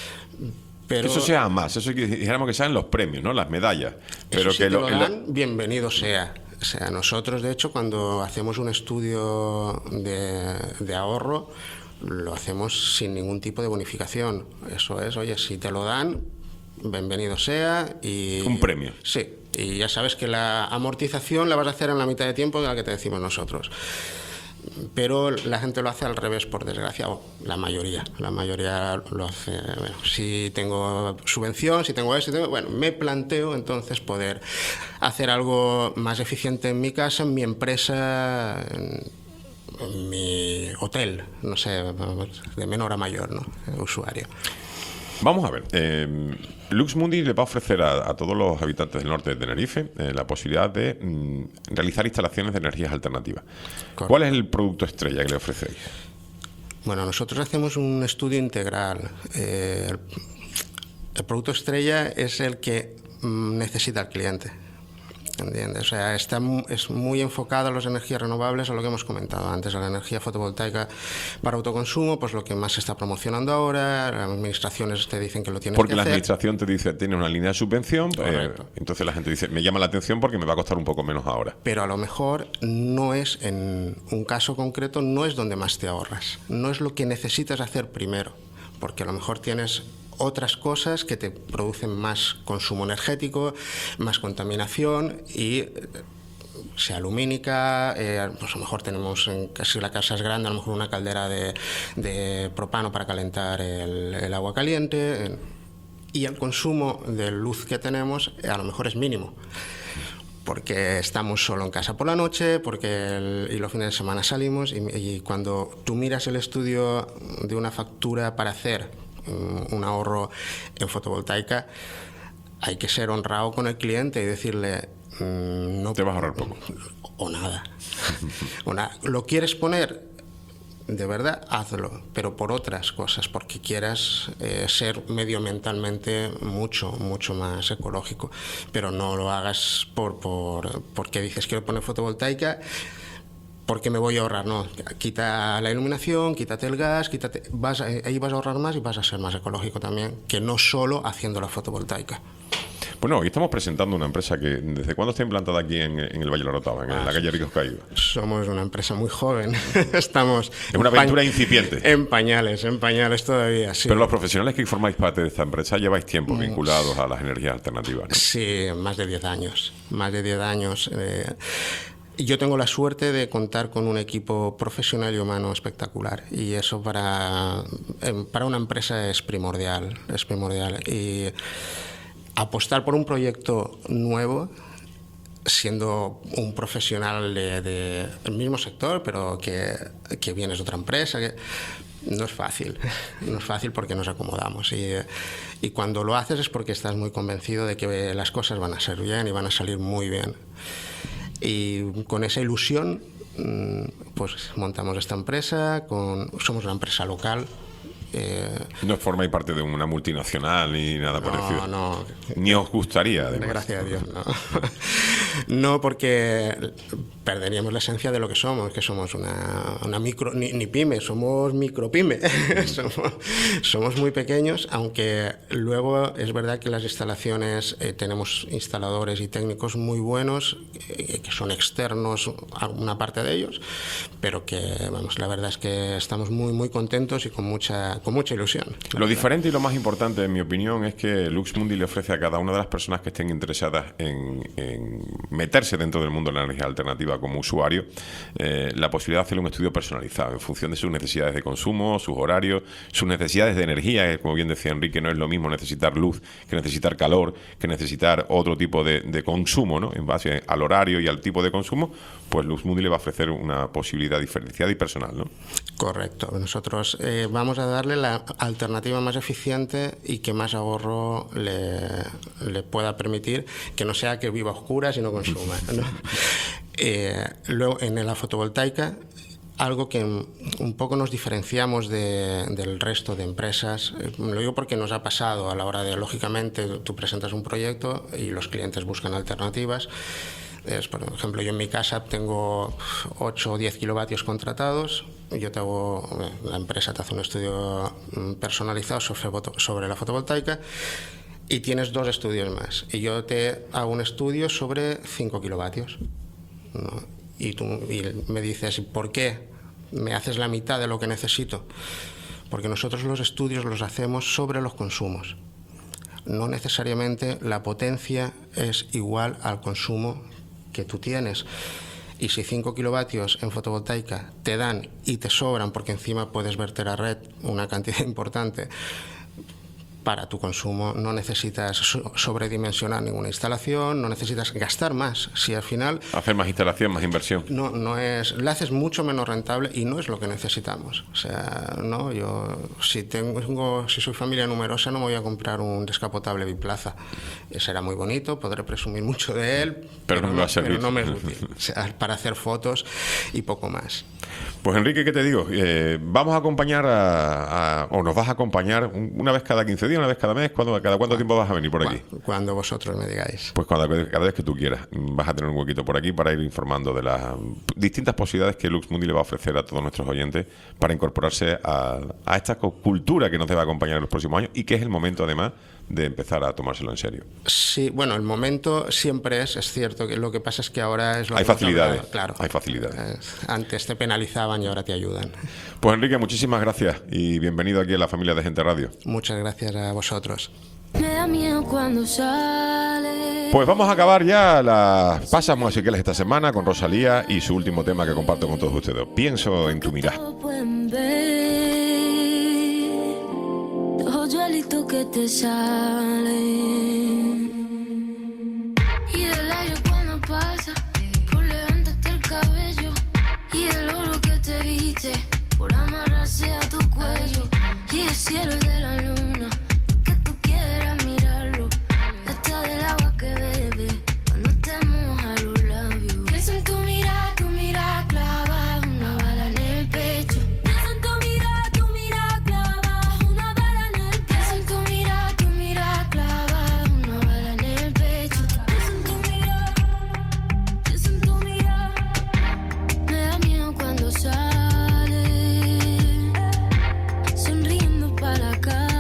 Pero, eso sea más, eso que dijéramos que sean los premios, ¿no? Las medallas. Pero si que te lo, lo dan, lo... bienvenido sea. O sea, nosotros, de hecho, cuando hacemos un estudio de, de ahorro, lo hacemos sin ningún tipo de bonificación. Eso es, oye, si te lo dan, bienvenido sea. Y un premio. Sí, y ya sabes que la amortización la vas a hacer en la mitad de tiempo de la que te decimos nosotros. pero la gente lo hace al revés, por desgracia, o la mayoría, la mayoría lo hace, bueno, si tengo subvención, si tengo esto, si tengo, bueno, me planteo entonces poder hacer algo más eficiente en mi casa, en mi empresa, en, en mi hotel, no sé, de menor a mayor, ¿no? Usuario. Vamos a ver, eh, LuxMundi le va a ofrecer a, a todos los habitantes del norte de Tenerife eh, la posibilidad de mm, realizar instalaciones de energías alternativas. Correcto. ¿Cuál es el producto estrella que le ofrecéis? Bueno, nosotros hacemos un estudio integral. Eh, el, el producto estrella es el que mm, necesita el cliente. ¿Entiendes? O sea, está, es muy enfocado a las energías renovables, a lo que hemos comentado antes, a la energía fotovoltaica para autoconsumo, pues lo que más se está promocionando ahora, las administraciones te dicen que lo tienes porque que hacer. Porque la administración te dice, tiene una línea de subvención, eh, entonces la gente dice, me llama la atención porque me va a costar un poco menos ahora. Pero a lo mejor no es, en un caso concreto, no es donde más te ahorras, no es lo que necesitas hacer primero, porque a lo mejor tienes otras cosas que te producen más consumo energético, más contaminación y sea lumínica, eh, pues a lo mejor tenemos, en, si la casa es grande, a lo mejor una caldera de, de propano para calentar el, el agua caliente, eh, y el consumo de luz que tenemos a lo mejor es mínimo, porque estamos solo en casa por la noche, porque el, y los fines de semana salimos, y, y cuando tú miras el estudio de una factura para hacer un ahorro en fotovoltaica, hay que ser honrado con el cliente y decirle mmm, no te vas a ahorrar poco o nada. o nada. ¿Lo quieres poner? De verdad, hazlo, pero por otras cosas, porque quieras eh, ser medioambientalmente mucho, mucho más ecológico, pero no lo hagas por, por porque dices quiero poner fotovoltaica porque me voy a ahorrar, no, quita la iluminación, quítate el gas, quítate, vas a, ahí vas a ahorrar más y vas a ser más ecológico también, que no solo haciendo la fotovoltaica. Bueno, hoy estamos presentando una empresa que, ¿desde cuándo está implantada aquí en, en el Valle de la Orotava, en ah, la calle Ricos Caídos? Somos una empresa muy joven, estamos... Es una aventura incipiente. En pañales, en pañales todavía, sí. Pero los profesionales que formáis parte de esta empresa lleváis tiempo vinculados a las energías alternativas, ¿no? Sí, más de diez años, más de diez años... Eh, Yo tengo la suerte de contar con un equipo profesional y humano espectacular, y eso para, para una empresa es primordial, es primordial. Y apostar por un proyecto nuevo, siendo un profesional del de, de mismo sector, pero que, que vienes de otra empresa, que no es fácil, no es fácil porque nos acomodamos. Y, y cuando lo haces es porque estás muy convencido de que las cosas van a ser bien y van a salir muy bien. Y con esa ilusión, pues montamos esta empresa, con, somos una empresa local. Eh, no formáis parte de una multinacional ni nada no, parecido. No, ni os gustaría, además. Gracias a Dios, no. No, porque perderíamos la esencia de lo que somos, que somos una, una micro, ni, ni pyme, somos micropyme. somos, somos muy pequeños, aunque luego es verdad que las instalaciones, eh, tenemos instaladores y técnicos muy buenos, eh, que son externos, una parte de ellos, pero que, vamos, la verdad es que estamos muy, muy contentos y con mucha, con mucha ilusión. Lo diferente y lo más importante, en mi opinión, es que LuxMundi le ofrece a cada una de las personas que estén interesadas en, en meterse dentro del mundo de la energía alternativa como usuario, eh, la posibilidad de hacer un estudio personalizado en función de sus necesidades de consumo, sus horarios, sus necesidades de energía, que, como bien decía Enrique, no es lo mismo necesitar luz que necesitar calor, que necesitar otro tipo de, de consumo, ¿no? En base al horario y al tipo de consumo, pues LuxMundi le va a ofrecer una posibilidad diferenciada y personal, ¿no? Correcto. Nosotros eh, vamos a darle la alternativa más eficiente y que más ahorro le, le pueda permitir, que no sea que viva a oscuras y no consuma, ¿no? Eh, luego, en la fotovoltaica, algo que un poco nos diferenciamos de, del resto de empresas, eh, lo digo porque nos ha pasado a la hora de, lógicamente, tú presentas un proyecto y los clientes buscan alternativas. Es, por ejemplo, yo en mi casa tengo ocho o diez kilovatios contratados, yo te hago, la empresa te hace un estudio personalizado sobre, sobre la fotovoltaica y tienes dos estudios más, y yo te hago un estudio sobre cinco kilovatios, ¿no? Y tú y me dices, ¿por qué me haces la mitad de lo que necesito? Porque nosotros los estudios los hacemos sobre los consumos. No necesariamente la potencia es igual al consumo que tú tienes. y si cinco kilovatios en fotovoltaica te dan y te sobran, porque encima puedes verter a red una cantidad importante para tu consumo, no necesitas sobredimensionar ninguna instalación, no necesitas gastar más. Si al final... Hacer más instalación, más inversión. No, no es... La haces mucho menos rentable y no es lo que necesitamos. O sea, no, yo si tengo, si soy familia numerosa no me voy a comprar un descapotable biplaza. Será muy bonito, podré presumir mucho de él, pero, pero no me va a servir. Pero no me es útil. O sea, para hacer fotos y poco más. Pues Enrique, ¿qué te digo? Eh, vamos a acompañar a, a, o nos vas a acompañar una vez cada quince días, una vez cada mes. ¿Cuándo, ¿Cada cuánto tiempo vas a venir por aquí? Cuando vosotros me digáis. Pues cuando, cada vez que tú quieras. Vas a tener un huequito por aquí para ir informando de las distintas posibilidades que Lux Mundi le va a ofrecer a todos nuestros oyentes para incorporarse a, a esta cultura que nos debe acompañar en los próximos años y que es el momento, además, de empezar a tomárselo en serio. Sí, bueno, el momento siempre es, es cierto, que lo que pasa es que ahora es lo Hay que facilidades, hablado, claro. Hay facilidades. Eh, antes te penalizaban y ahora te ayudan. Pues Enrique, muchísimas gracias y bienvenido aquí a la familia de Gente Radio. Muchas gracias a vosotros. Me da miedo cuando sale. Pues vamos a acabar ya las pasas musicales esta semana con Rosalía y su último tema que comparto con todos ustedes. Pienso en tu mirada. Pueden ver los hoyuelitos que te salen y el aire cuando pasa por levantarte el cabello y el oro que te viste por amarrarse a tu cuello y el cielo de la luna que tú quieras mirarlo hasta del agua que bebe cuando te moja los labios. Pienso en tu mirada, tu mirada clava una bala en el pecho. Pienso en tu mirada, tu mirada clava una bala en el pecho. Pienso en tu mirada, tu mirada clava una bala en el pecho. Pienso en tu mirada, pienso en tu mirada. Me da miedo cuando sale sonriendo para la calle.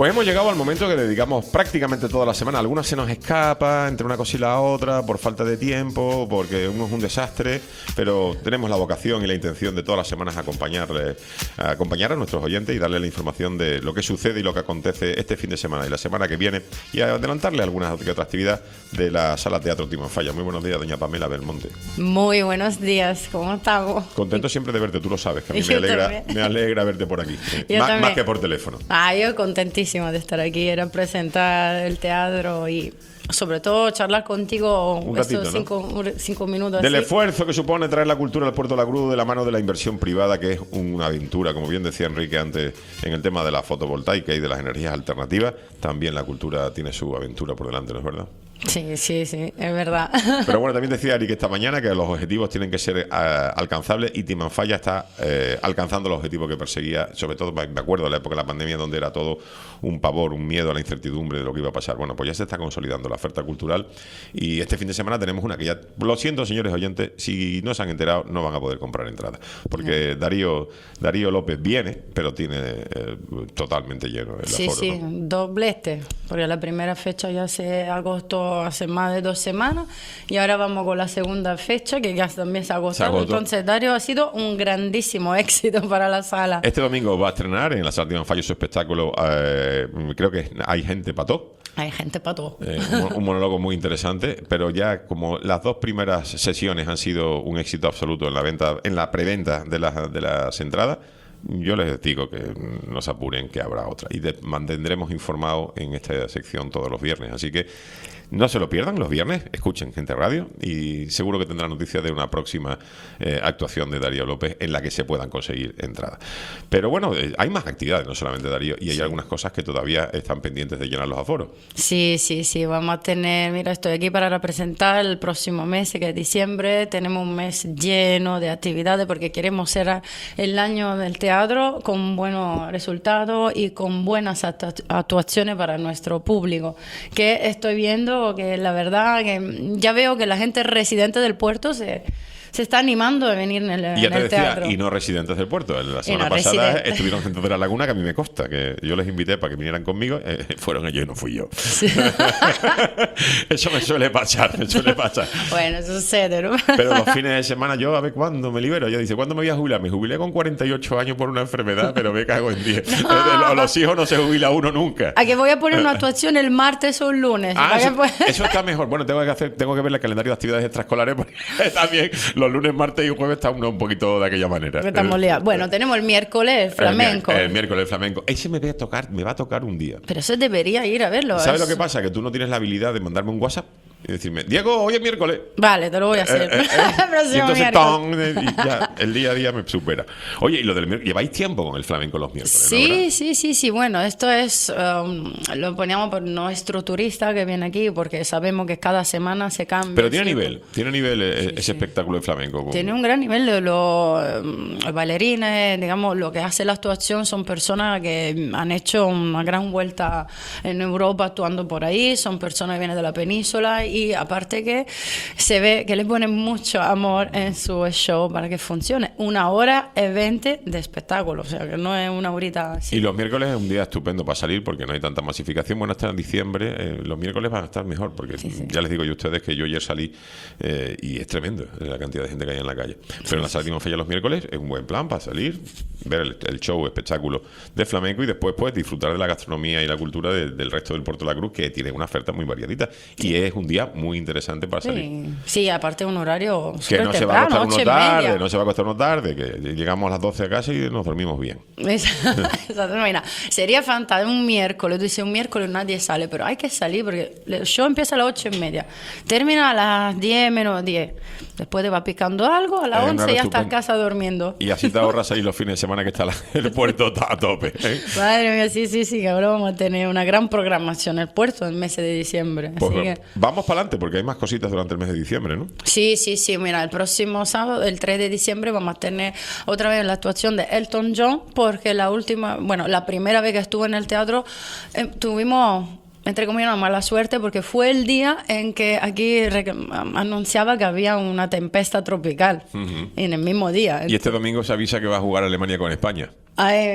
Pues hemos llegado al momento que dedicamos prácticamente toda la semana. Algunas se nos escapa entre una cosa y la otra por falta de tiempo, porque uno es un desastre, pero tenemos la vocación y la intención de todas las semanas acompañarle, acompañar a nuestros oyentes y darle la información de lo que sucede y lo que acontece este fin de semana y la semana que viene, y adelantarle alguna que otra actividad de la Sala Teatro Timanfaya. Muy buenos días, doña Pamela Belmonte. Muy buenos días, ¿cómo estamos? Contento siempre de verte, tú lo sabes, que a mí me Yo alegra, también. me alegra verte por aquí, Yo más, también. más que por teléfono. Ah, yo contentísima de estar aquí, era presentar el teatro y sobre todo charlar contigo Un ratito, estos ¿no? cinco, cinco minutos. Del así. esfuerzo que supone traer la cultura al Puerto de la Cruz de la mano de la inversión privada, que es una aventura, como bien decía Enrique antes, en el tema de la fotovoltaica y de las energías alternativas. También la cultura tiene su aventura por delante, ¿no es verdad? Sí, sí, sí, es verdad. Pero bueno, también decía Ari que esta mañana que los objetivos tienen que ser eh, alcanzables, y Timanfaya está eh, alcanzando los objetivos que perseguía, sobre todo me acuerdo de la época de la pandemia, donde era todo un pavor, un miedo a la incertidumbre de lo que iba a pasar. Bueno, pues ya se está consolidando la oferta cultural, y este fin de semana tenemos una que ya, lo siento señores oyentes, si no se han enterado no van a poder comprar entradas, porque Darío Darío López viene, pero tiene eh, totalmente lleno el Sí, aforo, sí, ¿no? doblete, porque la primera fecha ya se agotó hace más de dos semanas y ahora vamos con la segunda fecha que ya también se agotó. Se agotó. Entonces, Darío, ha sido un grandísimo éxito para la sala. Este domingo va a estrenar en la Sala Timanfaya su espectáculo, eh, creo que Hay gente para todo. Hay gente para todo. Eh, un, un monólogo muy interesante, pero ya como las dos primeras sesiones han sido un éxito absoluto en la venta, en la preventa de las, de las entradas, yo les digo que no se apuren, que habrá otra, y te mantendremos informados en esta sección todos los viernes, así que no se lo pierdan los viernes, escuchen Gente Radio y seguro que tendrán noticias de una próxima eh, actuación de Darío López en la que se puedan conseguir entradas. Pero bueno, eh, hay más actividades, no solamente Darío, y hay Sí. algunas cosas que todavía están pendientes de llenar los aforos. Sí, sí, sí, vamos a tener, mira, estoy aquí para representar el próximo mes, que es diciembre, tenemos un mes lleno de actividades porque queremos cerrar el año del teatro con buenos resultados y con buenas actu- actuaciones para nuestro público, que estoy viendo que la verdad que ya veo que la gente residente del puerto se, se está animando a venir en el, Y ya en te el decía, teatro. y no residentes del puerto. La semana no pasada residentes. estuvieron gente de la Laguna, que a mí me consta, que yo les invité para que vinieran conmigo, eh, fueron ellos y no fui yo. Eso me suele pasar, me suele pasar. Bueno, sucede, ¿no? Pero los fines de semana yo, a ver cuándo me libero. Yo dice, ¿cuándo me voy a jubilar? Me jubilé con cuarenta y ocho años por una enfermedad, pero me cago en diez. No. Los hijos no se jubila uno nunca. A que voy a poner una actuación el martes o el lunes. Ah, Para que eso, pues- eso está mejor. Bueno, tengo que hacer, tengo que ver el calendario de actividades extraescolares, porque también los lunes, martes y jueves está uno un poquito de aquella manera. que estamos liados. Bueno, tenemos el miércoles, el flamenco. El, mier- el miércoles flamenco. Ese me, voy a tocar, me va a tocar un día. Pero eso debería ir a verlo. ¿Sabes es- lo que pasa? Que tú no tienes la habilidad de mandarme un WhatsApp y decirme, Diego, hoy es miércoles. Vale, te lo voy a hacer. Eh, eh, eh. Próximo Y entonces, miércoles. ¡tong! y ya, el día a día me supera. Oye, y lo del miércoles, lleváis tiempo con el flamenco los miércoles, ¿no? ¿Verdad? Sí, sí, sí, sí. Bueno, esto es, um, lo poníamos por nuestro turista que viene aquí, porque sabemos que cada semana se cambia. Pero tiene ¿sí? nivel, tiene nivel eh, ese sí. espectáculo de flamenco. con- Tiene un gran nivel de los um, bailarines, digamos, lo que hace la actuación son personas que han hecho una gran vuelta en Europa actuando por ahí, son personas que vienen de la península y aparte que se ve que les ponen mucho amor en su show para que funcione. Una hora y veinte de espectáculo, o sea que no es una horita así. Y los miércoles es un día estupendo para salir porque no hay tanta masificación. Bueno, hasta en diciembre eh, los miércoles van a estar mejor porque ya les digo yo a ustedes que yo ayer salí eh, y es tremendo la cantidad de gente que hay en la calle. Pero en la Sala Timanfaya los miércoles es un buen plan para salir, ver el, el show, espectáculo de flamenco y después pues disfrutar de la gastronomía y la cultura de- del resto del Puerto de la Cruz, que tiene una oferta muy variadita y es un día muy interesante para salir. Sí, sí, aparte un horario Que súper no se va a temprano, acostar uno ocho y tarde, media. no se va a acostar uno tarde, que llegamos a las doce a casa y nos dormimos bien. Exacto, mira, sería fantástico un miércoles, tú dices un miércoles nadie sale, pero hay que salir porque el show empieza a las ocho y media, termina a las diez menos diez, después te va picando algo, a las Eh, once nada, ya está en estupendo. casa durmiendo. Y así te ahorras ahí los fines de semana que está la- el puerto está a tope. ¿eh? Madre mía, sí, sí, sí, que ahora vamos a tener una gran programación en el puerto en el mes de diciembre. Pues así que, vamos para adelante porque hay más cositas durante el mes de diciembre, ¿no? sí, sí, sí, mira, el próximo sábado, el tres de diciembre, vamos a tener otra vez la actuación de Elton John, porque la última, bueno, la primera vez que estuve en el teatro, eh, tuvimos, entre comillas, una mala suerte, porque fue el día en que aquí re- anunciaba que había una tempesta tropical, Ujú. en el mismo día. Y este domingo se avisa que va a jugar Alemania con España. Ay,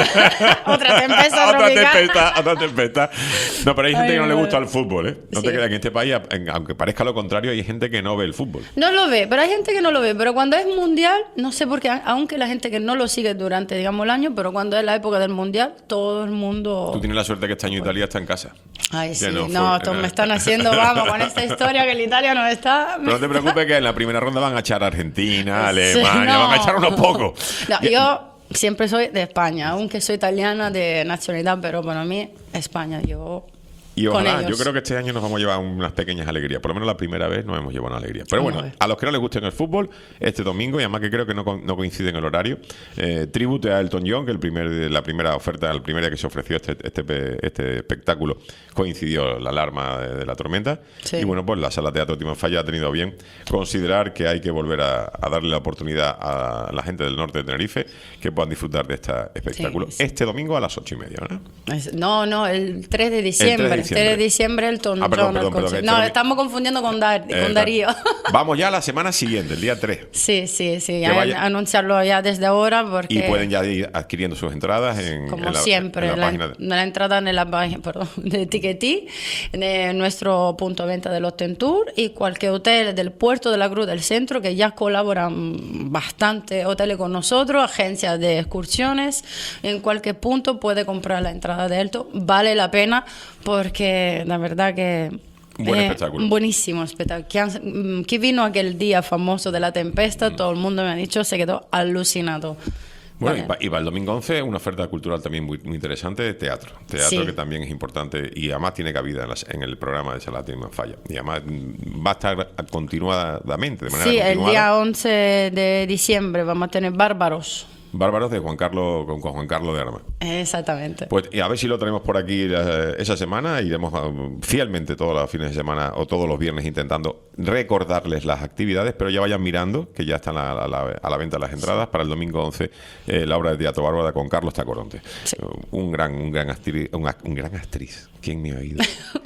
otra tempestad otra tropical. tempestad, otra tempestad. No, pero hay gente Ay, que no le madre. gusta el fútbol, ¿eh? No Sí. te creas, en este país, en- aunque parezca lo contrario, hay gente que no ve el fútbol. No lo ve, pero hay gente que no lo ve. Pero cuando es mundial, no sé por qué, aunque la gente que no lo sigue durante, digamos, el año, pero cuando es la época del mundial, todo el mundo... Tú tienes la suerte que este año Italia está en casa. Ay, Que sí, no no, fue- esto me están haciendo, vamos, con esta historia que el Italia no está... Pero no te preocupes que en la primera ronda van a echar a Argentina, Sí, Alemania, no. van a echar unos pocos. No, yo siempre soy de España, aunque soy italiana de nacionalidad, pero para mí, España, yo... Y con ojalá, ellos. yo creo que este año nos vamos a llevar unas pequeñas alegrías. Por lo menos la primera vez nos hemos llevado una alegría. Pero Vamos bueno, a ver. a los que no les guste el fútbol, este domingo, y además que creo que no, co- no coincide en el horario, eh, tributo a Elton John, que el primer, la primera oferta, el primer día que se ofreció este, este, pe- este espectáculo, coincidió la alarma de, de la tormenta. Sí. Y bueno, pues la Sala Teatro Timanfaya ha tenido bien considerar que hay que volver a, a darle la oportunidad a la gente del norte de Tenerife que puedan disfrutar de este espectáculo Sí, sí. este domingo a las ocho y media, ¿verdad? Es- No, no, el tres de diciembre. El tres de diciembre. tres de diciembre Elton Ah, perdón, John. el perdón, perdón, concierto. este No, domingo- estamos confundiendo con, Dar- Eh, con Darío. Vamos ya a la semana siguiente, el día tres. Sí, sí, sí. Que a- vaya- anunciarlo ya desde ahora porque... Y pueden ya ir adquiriendo sus entradas en, Como en la, siempre, en la la, página. de- la entrada en la página perdón, de Tiquetí, de nuestro punto de venta del Hotel Tour y cualquier hotel del Puerto de la Cruz del centro que ya colaboran bastante hoteles con nosotros, agencias de excursiones, en cualquier punto puede comprar la entrada de Elton, vale la pena porque la verdad que Un buen eh, espectáculo. un buenísimo espectáculo. ¿Quién, quién vino aquel día famoso de la tempestad? Mm. Todo el mundo me ha dicho, se quedó alucinado. Bueno, y, Vale. pa- y para el domingo once, una oferta cultural también muy, muy interesante de teatro. Teatro Sí. que también es importante y además tiene cabida en, las- en el programa de Salatín Manfalla. Y además mm, va a estar continuadamente, de manera Sí, el continuada. día once de diciembre vamos a tener Bárbaros. Bárbaros de Juan Carlos con, con Juan Carlos de Armas. Exactamente. Pues y a ver si lo tenemos por aquí eh, esa semana. Iremos um, fielmente todos los fines de semana o todos los viernes intentando recordarles las actividades, pero ya vayan mirando que ya están a la, a la- a la venta las entradas para el domingo once, eh, la obra de teatro Bárbara con Carlos Tacoronte. Sí. Uh, un gran, un gran actriz, un, ac- un gran actriz. ¿Quién me ha oído?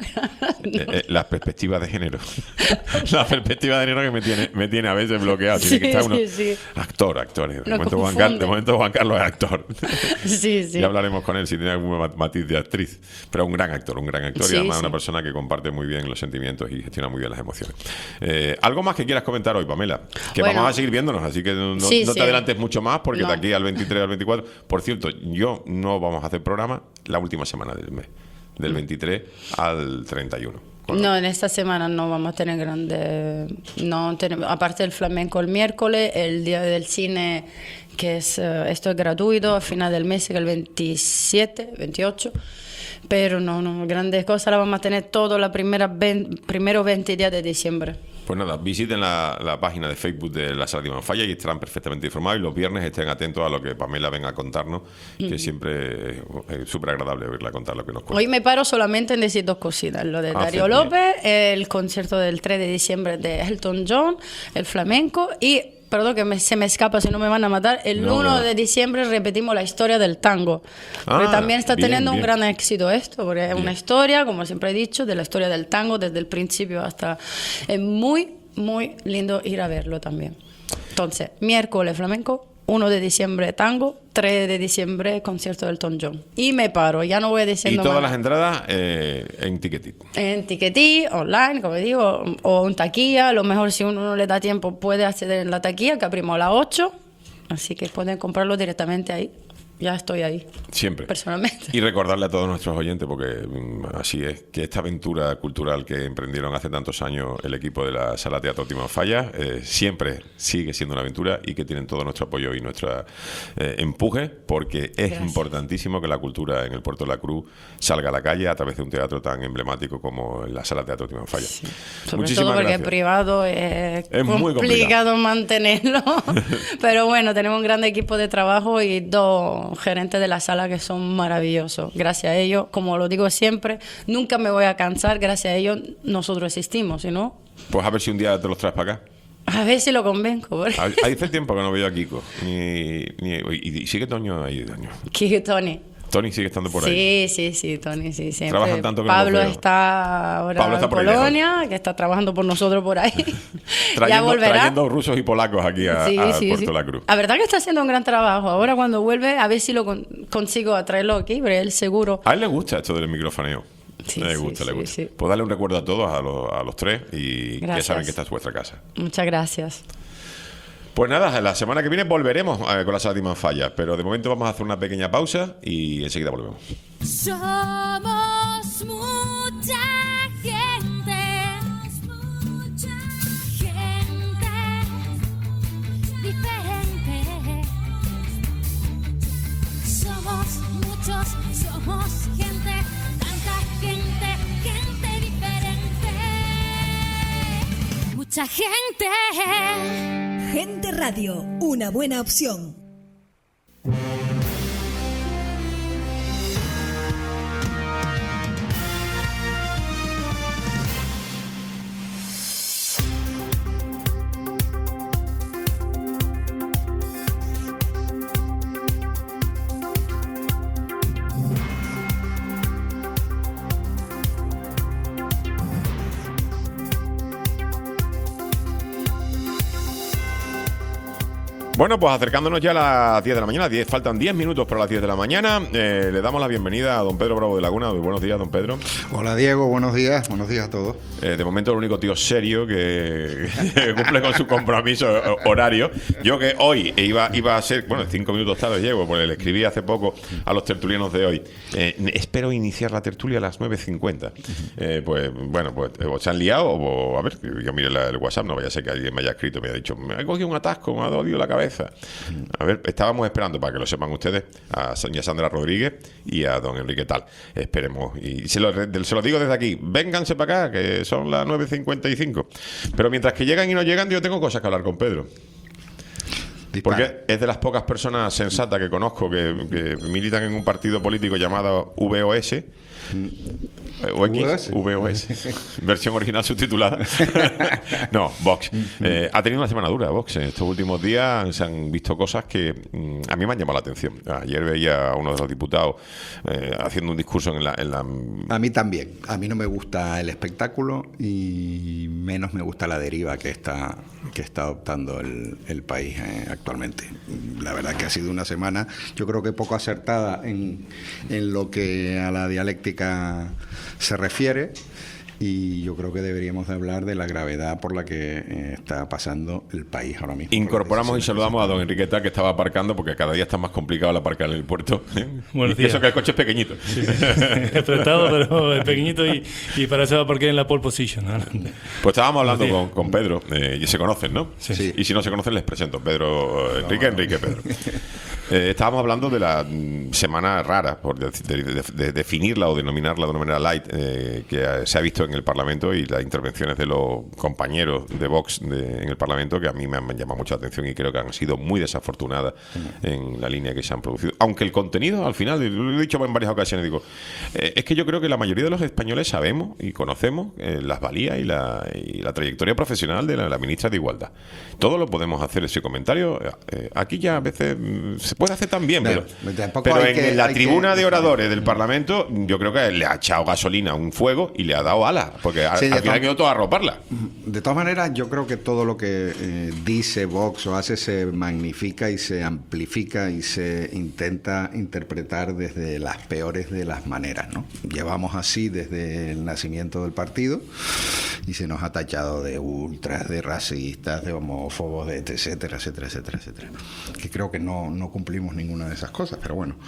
Eh, eh, la perspectiva de género. La perspectiva de género que me tiene, me tiene a veces bloqueado. Tiene Sí, que estar uno. sí, sí. Actor, actor. De Lo momento, Juan, confunde. Car- de momento Juan Carlos es actor. Sí, sí. Ya hablaremos con él si tiene algún mat- matiz de actriz. Pero un gran actor, un gran actor Sí, y además sí. una persona que comparte muy bien los sentimientos y gestiona muy bien las emociones. Eh, ¿Algo más que quieras comentar hoy, Pamela? Que Bueno. vamos a seguir viéndonos, así que no, no- Sí, no sí. te adelantes mucho más porque No. de aquí al veintitrés al veinticuatro... Por cierto, yo no vamos a hacer programa la última semana del mes, del veintitrés al treinta y uno. Con- No, en esta semana no vamos a tener grande. No tenemos, aparte del flamenco el miércoles, el día del cine, que es eh, esto es gratuito, a final del mes, que es el veintisiete, veintiocho. Pero no, no, grandes cosas las vamos a tener todos los primeros veinte días de diciembre. Pues nada, visiten la, la página de Facebook de la Sala de Manfalla y estarán perfectamente informados. Y los viernes estén atentos a lo que Pamela venga a contarnos, que siempre es es súper agradable oírla contar lo que nos cuenta. Hoy me paro solamente en decir dos cositas. Lo de Ah, Darío sí, López, el concierto del tres de diciembre de Elton John, el flamenco y, perdón que me- se me escapa si no me van a matar, el No, uno no. de diciembre repetimos la historia del tango. Porque Ah, también está bien, teniendo bien. un gran éxito esto, porque es Bien. una historia, como siempre he dicho, de la historia del tango desde el principio hasta... Es muy, muy lindo ir a verlo también. Entonces, miércoles flamenco, uno de diciembre tango, tres de diciembre concierto del Elton John. Y me paro, ya no voy Y diciendo todas más. las entradas eh, en Ticketit. En Tiquetí, online, como digo, o en taquilla. A lo mejor si uno no le da tiempo puede acceder en la taquilla, que abrimos a las ocho. Así que pueden comprarlo directamente ahí. Ya estoy ahí, Siempre. personalmente. Y recordarle a todos nuestros oyentes, porque mm, así es, que esta aventura cultural que emprendieron hace tantos años el equipo de la Sala Teatro Timanfaya eh, siempre sigue siendo una aventura y que tienen todo nuestro apoyo y nuestro eh, empuje, porque es Gracias. importantísimo que la cultura en el Puerto de la Cruz salga a la calle a través de un teatro tan emblemático como la Sala Teatro Timanfaya. Sobre Muchísimas todo porque gracias. es privado, es, Es muy complicado mantenerlo. Pero bueno, tenemos un gran equipo de trabajo y dos gerentes de la sala que son maravillosos. Gracias a ellos, como lo digo siempre, nunca me voy a cansar. Gracias a ellos nosotros existimos, ¿sí no? Pues a ver si un día te los traes para acá. A ver si lo convenzo. porque- Hay- Hace tiempo que no veo a Kiko. Ni, ni- y, y sigue Toño ahí, Toño. Kike Tony. Tony sigue estando por sí, ahí. Sí, sí, sí, Tony, sí, siempre. Trabajan tanto que Pablo no los veo. está ahora Pablo está en por ahí Polonia, que está trabajando por nosotros por ahí. Trayendo, ya volverá. trayendo rusos y polacos aquí a, Sí, a sí, Puerto sí. La Cruz. La verdad que está haciendo un gran trabajo. Ahora cuando vuelve, a ver si lo con- consigo a traerlo aquí, pero él seguro. A él le gusta esto del microfoneo. Sí, le sí, gusta, le sí, gusta. sí. Pues darle un recuerdo a todos, a los, a los tres, y Gracias. ya saben que esta es vuestra casa. Muchas gracias. Pues nada, la semana que viene volveremos eh, con la sala de Manfalla, pero de momento vamos a hacer una pequeña pausa y enseguida volvemos. Somos mucha gente, mucha gente diferente. Somos muchos, somos gente, tanta gente, gente diferente. Mucha gente. Gente Radio, una buena opción. Bueno, pues acercándonos ya a las diez de la mañana, diez, faltan diez minutos para las diez de la mañana, eh, le damos la bienvenida a don Pedro Bravo de Laguna. Muy buenos días, don Pedro. Hola Diego, buenos días, buenos días a todos. Eh, de momento el único tío serio que, que cumple con su compromiso horario. Yo que hoy iba, iba a ser, bueno, cinco minutos tarde llego, porque le escribí hace poco a los tertulianos de hoy. Eh, espero iniciar la tertulia a las nueve cincuenta. Eh, pues bueno, pues o se han liado, o a ver, yo mire la, el WhatsApp, no vaya a ser que alguien me haya escrito, me haya dicho, me ha cogido un atasco, me ha dolido la cabeza. A ver, estábamos esperando, para que lo sepan ustedes, a doña Sandra Rodríguez y a don Enrique Tal. Esperemos. Y se lo, se lo digo desde aquí, vénganse para acá, que son las nueve cincuenta y cinco. Pero mientras que llegan y no llegan, yo tengo cosas que hablar con Pedro. Porque es de las pocas personas sensatas que conozco que, que militan en un partido político llamado V O S. O X, V O S, versión original subtitulada. No, Vox. Eh, ha tenido una semana dura Vox. En estos últimos días se han visto cosas que mm, a mí me han llamado la atención. Ayer veía a uno de los diputados eh, haciendo un discurso en la, en la... A mí también. A mí no me gusta el espectáculo y menos me gusta la deriva que está, que está adoptando el, el país eh, actualmente. La verdad que ha sido una semana, yo creo que poco acertada en, en lo que a la dialéctica se refiere, y yo creo que deberíamos de hablar de la gravedad por la que eh, está pasando el país ahora mismo. Incorporamos y saludamos a don Enrique Tal, que estaba aparcando, porque cada día está más complicado el aparcar en el puerto. Buenos Y días. eso que el coche es pequeñito. Sí, sí. Es prestado, pero es pequeñito, y, y para eso va porque en la pole position. Pues estábamos hablando con, con Pedro, eh, y se conocen, ¿no? Sí. Sí. Y si no se conocen, les presento. Pedro, eh, Enrique, Enrique, Pedro. Eh, estábamos hablando de la mm, semana rara, por de, de- de- de definirla o denominarla de una manera light, eh, que eh, se ha visto en el Parlamento, y las intervenciones de los compañeros de Vox de- en el Parlamento, que a mí me han llamado mucha atención y creo que han sido muy desafortunadas en la línea que se han producido. Aunque el contenido, al final, lo he dicho en varias ocasiones, digo, eh, es que yo creo que la mayoría de los españoles sabemos y conocemos eh, las valías y la, y la trayectoria profesional de la, la ministra de Igualdad. Todo lo podemos hacer ese comentario. Eh, aquí ya a veces mm, se puede hacer también, Pero, pero, tampoco pero hay en que- la hay tribuna que- de oradores del Parlamento, yo creo que le ha echado gasolina a un fuego y le ha dado alas, porque a- Sí, de al final to- quedó todo a arroparla. De todas maneras, yo creo que todo lo que eh, dice Vox o hace se magnifica y se amplifica y se intenta interpretar desde las peores de las maneras, ¿no? Llevamos así desde el nacimiento del partido y se nos ha tachado de ultras, de racistas, de homófobos, de etcétera, etcétera, etcétera, etcétera. Que creo que no, no cumplimos ninguna de esas cosas, pero bueno.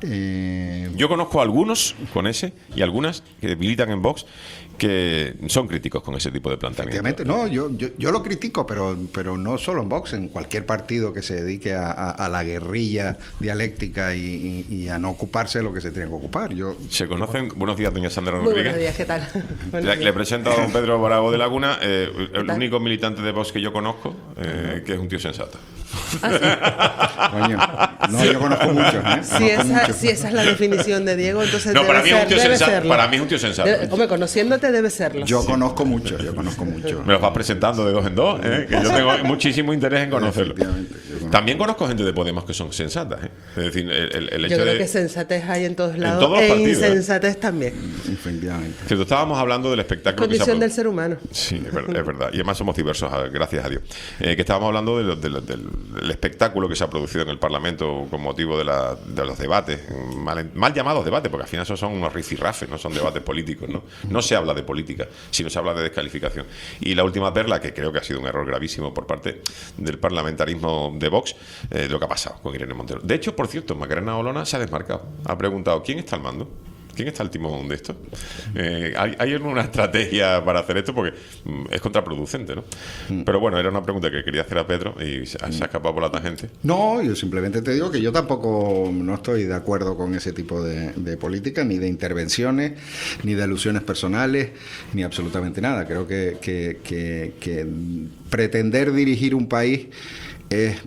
Eh, Yo conozco a algunos con ese y algunas que militan en Vox que son críticos con ese tipo de planteamiento. Efectivamente, no, yo, yo, yo lo critico, pero, pero no solo en Vox, en cualquier partido que se dedique a, a, a la guerrilla dialéctica y, y, y a no ocuparse de lo que se tiene que ocupar. Yo ¿Se conocen? Buenos días, doña Sandra Muy Rodríguez. buenos días, ¿qué tal? Buenos Le, días. le presento a don Pedro Bravo de Laguna, eh, el tal? único militante de Vox que yo conozco, eh, que es un tío sensato. Coño, no, yo conozco muchos, ¿eh? Si Conozco esa, muchos. si esa es la definición de Diego, entonces No, debe para mí, es ser, un tío debe sensato, serlo. para mí es un tío sensato. Debe- hombre, conociéndote debe serlo. Yo conozco mucho, yo conozco mucho. Me los vas presentando de dos en dos, ¿eh? Que yo tengo muchísimo interés en conocerlo. También conozco gente de Podemos que son sensatas, ¿eh? Es decir, el, el- el hecho Yo creo de... que sensatez hay en todos lados todos los e partidos, ¿eh? insensatez también. Efectivamente. Que tú estábamos hablando del espectáculo que se ha Condición produ- del ser humano. Sí, es verdad, es verdad. Y además somos diversos, a- gracias a Dios. Eh, que estábamos hablando de lo- de lo- del, del espectáculo que se ha producido en el Parlamento con motivo de, la- de los debates, mal, mal llamados debates, porque al final esos son unos rifirrafes, no son debates políticos, ¿no? No se habla de política, sino se habla de descalificación. Y la última perla, que creo que ha sido un error gravísimo por parte del parlamentarismo de Vox, eh, lo que ha pasado con Irene Montero. De hecho, por cierto, Macarena Olona se ha desmarcado. Ha preguntado, ¿quién está al mando? ¿Quién está al timón de esto? Eh, ¿hay, ¿Hay alguna estrategia para hacer esto? Porque mm, es contraproducente, ¿no? Pero bueno, era una pregunta que quería hacer a Pedro y se, se ha escapado por la tangente. No, yo simplemente te digo que yo tampoco no estoy de acuerdo con ese tipo de, de política, ni de intervenciones, ni de alusiones personales, ni absolutamente nada. Creo que, que, que, que pretender dirigir un país es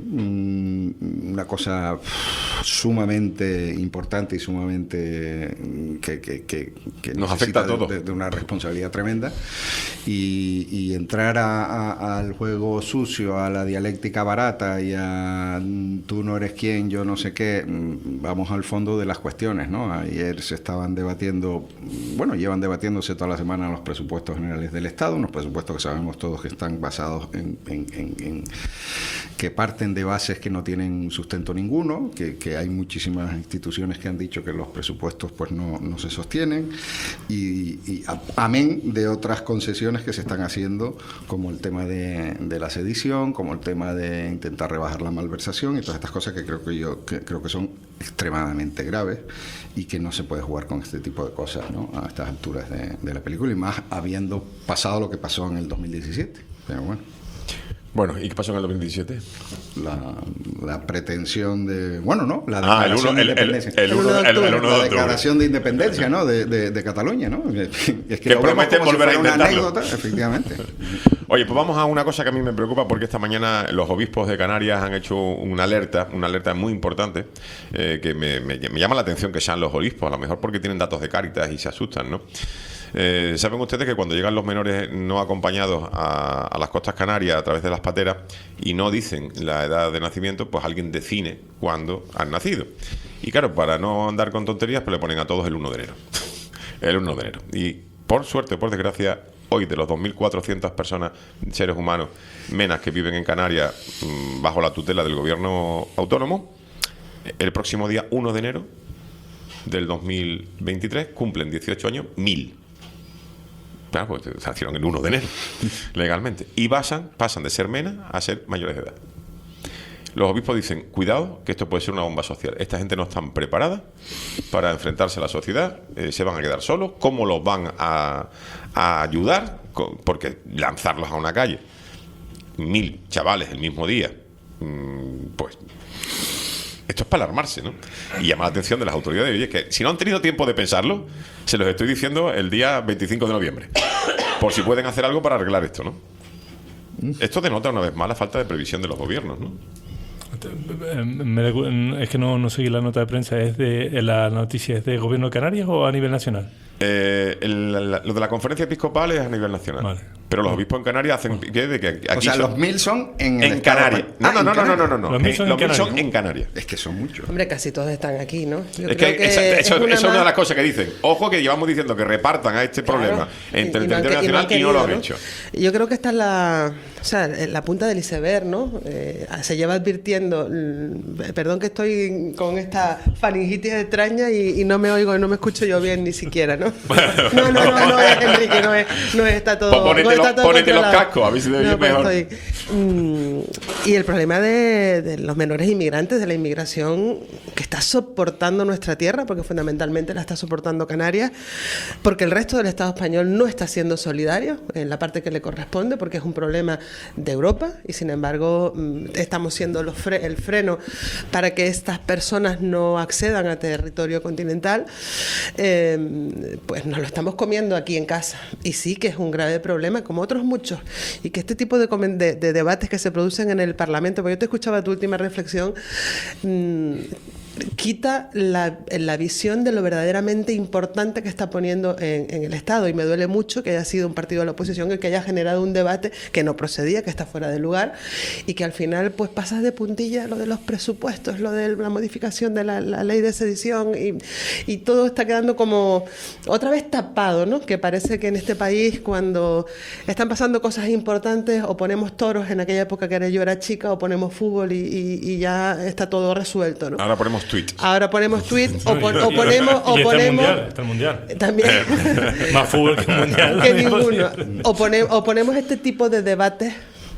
mm, una cosa sumamente importante y sumamente mm, que, que, que, que Nos afecta a de- todos. De, de una responsabilidad tremenda y, y entrar a- a- al juego sucio, a la dialéctica barata y a mm, tú no eres quién, yo no sé qué, mm, vamos al fondo de las cuestiones, ¿no? Ayer se estaban debatiendo, bueno, llevan debatiéndose toda la semana los presupuestos generales del Estado, unos presupuestos que sabemos todos que están basados en, en- en- en que parten de bases que no tienen sustento ninguno, que, que hay muchísimas instituciones que han dicho que los presupuestos pues no, no se sostienen, y, y a- amén de otras concesiones que se están haciendo, como el tema de, de la sedición, como el tema de intentar rebajar la malversación y todas estas cosas que creo que yo que creo que son extremadamente graves y que no se puede jugar con este tipo de cosas, ¿no? A estas alturas de, de la película, y más habiendo pasado lo que pasó en el dos mil diecisiete. Pero bueno. Bueno, ¿y qué pasó en el dos mil diecisiete? La, la pretensión de... Bueno, ¿no? La Ah, el declaración uno- de el- el- independencia. el uno- el- el uno de La octubre. declaración de independencia, ¿no? De, de, de Cataluña, ¿no? Es que, Que lo vemos prometen como si volver a fuera una intentarlo. anécdota, efectivamente. Oye, pues vamos a una cosa que a mí me preocupa, porque esta mañana los obispos de Canarias han hecho una alerta, una alerta muy importante, eh, que me, me- me llama la atención que sean los obispos, a lo mejor porque tienen datos de Cáritas y se asustan, ¿no? Eh, Saben ustedes que cuando llegan los menores no acompañados a, a las costas canarias a través de las pateras y no dicen la edad de nacimiento, pues alguien define cuándo han nacido. Y claro, para no andar con tonterías, pues le ponen a todos el uno de enero. El uno de enero. Y por suerte, por desgracia, hoy de los dos mil cuatrocientas personas, seres humanos, menas que viven en Canarias mmm, bajo la tutela del gobierno autónomo, el próximo día uno de enero del dos mil veintitrés cumplen dieciocho años, mil. Claro, pues se nacieron el uno de enero, legalmente. Y pasan, pasan de ser menas a ser mayores de edad. Los obispos dicen, cuidado, que esto puede ser una bomba social. Esta gente no está preparada para enfrentarse a la sociedad, eh, se van a quedar solos. ¿Cómo los van a, a ayudar? Co- Porque lanzarlos a una calle, mil chavales el mismo día, mmm, pues... Esto es para alarmarse, ¿no? Y llama la atención de las autoridades. Oye, que si no han tenido tiempo de pensarlo, se los estoy diciendo el día veinticinco de noviembre. Por si pueden hacer algo para arreglar esto, ¿no? Esto denota una vez más la falta de previsión de los gobiernos, ¿no? Eh, me recu- es que no, no seguí la nota de prensa. ¿Es de la noticia es de Gobierno de Canarias o a nivel nacional? Eh, el- la- lo de la conferencia episcopal es a nivel nacional. Vale. Pero los obispos en Canarias hacen pie de que aquí O sea, son- los mil son en el en Estado Canarias. español. No, Ah, no, en no, no, no, Canarias. no, no. Los mil Eh, son en Los mil son Canarias. en Canarias. Es que son muchos. Hombre, casi todos están aquí, ¿no? Yo Es creo que esa- es eso, una eso es una de más- las cosas que dicen. Ojo que llevamos diciendo que repartan a este Claro. problema entre Y- el y no han territorio que- y no han nacional y no lo han querido, hecho. Yo creo que esta es la, o sea, la punta del iceberg, ¿no? Eh, se lleva advirtiendo, mm, perdón que estoy con esta faringitis extraña y, y no me oigo, no me escucho yo bien ni siquiera, ¿no? No, no, no, no es Enrique, no es, no es, está todo, Pues ponete no está los- todo ponete los controlado. cascos, a ver si te oyes No, pues mejor. estoy- mm, y el problema de, de los menores inmigrantes, de la inmigración que está soportando nuestra tierra, porque fundamentalmente la está soportando Canarias, porque el resto del Estado español no está siendo solidario en la parte que le corresponde, porque es un problema de Europa y sin embargo mm, estamos siendo los fre- el freno para que estas personas no accedan a territorio continental. Eh, pues nos lo estamos comiendo aquí en casa y sí que es un grave problema como otros muchos, y que este tipo de, de, de debates que se producen en el Parlamento, porque yo te escuchaba tu última reflexión, mmm, quita la, la visión de lo verdaderamente importante que está poniendo en, en el Estado, y me duele mucho que haya sido un partido de la oposición el que haya generado un debate que no procedía, que está fuera de lugar, y que al final pues pasas de puntilla lo de los presupuestos, lo de la modificación de la, la ley de sedición, y, y todo está quedando como otra vez tapado, ¿no? Que parece que en este país, cuando están pasando cosas importantes, o ponemos toros en aquella época que yo era chica, o ponemos fútbol y, y, y ya está todo resuelto, ¿no? Ahora ponemos tweet. Ahora ponemos tweet o, pon, o ponemos... O y está ponemos el mundial, está el mundial. También. Más fútbol que mundial. Que ninguno. O, pone, o ponemos este tipo de debates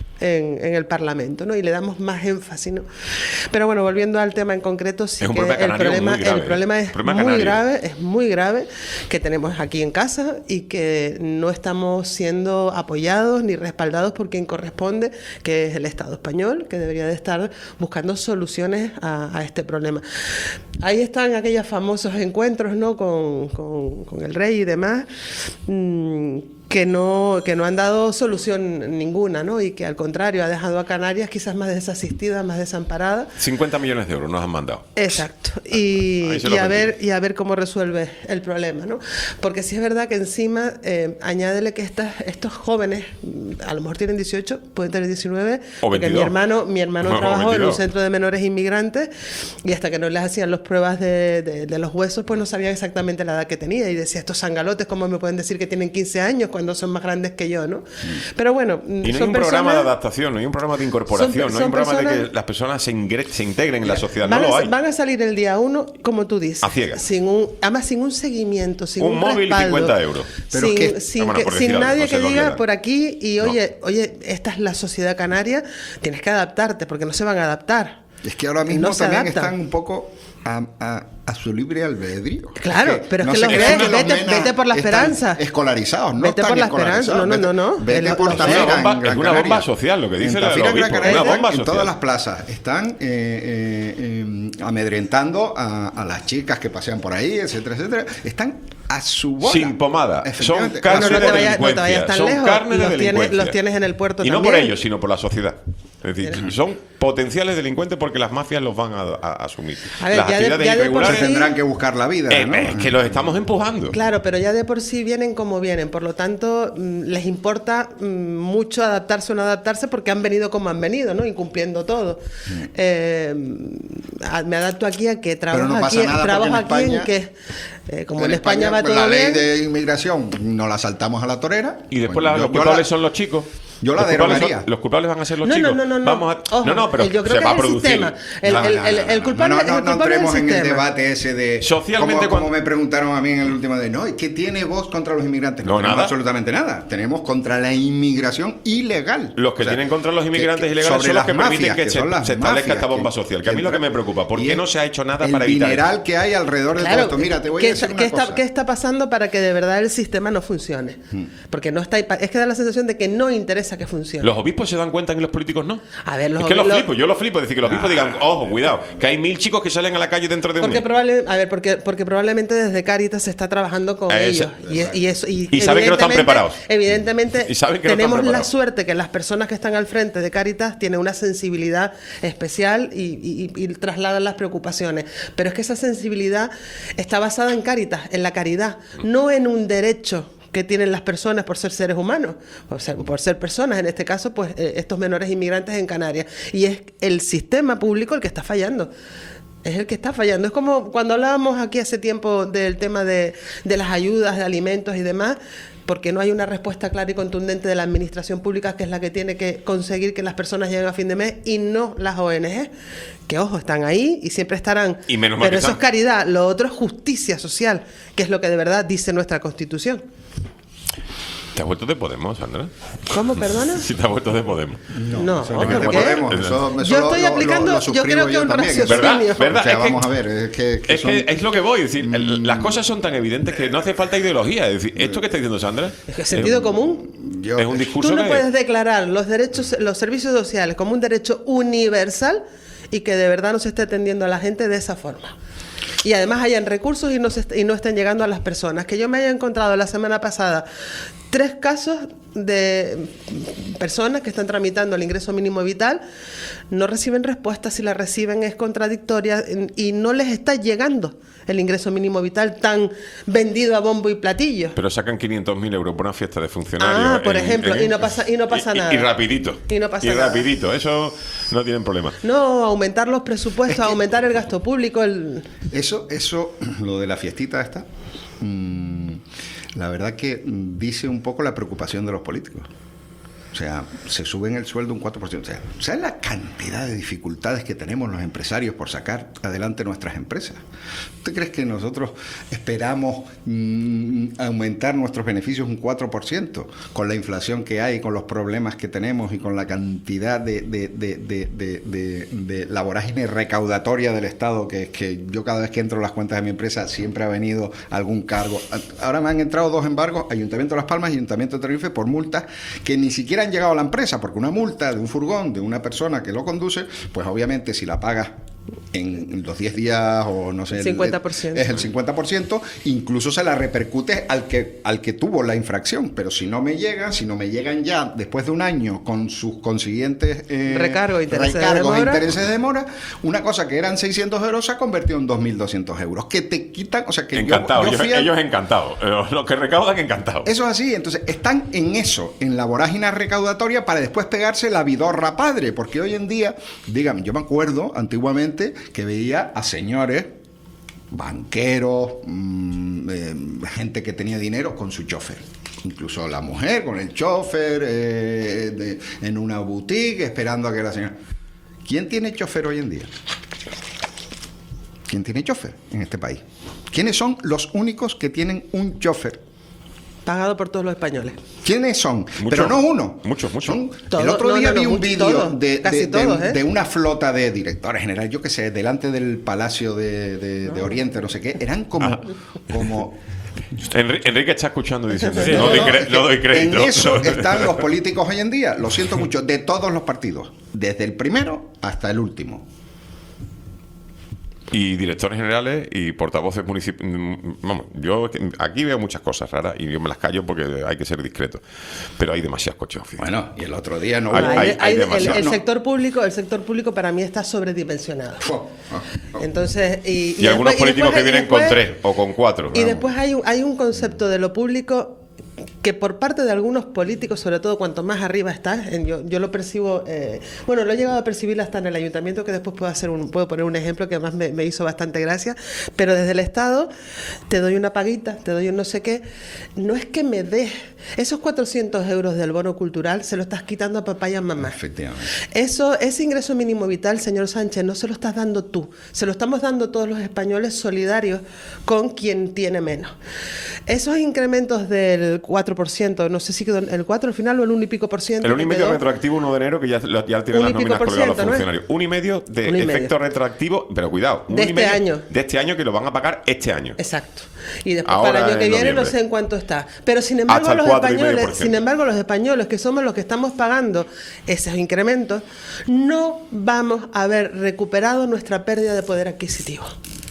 en, en el Parlamento, ¿no? Y le damos más énfasis, ¿no? Pero bueno, volviendo al tema en concreto, sí es que problema el problema, grave, el problema es problema muy canario. grave, es muy grave, que tenemos aquí en casa y que no estamos siendo apoyados ni respaldados por quien corresponde, que es el Estado español, que debería de estar buscando soluciones a, a este problema. Ahí están aquellos famosos encuentros, ¿no? Con, con, con el rey y demás, mmm, que no, que no han dado solución ninguna, ¿no? Y que al contrario ha dejado a Canarias quizás más desasistidas, más desamparadas. cincuenta millones de euros nos han mandado. Exacto. Y, Ahí se y, lo a metí. ver, y a ver cómo resuelve el problema, ¿no? Porque sí es verdad que encima, eh, añádele que estas, estos jóvenes, a lo mejor tienen dieciocho, pueden tener diecinueve, O porque mi veintidós. hermano, mi hermano O trabajó en un veintidós. centro de menores inmigrantes, y hasta que no les hacían las pruebas de, de, de los huesos, pues no sabían exactamente la edad que tenía. Y decía, estos zangalotes, ¿cómo me pueden decir que tienen quince años cuando son más grandes que yo, ¿no? Pero bueno, Y no hay son un programa de personas- adaptación, no hay un programa de incorporación, son- no hay un son programa de personas- que las personas se, ingre- se integren en la sociedad, no Van, lo a, hay. van a salir el día uno, como tú dices. A ciegas. Sin un, además, sin un seguimiento, sin un, Un móvil y respaldo. cincuenta euros. Sin, Pero que- sin, Bueno, que- por sin decir algo, nadie no sé que dónde diga dan. por aquí y oye, oye, esta es la sociedad canaria, tienes que adaptarte, porque no se van a adaptar. Es que ahora mismo No se también adaptan. están un poco a, a- a su libre albedrío. Claro, pero es no que sé los qué ves, zona los vete, nenas vete por la están esperanza. Escolarizados, no Vete están por la esperanza, escolarizados. no, no, no, no. Vete, Eh, vete por los- Tafira, Es una bomba- en Gran es una bomba Canaria. social, lo que dice En el Tafira, en Gran obispo, Canaria, una bomba en social. todas las plazas están eh, eh, eh, amedrentando a, a las chicas que pasean por ahí, etcétera, etcétera. Están a su bola. Sin pomada. Son Efectivamente. carne no de te vayas- no te delincuencia. vayas tan Son lejos. carne de Los tienes- delincuencia. los tienes en el puerto Y no también. por ellos, sino por la sociedad. Es decir, son potenciales delincuentes porque las mafias los van a, a- a asumir. A ver, las ya de- actividades ya de por irregulares sí- Tendrán que buscar la vida. Eh, ¿no? es que los estamos empujando. Claro, pero ya de por sí vienen como vienen, por lo tanto mm, les importa mm, mucho adaptarse o no adaptarse porque han venido como han venido, ¿no? Incumpliendo todo. Eh, a- me adapto aquí a que trabajo no pasa aquí, nada trabajo porque en aquí en España- que eh, como en, España, va pues, todo la ley bien. de inmigración nos la saltamos a la torera. Y después Bueno, la- yo- los yo culpables la- son los chicos. Yo la los culpables, derogaría. son- los culpables van a ser los No, no, chicos. no, no, no. Vamos a, Ojo, no, no, pero yo creo se que va a es el producir. sistema. El- No, el- no, el- no, el no, culpable- no, el no, no culpable es el entremos en el sistema. debate ese de Socialmente, como, como cuando- me preguntaron a mí en el último de no, ¿y qué tiene Vox contra los inmigrantes? No, tenemos nada. absolutamente nada. Tenemos contra la inmigración ilegal. Los que O sea, tienen contra los inmigrantes que- que ilegales sobre son los las que permiten mafias, que, que se, son las se establezca mafias esta bomba que- social. Que a mí lo que me preocupa, ¿por y qué el- no se ha hecho nada el para evitar dineral esto? que hay alrededor de Claro, todo esto. Mira, te voy ¿qué, a decir está, una qué está- cosa. qué está pasando para que de verdad el sistema no funcione? Porque no está, es que da la sensación de que no interesa que funcione. ¿Los obispos se dan cuenta y los políticos no? A ver, los es que los los- flipo, yo los flipo. Es decir, que los obispos digan, ojo, cuidado, que hay mil chicos que salen a la calle dentro de un Porque mes. probable, a ver, porque, porque probablemente desde Cáritas se está trabajando con Eh, ellos. ese- Y, y eso, y, Y saben que no están evidentemente- preparados. Evidentemente, Y saben que no están tenemos la preparados. suerte que las personas que están al frente de Cáritas tienen una sensibilidad especial y, y- y trasladan las preocupaciones. Pero es que esa sensibilidad está basada en Cáritas, en la caridad, no en un derecho que tienen las personas por ser seres humanos, por ser, por ser personas, en este caso, pues eh, estos menores inmigrantes en Canarias. Y es el sistema público el que está fallando. Es el que está fallando. Es como cuando hablábamos aquí hace tiempo del tema de, de las ayudas, de alimentos y demás, porque no hay una respuesta clara y contundente de la administración pública, que es la que tiene que conseguir que las personas lleguen a fin de mes, y no las O N G, que ojo, están ahí y siempre estarán. Y menos mal Pero que eso es están. caridad, lo otro es justicia social, que es lo que de verdad dice nuestra Constitución. ¿Te has vuelto de Podemos, Sandra? ¿Cómo, perdona? Sí, te has vuelto de Podemos. No, Eso es ¿por de qué? Podemos, eso- eso Yo lo- estoy lo- aplicando, lo yo suscribo creo que un también. raciocinio. ¿Verdad? ¿Verdad? O sea, Es que- vamos a ver, es que, que Es son- que es lo que voy a decir. El- las cosas son tan evidentes que no hace falta ideología. Es decir, esto que está diciendo Sandra Es que sentido común. yo- es un discurso Tú no que- puedes declarar los derechos, los servicios sociales como un derecho universal y que de verdad no se esté atendiendo a la gente de esa forma. Y además hayan recursos y no, se est- y no estén llegando a las personas. Que yo me haya encontrado la semana pasada tres casos de personas que están tramitando el ingreso mínimo vital, no reciben respuesta, si la reciben es contradictoria y no les está llegando el ingreso mínimo vital tan vendido a bombo y platillo. Pero sacan quinientos mil euros por una fiesta de funcionarios. Ah, por en, ejemplo, en, y no pasa, y no pasa y, nada. Y, y rapidito. Y no pasa y nada. rapidito, eso no tienen problema. No, aumentar los presupuestos, es que, aumentar el gasto público. El... Eso, eso, lo de la fiestita esta, mmm, la verdad que dice un poco la preocupación de los políticos. O sea, se suben el sueldo un cuatro por ciento. O sea, ¿sabes la cantidad de dificultades que tenemos los empresarios por sacar adelante nuestras empresas? ¿Usted crees que nosotros esperamos mmm, aumentar nuestros beneficios un cuatro por ciento con la inflación que hay, con los problemas que tenemos y con la cantidad de, de, de, de, de, de, de la vorágine recaudatoria del Estado, que, que yo cada vez que entro en las cuentas de mi empresa siempre ha venido algún cargo? Ahora me han entrado dos embargos, Ayuntamiento de Las Palmas y Ayuntamiento de Tenerife, por multas que ni siquiera han llegado a la empresa, porque una multa de un furgón de una persona que lo conduce, pues obviamente si la pagas en los diez días o no sé, cincuenta por ciento. Es el cincuenta por ciento, incluso se la repercute al que al que tuvo la infracción, pero si no me llegan, si no me llegan ya después de un año con sus consiguientes eh, recargos, intereses recargos de e intereses de demora, una cosa que eran seiscientos euros se ha convertido en dos mil doscientos euros, que te quitan, o sea que encantado, yo, yo ellos, a... ellos encantados, los que recaudan encantados. Eso es así, entonces están en eso, en la vorágine recaudatoria para después pegarse la vidorra padre, porque hoy en día, dígame, yo me acuerdo antiguamente que veía a señores, banqueros, mmm, eh, gente que tenía dinero con su chofer. Incluso la mujer con el chofer eh, de, en una boutique esperando a que la señora... ¿Quién tiene chofer hoy en día? ¿Quién tiene chofer en este país? ¿Quiénes son los únicos que tienen un chofer? Pagado por todos los españoles. ¿Quiénes son? Muchos, pero no uno. Muchos, muchos. El otro no, día no, no, vi un mucho, vídeo todos, de, de, de, todos, ¿eh? de una flota de directores generales, yo qué sé, delante del Palacio de, de, no. de Oriente, no sé qué. Eran como... Ah. como Enrique está escuchando y diciendo, sí, no, no, doy cre- no doy crédito. En eso están los políticos hoy en día, lo siento mucho, de todos los partidos, desde el primero hasta el último. Y directores generales y portavoces municipales. Vamos, yo aquí veo muchas cosas raras y yo me las callo porque hay que ser discreto. Pero hay demasiadas coches oficiales. Bueno, y el otro día no hay, hubo... hay, hay, hay el, el no. sector público, el sector público para mí está sobredimensionado. Entonces, y, y, y algunos después, políticos y después, que vienen después, con tres o con cuatro. Y vamos. Después hay un, hay un concepto de lo público que por parte de algunos políticos, sobre todo cuanto más arriba estás, en, yo, yo lo percibo, eh, bueno, lo he llegado a percibir hasta en el ayuntamiento, que después puedo hacer un, puedo poner un ejemplo que además me, me hizo bastante gracia, pero desde el Estado te doy una paguita, te doy un no sé qué, no es que me des esos cuatrocientos euros del bono cultural, se lo estás quitando a papá y a mamá. Efectivamente. Eso, ese ingreso mínimo vital, señor Sánchez, no se lo estás dando tú, se lo estamos dando todos los españoles solidarios con quien tiene menos. Esos incrementos del cuatro por ciento, no sé si quedó el cuatro al final o el uno y pico por ciento. El uno y medio retroactivo uno de enero, que ya, ya tienen las nóminas colgadas los funcionarios. Un y medio de y efecto medio. retroactivo, pero cuidado, un de y este medio año. De este año que lo van a pagar este año. Exacto. Y después Ahora, para el año que viene noviembre. no sé en cuánto está. Pero sin embargo los españoles, sin embargo los españoles que somos los que estamos pagando esos incrementos, no vamos a haber recuperado nuestra pérdida de poder adquisitivo.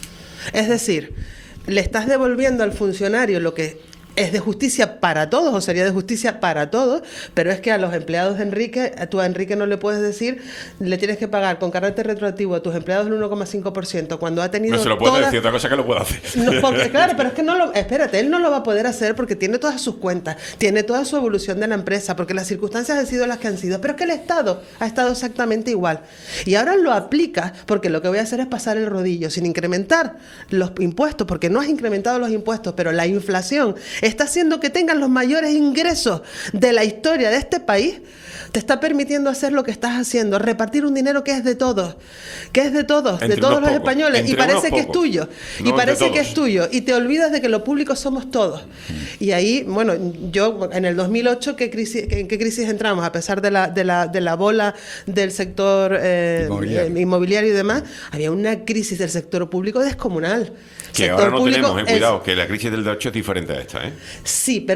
Es decir, le estás devolviendo al funcionario lo que es de justicia para todos, o sería de justicia para todos, pero es que a los empleados de Enrique, tú a Enrique no le puedes decir, le tienes que pagar con carácter retroactivo a tus empleados el uno coma cinco por ciento, cuando ha tenido No se lo puede toda... decir, otra cosa que lo puede hacer. No, porque, claro, pero es que no lo... Espérate, él no lo va a poder hacer porque tiene todas sus cuentas, tiene toda su evolución de la empresa, porque las circunstancias han sido las que han sido, pero es que el Estado ha estado exactamente igual. Y ahora lo aplica porque lo que voy a hacer es pasar el rodillo, sin incrementar los impuestos, porque no has incrementado los impuestos, pero la inflación está haciendo que tengan los mayores ingresos de la historia de este país, te está permitiendo hacer lo que estás haciendo, repartir un dinero que es de todos, que es de todos, entre de todos los pocos, españoles, y parece que es tuyo, no y parece que todos. es tuyo, y te olvidas de que lo público somos todos. Y ahí, bueno, yo en el dos mil ocho, ¿qué crisis, ¿en qué crisis entramos? A pesar de la, de la, de la bola del sector eh, inmobiliario. Eh, inmobiliario y demás, había una crisis del sector público descomunal. Que sector ahora no público tenemos, eh, cuidado, es, que la crisis del ocho es diferente a esta, ¿eh? Sí, pero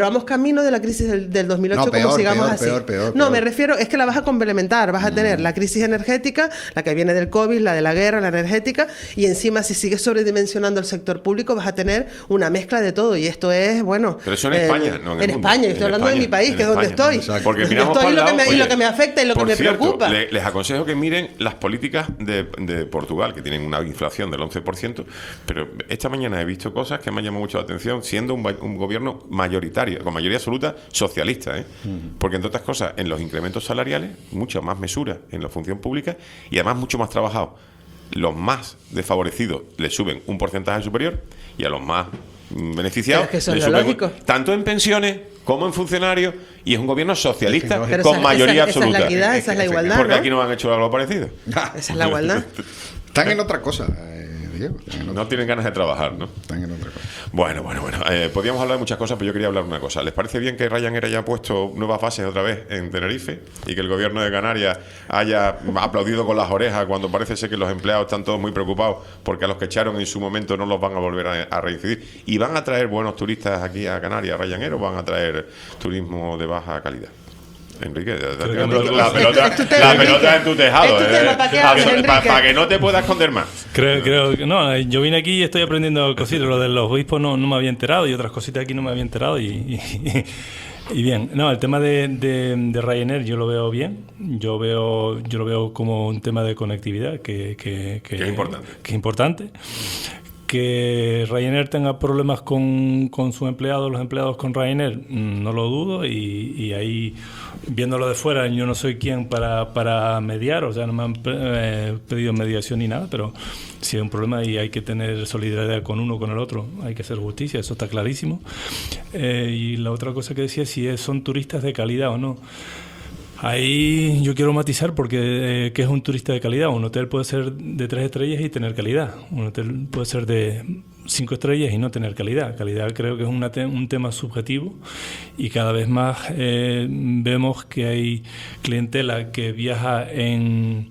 pero vamos camino de la crisis del, del dos mil ocho No, peor, como sigamos peor, así. peor, peor, no, peor. me refiero, es que la vas a complementar, vas a tener la crisis energética, la que viene del COVID, la de la guerra, la energética, y encima si sigues sobredimensionando el sector público vas a tener una mezcla de todo, y esto es, bueno... Pero eso en eh, España, no en el En mundo. España, estoy En hablando España, de mi país, en que es donde España. estoy. Porque Donde miramos estoy para y lo, el que me, lado, y lo oye, que me afecta y lo que por me cierto, preocupa. le- les aconsejo que miren las políticas de, de Portugal, que tienen una inflación del once por ciento, pero esta mañana he visto cosas que me han llamado mucho la atención, siendo un, ba- un gobierno mayoritario, con mayoría absoluta socialista, ¿eh? Porque entre otras cosas, en los incrementos salariales, mucha más mesura en la función pública y además mucho más trabajado. Los más desfavorecidos les suben un porcentaje superior y a los más mm, beneficiados Pero es que eso es les lo suben lógico. tanto en pensiones como en funcionarios, y es un gobierno socialista Pero con esa- mayoría esa- esa es la absoluta. equidad, esa es la igualdad, Porque ¿no? aquí no han hecho algo parecido. Esa es la igualdad. Están en otra cosa, eh, Diego. Están en otra, No tienen ganas de trabajar, ¿no? están en otra cosa. Bueno, bueno, bueno. Eh, podríamos hablar de muchas cosas, pero yo quería hablar de una cosa. ¿Les parece bien que Ryanair haya puesto nuevas bases otra vez en Tenerife y que el gobierno de Canarias haya aplaudido con las orejas cuando parece ser que los empleados están todos muy preocupados porque a los que echaron en su momento no los van a volver a, a reincidir? ¿Y van a traer buenos turistas aquí a Canarias, Ryanair, o van a traer turismo de baja calidad? Enrique, la, que la Enrique- pelota, es tu tema, la Enrique. pelota en tu tejado. Es tu eh. tema, ¿para qué hables, Para Enrique? que no te puedas esconder más. Creo, creo que no, yo vine aquí y estoy aprendiendo cositas. Lo de los obispos no, no me había enterado y otras cositas aquí no me había enterado. Y, y, y bien, no, el tema de, de, de Ryanair yo lo veo bien. Yo veo yo lo veo como un tema de conectividad que, que, que, Que es importante. que es importante. Que Ryanair tenga problemas con, con sus empleados, los empleados con Ryanair, mm, no lo dudo, y, y ahí, viéndolo de fuera, yo no soy quien para, para mediar, o sea, no me han eh, pedido mediación ni nada, pero si hay un problema y hay que tener solidaridad con uno o con el otro, hay que hacer justicia, eso está clarísimo. Eh, y la otra cosa que decía, si es, son turistas de calidad o no. Ahí yo quiero matizar porque eh, ¿qué es un turista de calidad? Un hotel puede ser de tres estrellas y tener calidad. Un hotel puede ser de cinco estrellas y no tener calidad. Calidad creo que es una te- un tema subjetivo y cada vez más eh, vemos que hay clientela que viaja en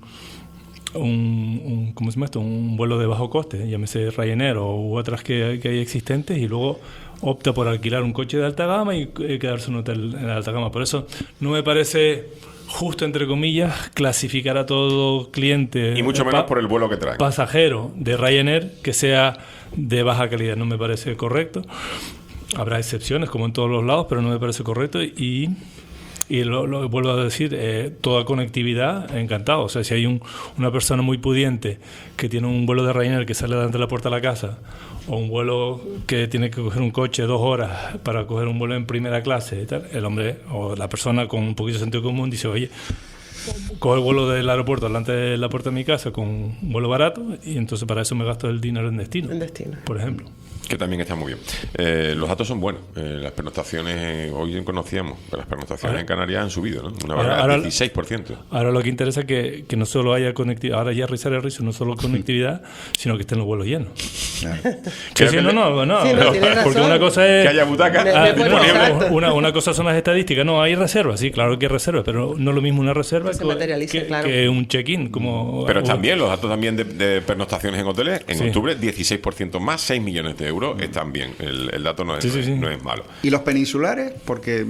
un, un, ¿cómo se llama esto? Un vuelo de bajo coste, llámese Ryanair o u otras que, que hay existentes, y luego opta por alquilar un coche de alta gama y eh, quedarse en un hotel en alta gama. Por eso no me parece justo, entre comillas, clasificar a todo cliente, Y mucho eh, menos pa- por el vuelo que traen. pasajero de Ryanair que sea de baja calidad. No me parece correcto. Habrá excepciones, como en todos los lados, pero no me parece correcto. Y, y lo, lo vuelvo a decir, eh, toda conectividad, encantado. O sea, si hay un, una persona muy pudiente que tiene un vuelo de Ryanair que sale delante de la puerta de la casa, o un vuelo que tiene que coger un coche dos horas para coger un vuelo en primera clase y tal, el hombre o la persona con un poquito de sentido común dice, oye, cojo el vuelo del aeropuerto delante de la puerta de mi casa con un vuelo barato, y entonces para eso me gasto el dinero en destino, En destino. por ejemplo. Que también está muy bien. Eh, los datos son buenos. Eh, las pernoctaciones, eh, hoy conocíamos que las pernoctaciones Ahora- en Canarias han subido, ¿no? Una Ahora- barbaridad, ahora- dieciséis por ciento. Ahora lo que interesa es que, que no solo haya conectividad, ahora ya rizar el rizo, no solo conectividad, sino que estén los vuelos llenos. Sí, Creo sí, que no, le- no, no, Sí, no, tienes porque razón. una cosa es... Que haya butacas Me- me Ah, pone no, exacto. una, una cosa son las estadísticas, no, hay reservas, sí, claro que hay reservas, pero no es lo mismo una reserva Que se que, materialice, que- claro. que un check-in. Como, Pero o- también los datos también de, de pernoctaciones en hoteles, en Sí. octubre dieciséis por ciento más, seis millones de euros, están bien. El, el dato no es, Sí, no sí, es- sí. no es malo. ¿Y los peninsulares? Porque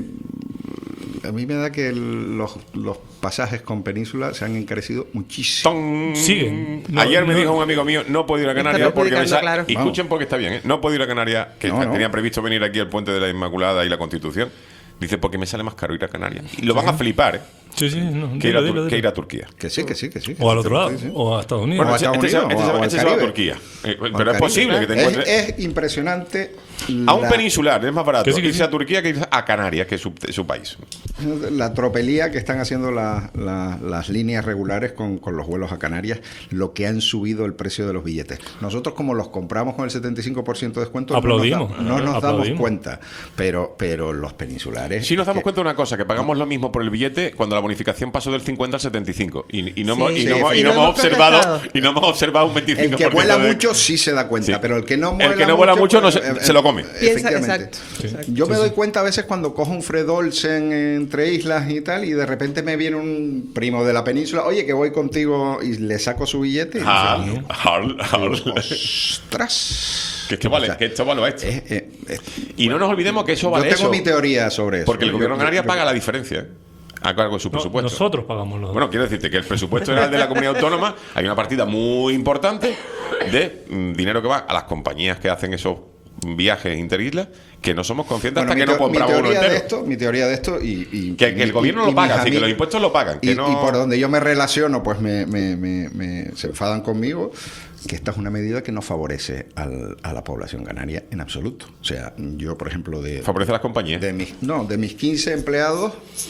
a mí me da que el- los, los pasajes con península se han encarecido muchísimo. ¡Ton! Siguen. No, Ayer me no. dijo un amigo mío, no puedo ir a Está Canarias porque me perjudicando, sa- claro. y escuchen porque está bien, ¿eh? No puedo ir a Canarias, que No, no. tenía previsto venir aquí al Puente de la Inmaculada y la Constitución. Dice, porque me sale más caro ir a Canarias. Y lo van a flipar, ¿eh? Sí, sí, no, Que ir, a, dilo, Tur- dilo, que ir dilo. a Turquía. Que sí, que sí, que sí. O al otro lado, Sí, sí. o a Estados Unidos. Bueno, a este, Estados este se- Unidos, este se o va- al este se va a Caribe. Turquía. Eh, O al pero es Caribe. posible que te es, encuentres... es impresionante A un la- peninsular es más barato Que sí, que irse sí. a Turquía que irse a Canarias, que es su, su país. la tropelía que están haciendo la- la- las líneas regulares con, con los vuelos a Canarias, lo que han subido el precio de los billetes. Nosotros, como los compramos con el setenta y cinco por ciento de descuento, Aplaudimos. no nos, da- no nos damos Aplaudimos. cuenta, pero, pero los peninsulares... Si nos damos que- cuenta de una cosa, que pagamos lo mismo por el billete cuando la bonificación pasó del cincuenta al setenta y cinco. Y, y no, Sí, hemos, y sí, no, hemos- sí, y no no hemos hemos observado protestado. y no hemos observado un veinticinco El por que ciento vuela de- mucho sí se da cuenta, Sí. pero el que no El vuela que no vuela mucho no pues, se- eh, se lo come. Piensa- Efectivamente. exacto, exacto. Yo me Sí, doy sí. cuenta a veces cuando cojo un Fredolsen entre islas y tal, y de repente me viene un primo de la península, oye, que voy contigo, y le saco su billete y Ah, dice, Harl, Harl. ostras. Que esto vale, O sea, que esto vale esto. eh, eh, eh, y no nos olvidemos que eso vale yo tengo eso. mi teoría sobre eso. Porque el Yo- gobierno de yo- Canarias yo- paga la diferencia, ¿eh? A cargo de su No, presupuesto. nosotros pagamos los Bueno, quiero decirte que el presupuesto general de la comunidad autónoma hay una partida muy importante de mm, dinero que va a las compañías que hacen esos viajes interislas, que no somos conscientes Bueno, hasta mi que no teo- mi compramos uno teoría de entero. esto, mi teoría de esto y, y- Que- que el y- gobierno y- lo y paga, mis así que amigos- los impuestos lo pagan, que y, no- y por donde yo me relaciono, pues me, me- me- me- se enfadan conmigo, que esta es una medida que no favorece al- a la población canaria en absoluto. O sea, yo, por ejemplo, de... Favorece a las compañías. De mis, no, de mis quince empleados,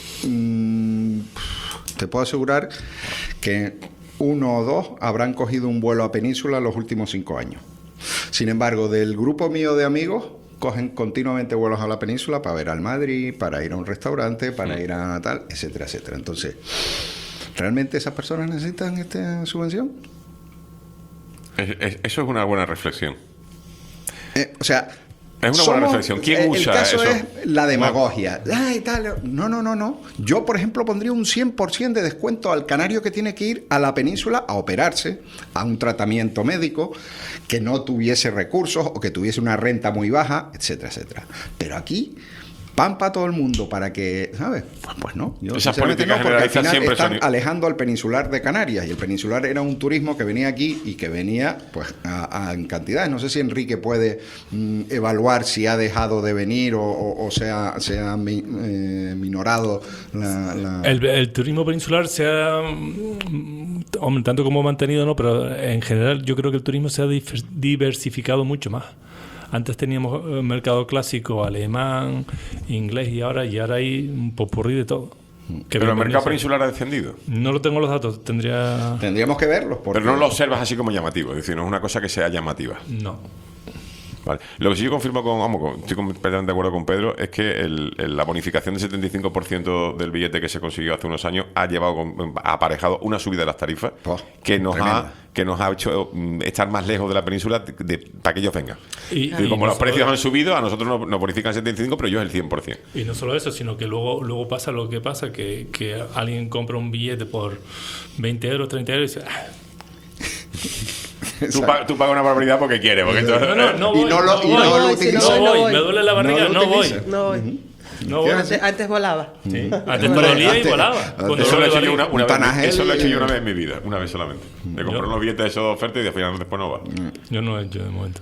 mm, te puedo asegurar que uno o dos habrán cogido un vuelo a Península los últimos cinco años. Sin embargo, del grupo mío de amigos, cogen continuamente vuelos a la Península para ver al Madrid, para ir a un restaurante, para ir a tal, etcétera, etcétera. Entonces, ¿realmente esas personas necesitan esta subvención? Es- es- eso es una buena reflexión. Eh, o sea... Es una buena somos- reflexión. ¿Quién el, usa el caso eso? es la demagogia. Ay, tal. No, no, no, no. Yo, por ejemplo, pondría un cien por ciento de descuento al canario que tiene que ir a la península a operarse, a un tratamiento médico, que no tuviese recursos o que tuviese una renta muy baja, etcétera, etcétera. Pero aquí, pan para todo el mundo para que, ¿sabes? Pues, pues no. Yo, Esas sinceramente, políticas no, porque al generalistas final siempre están son- alejando al peninsular de Canarias, y el peninsular era un turismo que venía aquí y que venía pues a, a- en cantidades. No sé si Enrique puede mm, evaluar si ha dejado de venir o, o, o sea, se ha mi- eh, minorado la... la- El, el turismo peninsular se ha, mm, hombre, tanto como mantenido, no, pero en general yo creo que el turismo se ha dif- diversificado mucho más. Antes teníamos eh, mercado clásico, alemán, inglés y ahora y ahora hay un popurrí de todo. Que Pero el viene mercado eso. peninsular ha descendido. No lo tengo los datos, tendría... Tendríamos que verlos. Pero no lo observas así como llamativo. Es decir, no es una cosa que sea llamativa. No. Vale. Lo que sí yo confirmo con, vamos, con- estoy completamente de acuerdo con Pedro, es que el- el- la bonificación del setenta y cinco por ciento del billete que se consiguió hace unos años ha llevado con- ha aparejado una subida de las tarifas que nos tremenda. ha que nos ha hecho mm, estar más lejos de la península de- de- para que ellos vengan. Y- Y, y como no los solo precios eso. han subido, a nosotros nos, nos bonifican el setenta y cinco, pero ellos el cien por ciento. Y no solo eso, sino que luego luego pasa lo que pasa, que, que alguien compra un billete por veinte euros, treinta euros y dice... "Ah, Tú, pa- tú pagas una barbaridad porque quieres. Porque esto- no, no, no voy, Y no lo- no y voy, no lo no utiliza. voy, No voy. me duele la barriga, No no, lo voy. utiliza. No voy. No voy. Antes, antes volaba. Sí. Antes me dolía y volaba. Cuando Eso lo he duele hecho yo barriga. una, una Un vez, Tanagel eso lo he hecho y- yo una vez en mi vida, una vez solamente. De comprar Yo- unos billetes de esos de oferta y de final después no va. Yo no he hecho de momento.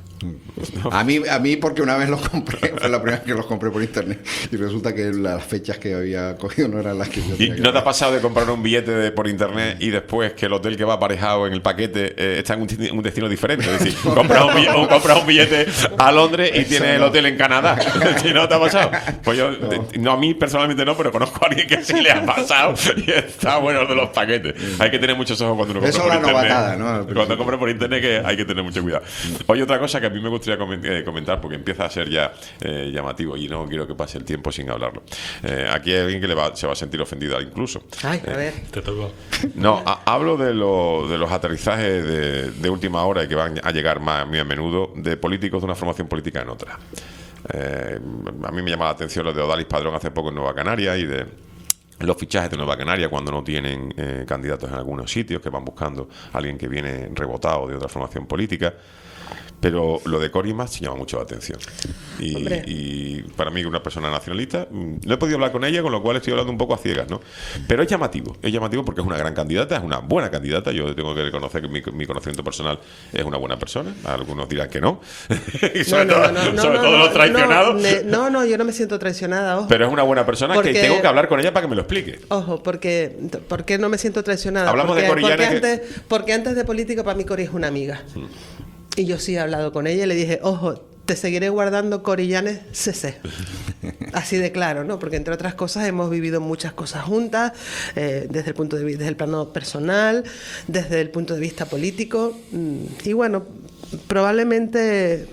A mí, a mí porque una vez los compré, fue la primera vez que los compré por internet y resulta que las fechas que había cogido no eran las que yo ¿Y tenía que no te ha pagar. pasado de comprar un billete de- por internet y después que el hotel que va aparejado en el paquete eh, está en un, ti- un destino diferente? Es decir, compras un, billete, o compras un billete a Londres y Eso tienes el no. hotel en Canadá. ¿Sí, no te ha pasado? Pues yo, de- no, a mí personalmente no, pero conozco a alguien que sí le ha pasado y está bueno de los paquetes. Hay que tener muchos ojos cuando uno compra Eso por la internet. novatada, ¿no? Al principio. Cuando compra por internet que hay que tener mucho cuidado. Oye, otra cosa que a mí me gustaría comen- eh, comentar, porque empieza a ser ya eh, llamativo y no quiero que pase el tiempo sin hablarlo. Eh, aquí hay alguien que le va, se va a sentir ofendido incluso. Ay, a ver. Te tocó. No, a- hablo de, lo- de los aterrizajes de, de última hora y que van a llegar más muy a menudo de políticos de una formación política en otra. Eh, a mí me llama la atención lo de Odalis Padrón hace poco en Nueva Canaria y de los fichajes de Nueva Canaria cuando no tienen eh, candidatos en algunos sitios, que van buscando a alguien que viene rebotado de otra formación política. Pero lo de Corima se llama mucho la atención. Y, Hombre. y para mí, una persona nacionalista, mm, no he podido hablar con ella, con lo cual estoy hablando un poco a ciegas, ¿no? Pero es llamativo, es llamativo porque es una gran candidata, es una buena candidata. Yo tengo que reconocer que mi, mi conocimiento personal es una buena persona. Algunos dirán que no. Y sobre No, no, todo, no, no, sobre no, todo no, los traicionados. No, ne- no, no, yo no me siento traicionada, ojo. Pero es una buena persona Porque- que tengo que hablar con ella para que me lo explique. Ojo, porque ¿por qué no me siento traicionada? Hablamos de porque, porque Corillanes que- antes, porque antes de política para mí Cori es una amiga. Hmm. Y yo sí he hablado con ella y le dije, ojo, te seguiré guardando Corillanes C C. Así de claro, ¿no? Porque entre otras cosas hemos vivido muchas cosas juntas, eh, desde el punto de vista, desde el plano personal, desde el punto de vista político. mm, Y bueno, probablemente,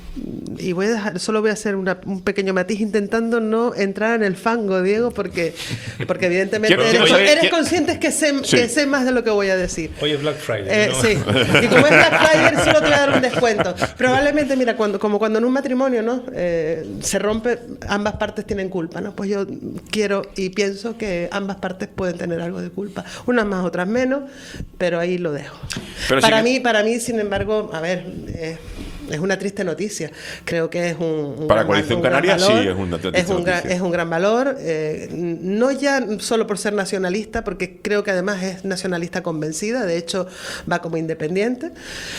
y voy a dejar, solo voy a hacer una- un pequeño matiz intentando no entrar en el fango, Diego, porque, porque evidentemente Quiero- eres, quiero saber- eres quiero- consciente que sé, Sí. que sé más de lo que voy a decir. Hoy es Black Friday. Eh, ¿no? Sí, y como es Black Friday solo te voy a dar un descuento. Probablemente, mira, cuando, como cuando en un matrimonio, ¿no? Eh, se rompe, ambas partes tienen culpa, ¿no? Pues yo quiero y pienso que ambas partes pueden tener algo de culpa, unas más, otras menos, pero ahí lo dejo. Pero para sí que- mí, para mí, sin embargo, a ver, eh, es una triste noticia. Creo que es un, un para gran, Coalición un gran Canaria valor, sí es una triste es un gran, noticia. es un gran valor, eh, no ya solo por ser nacionalista, porque creo que además es nacionalista convencida, de hecho va como independiente.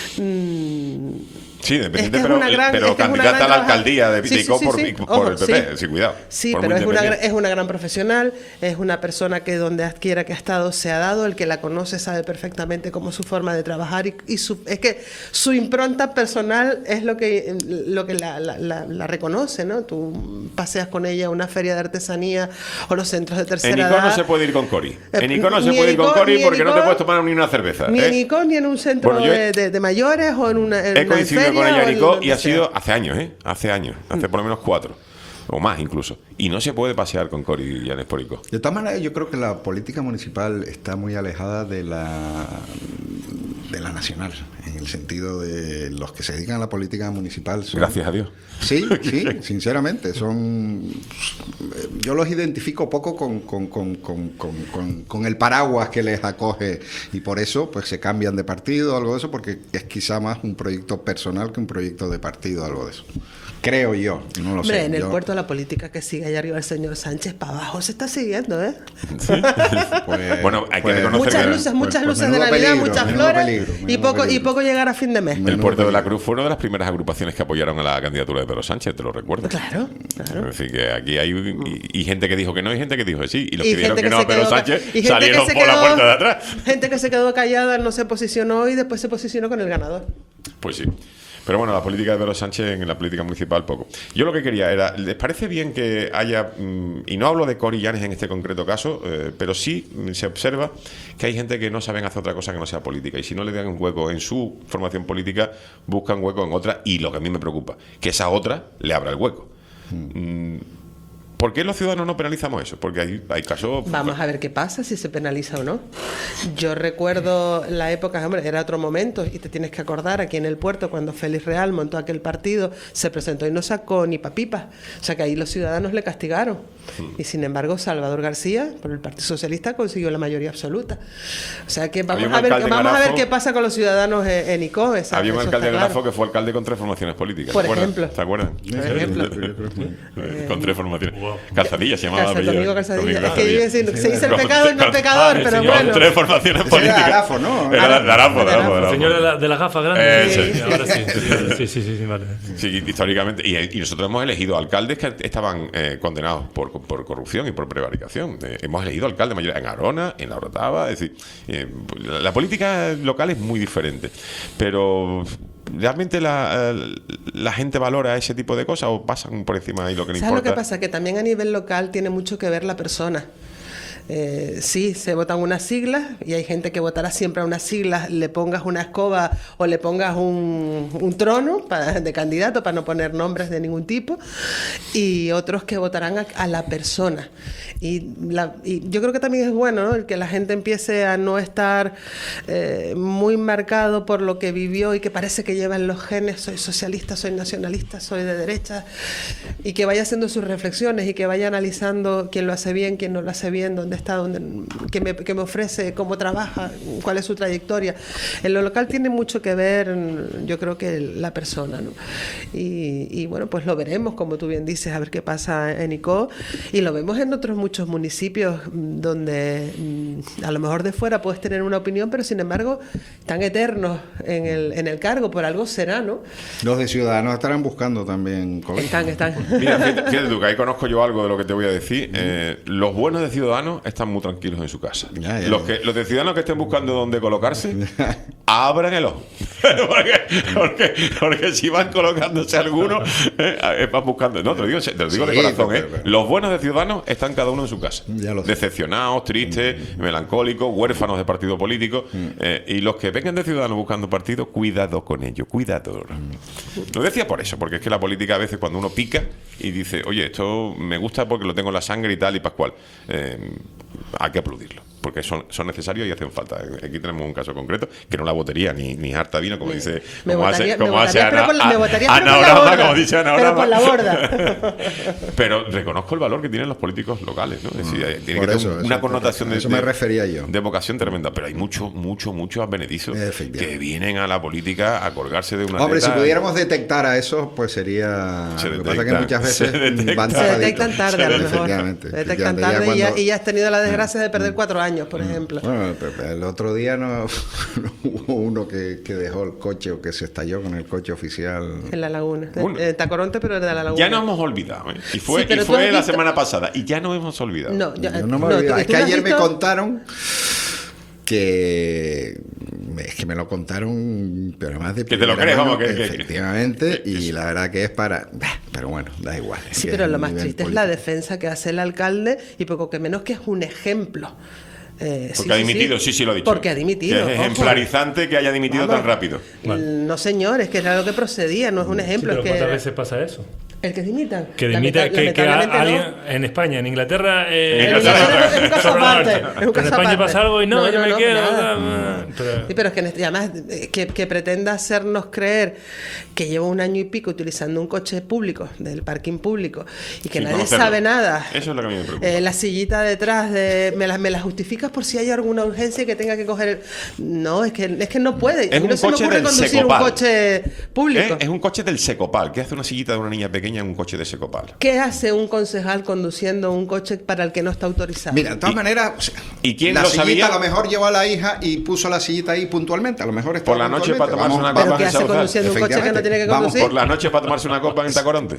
Mm, Sí, independiente, es que pero, es una gran- pero es que es una candidata gran a la alcaldía de sí, sí, Icó sí, por, sí. por Ojo, el P P, sí. sí, cuidado. Sí, por pero muy es una, independiente. es una gran profesional, es una persona que donde quiera que ha estado se ha dado, el que la conoce sabe perfectamente cómo es su forma de trabajar y, y su, es que su impronta personal es lo que, lo que la, la, la, la reconoce, ¿no? Tú paseas con ella a una feria de artesanía o los centros de tercera En Icó edad. no se puede ir con Cori. En Icó no ni se en puede ir con Icó, Cori ni en porque no te Icó, puedes tomar ni una cerveza. Ni ¿eh? en Icó ni en un centro Bueno, yo he- de, de, de mayores o en una, en He una coincidido feria con ella o en en Icó donde y ha sea. sido hace años, ¿eh? Hace años, hace por lo menos cuatro. O más incluso. Y no se puede pasear con Cori y Llanes por Icó. De todas maneras, yo creo que la política municipal está muy alejada de la de la nacional, en el sentido de los que se dedican a la política municipal. Son, Gracias a Dios. Sí, sí, sinceramente. Son, yo los identifico poco con, con, con, con, con, con, con el paraguas que les acoge y por eso pues se cambian de partido o algo de eso, porque es quizá más un proyecto personal que un proyecto de partido, algo de eso. Creo yo, no lo Hombre, sé. en el yo, puerto la política que sigue allá arriba el señor Sánchez, para abajo se está siguiendo, ¿eh? pues, Bueno, hay que pues- reconocer Muchas que luces, muchas pues luces de menudo Navidad, peligro, muchas menudo flores peligro, y menudo poco y peligro. poco llegar a fin de mes. El Puerto de la Cruz fue una de las primeras agrupaciones que apoyaron a la candidatura de Pedro Sánchez, te lo recuerdo. Claro, claro. Es decir, que aquí hay y, y gente que dijo que no y gente que dijo que sí. Y los Y que dijeron gente que que no se a Pedro quedó ca- Sánchez y gente salieron que se por la quedó- puerta de atrás. Gente que se quedó callada, no se posicionó y después se posicionó con el ganador. Pues sí. Pero bueno, la política de Pedro Sánchez en la política municipal poco. Yo lo que quería era, ¿les parece bien que haya, mmm, y no hablo de Cori Llanes en este concreto caso, eh, pero sí mm, se observa que hay gente que no saben hacer otra cosa que no sea política y si no le dan un hueco en su formación política, buscan hueco en otra y lo que a mí me preocupa, que esa otra le abra el hueco. Mm. ¿Por qué los ciudadanos no penalizamos eso? Porque hay, hay casos... Vamos a ver qué pasa, si se penaliza o no. Yo recuerdo la época, hombre, era otro momento, y te tienes que acordar, aquí en el puerto, cuando Félix Real montó aquel partido, se presentó y no sacó ni papipas. O sea que ahí los ciudadanos le castigaron. Y sin embargo, Salvador García, por el Partido Socialista, consiguió la mayoría absoluta. O sea que vamos, Había un a ver, alcalde en vamos a ver Garafo- qué pasa con los ciudadanos en, en Icó. Esa- Había un eso alcalde de está Grafo claro. que fue alcalde con tres formaciones políticas. Por ¿te acuerdas? ejemplo. ¿Te acuerdas? Por ejemplo. Eh, con tres formaciones. Calzadilla se llamaba. Calza- apellido. Domingo Calzadilla. Domingo Es que yo iba a decir, se dice el Con- pecado y no con- pecador, ah, pero señor, bueno. Tres formaciones Ese era políticas. Arafo, ¿no? Era de Arafo, de Arafo, de El Arafo. señor de la, de la gafa grande. Eh, sí, sí. ahora sí. Sí, sí, sí, sí, vale. Sí, históricamente. Y, y nosotros hemos elegido alcaldes que estaban eh, condenados por, por corrupción y por prevaricación. Eh, hemos elegido alcaldes mayores en Arona, en La Orotava. Es decir, eh, la, la política local es muy diferente. Pero ¿realmente la, la gente valora ese tipo de cosas o pasan por encima y lo que le ¿Sabes importa? lo que pasa? Que también a nivel local tiene mucho que ver la persona. Eh, sí, se votan unas siglas y hay gente que votará siempre a unas siglas, le pongas una escoba o le pongas un, un trono para, de candidato para no poner nombres de ningún tipo y otros que votarán a, a la persona. Y, la, y yo creo que también es bueno, ¿no? El que la gente empiece a no estar eh, muy marcado por lo que vivió y que parece que lleva en los genes, soy socialista, soy nacionalista, soy de derecha, y que vaya haciendo sus reflexiones y que vaya analizando quién lo hace bien, quién no lo hace bien, dónde está, dónde, qué, me, qué me ofrece, cómo trabaja, cuál es su trayectoria. En lo local tiene mucho que ver, yo creo que la persona, ¿no? Y, y bueno, pues lo veremos, como tú bien dices, a ver qué pasa en Icó, y lo vemos en otros muchos municipios donde mm, a lo mejor de fuera puedes tener una opinión, pero sin embargo están eternos en el, en el cargo, por algo será, ¿no? Los de Ciudadanos estarán buscando también colegios. Están, están. Mira, fíjate, fíjate tú, que ahí conozco yo algo de lo que te voy a decir. Eh, los buenos de Ciudadanos están muy tranquilos en su casa. Ya, ya, los, ya. que, los de Ciudadanos que estén buscando dónde colocarse, abran el ojo. porque, porque, porque si van colocándose algunos, eh, van buscando. No, te lo digo, te lo digo de Sí, corazón. pero- Eh. pero- Los buenos de Ciudadanos están cada uno en su casa. Ya lo sé. Decepcionados, tristes, melancólicos, huérfanos de partido político. Eh, y los que vengan de Ciudadanos buscando partido, cuidado con ello, cuidado. Lo decía por eso, porque es que la política a veces cuando uno pica y dice, oye, esto me gusta porque lo tengo en la sangre y tal y pascual, eh, hay que aplaudirlo. porque son, son necesarios y hacen falta. Aquí tenemos un caso concreto que no la botería ni, ni harta vino, como dice Me como votaría, hace, como me hace votaría, Ana, pero por la, me votaría, pero Ana por la Orama, borda, como dice Ana pero Orama. por la borda. Pero reconozco el valor que tienen los políticos locales, ¿no? Es decir, tiene Por que eso, tener una eso, connotación a de, eso me de- refería yo. de vocación tremenda, pero hay muchos, muchos, muchos advenedizos que vienen a la política a colgarse de una Hombre, si teta. pudiéramos detectar a eso, pues sería... Se Lo que pasa es que detectan, muchas se veces detectan. van Se tapaditos. detectan tarde, a lo mejor. Efectivamente. Se detectan Ya- ya tarde y, ya, cuando- y ya has tenido la desgracia de perder cuatro años, por ejemplo. Bueno, el otro día no, no hubo uno que, que dejó el coche o que se estalló con el coche oficial. En la laguna. Bueno. En Tacoronte, pero de la laguna. Ya nos hemos olvidado, ¿eh? Y fue, Sí, pero y tú fue has la visto- semana pasada, y ya nos hemos olvidado. No, yo, Yo no me no, olvidaba. ¿tú- Es tú que lo has ayer me visto? contaron que es que me lo contaron, pero más de Que te lo primera crees, mano, vamos, que- que- efectivamente, y la verdad que es para, bah, pero bueno, da igual. es Sí, que pero es lo un más nivel triste es político. la defensa que hace el alcalde y poco que menos que es un ejemplo. Eh, sí, Porque ha sí, dimitido, sí, sí, lo ha dicho. Porque ha dimitido. Que es ojo. ejemplarizante que haya dimitido Vamos. tan rápido. No, señor, es que era lo que procedía, no es un Sí, ejemplo. pero es que ¿cuántas veces pasa eso? el que dimitan. Que dimita, Lamenta- que, que a- lamentablemente alguien en España, en Inglaterra, eh, En Inglaterra es un caso sobre la aparte, marcha. es un En caso España aparte. pasa algo y no, No, yo no, me no, quedo. nada. ah, pero- Sí, pero es que en este- además eh, que, que pretenda hacernos creer que llevo un año y pico utilizando un coche público, del parking público, y que Sin nadie conocerlo. sabe nada. Eso es lo que a mí me preocupa. Eh, la sillita detrás de me la, me la justificas por si hay alguna urgencia que tenga que coger el- no, es que es que no puede. Es A mí no un se me coche ocurre del conducir Secopal. un coche público. ¿Eh? Es un coche del Secopal. ¿Qué hace una sillita de una niña pequeña en un coche de Secopal? ¿Qué hace un concejal conduciendo un coche para el que no está autorizado? Mira, de todas maneras, o sea, ¿Y quién la lo sillita sabía? a lo mejor llevó a la hija y puso la sillita ahí puntualmente. A lo mejor estaba Por la noche para puntualmente. tomarse una Vamos, copa ¿Pero qué en hace Sauzal. conduciendo un coche que no tiene que Vamos conducir? Por la noche para tomarse una copa en Tacoronte.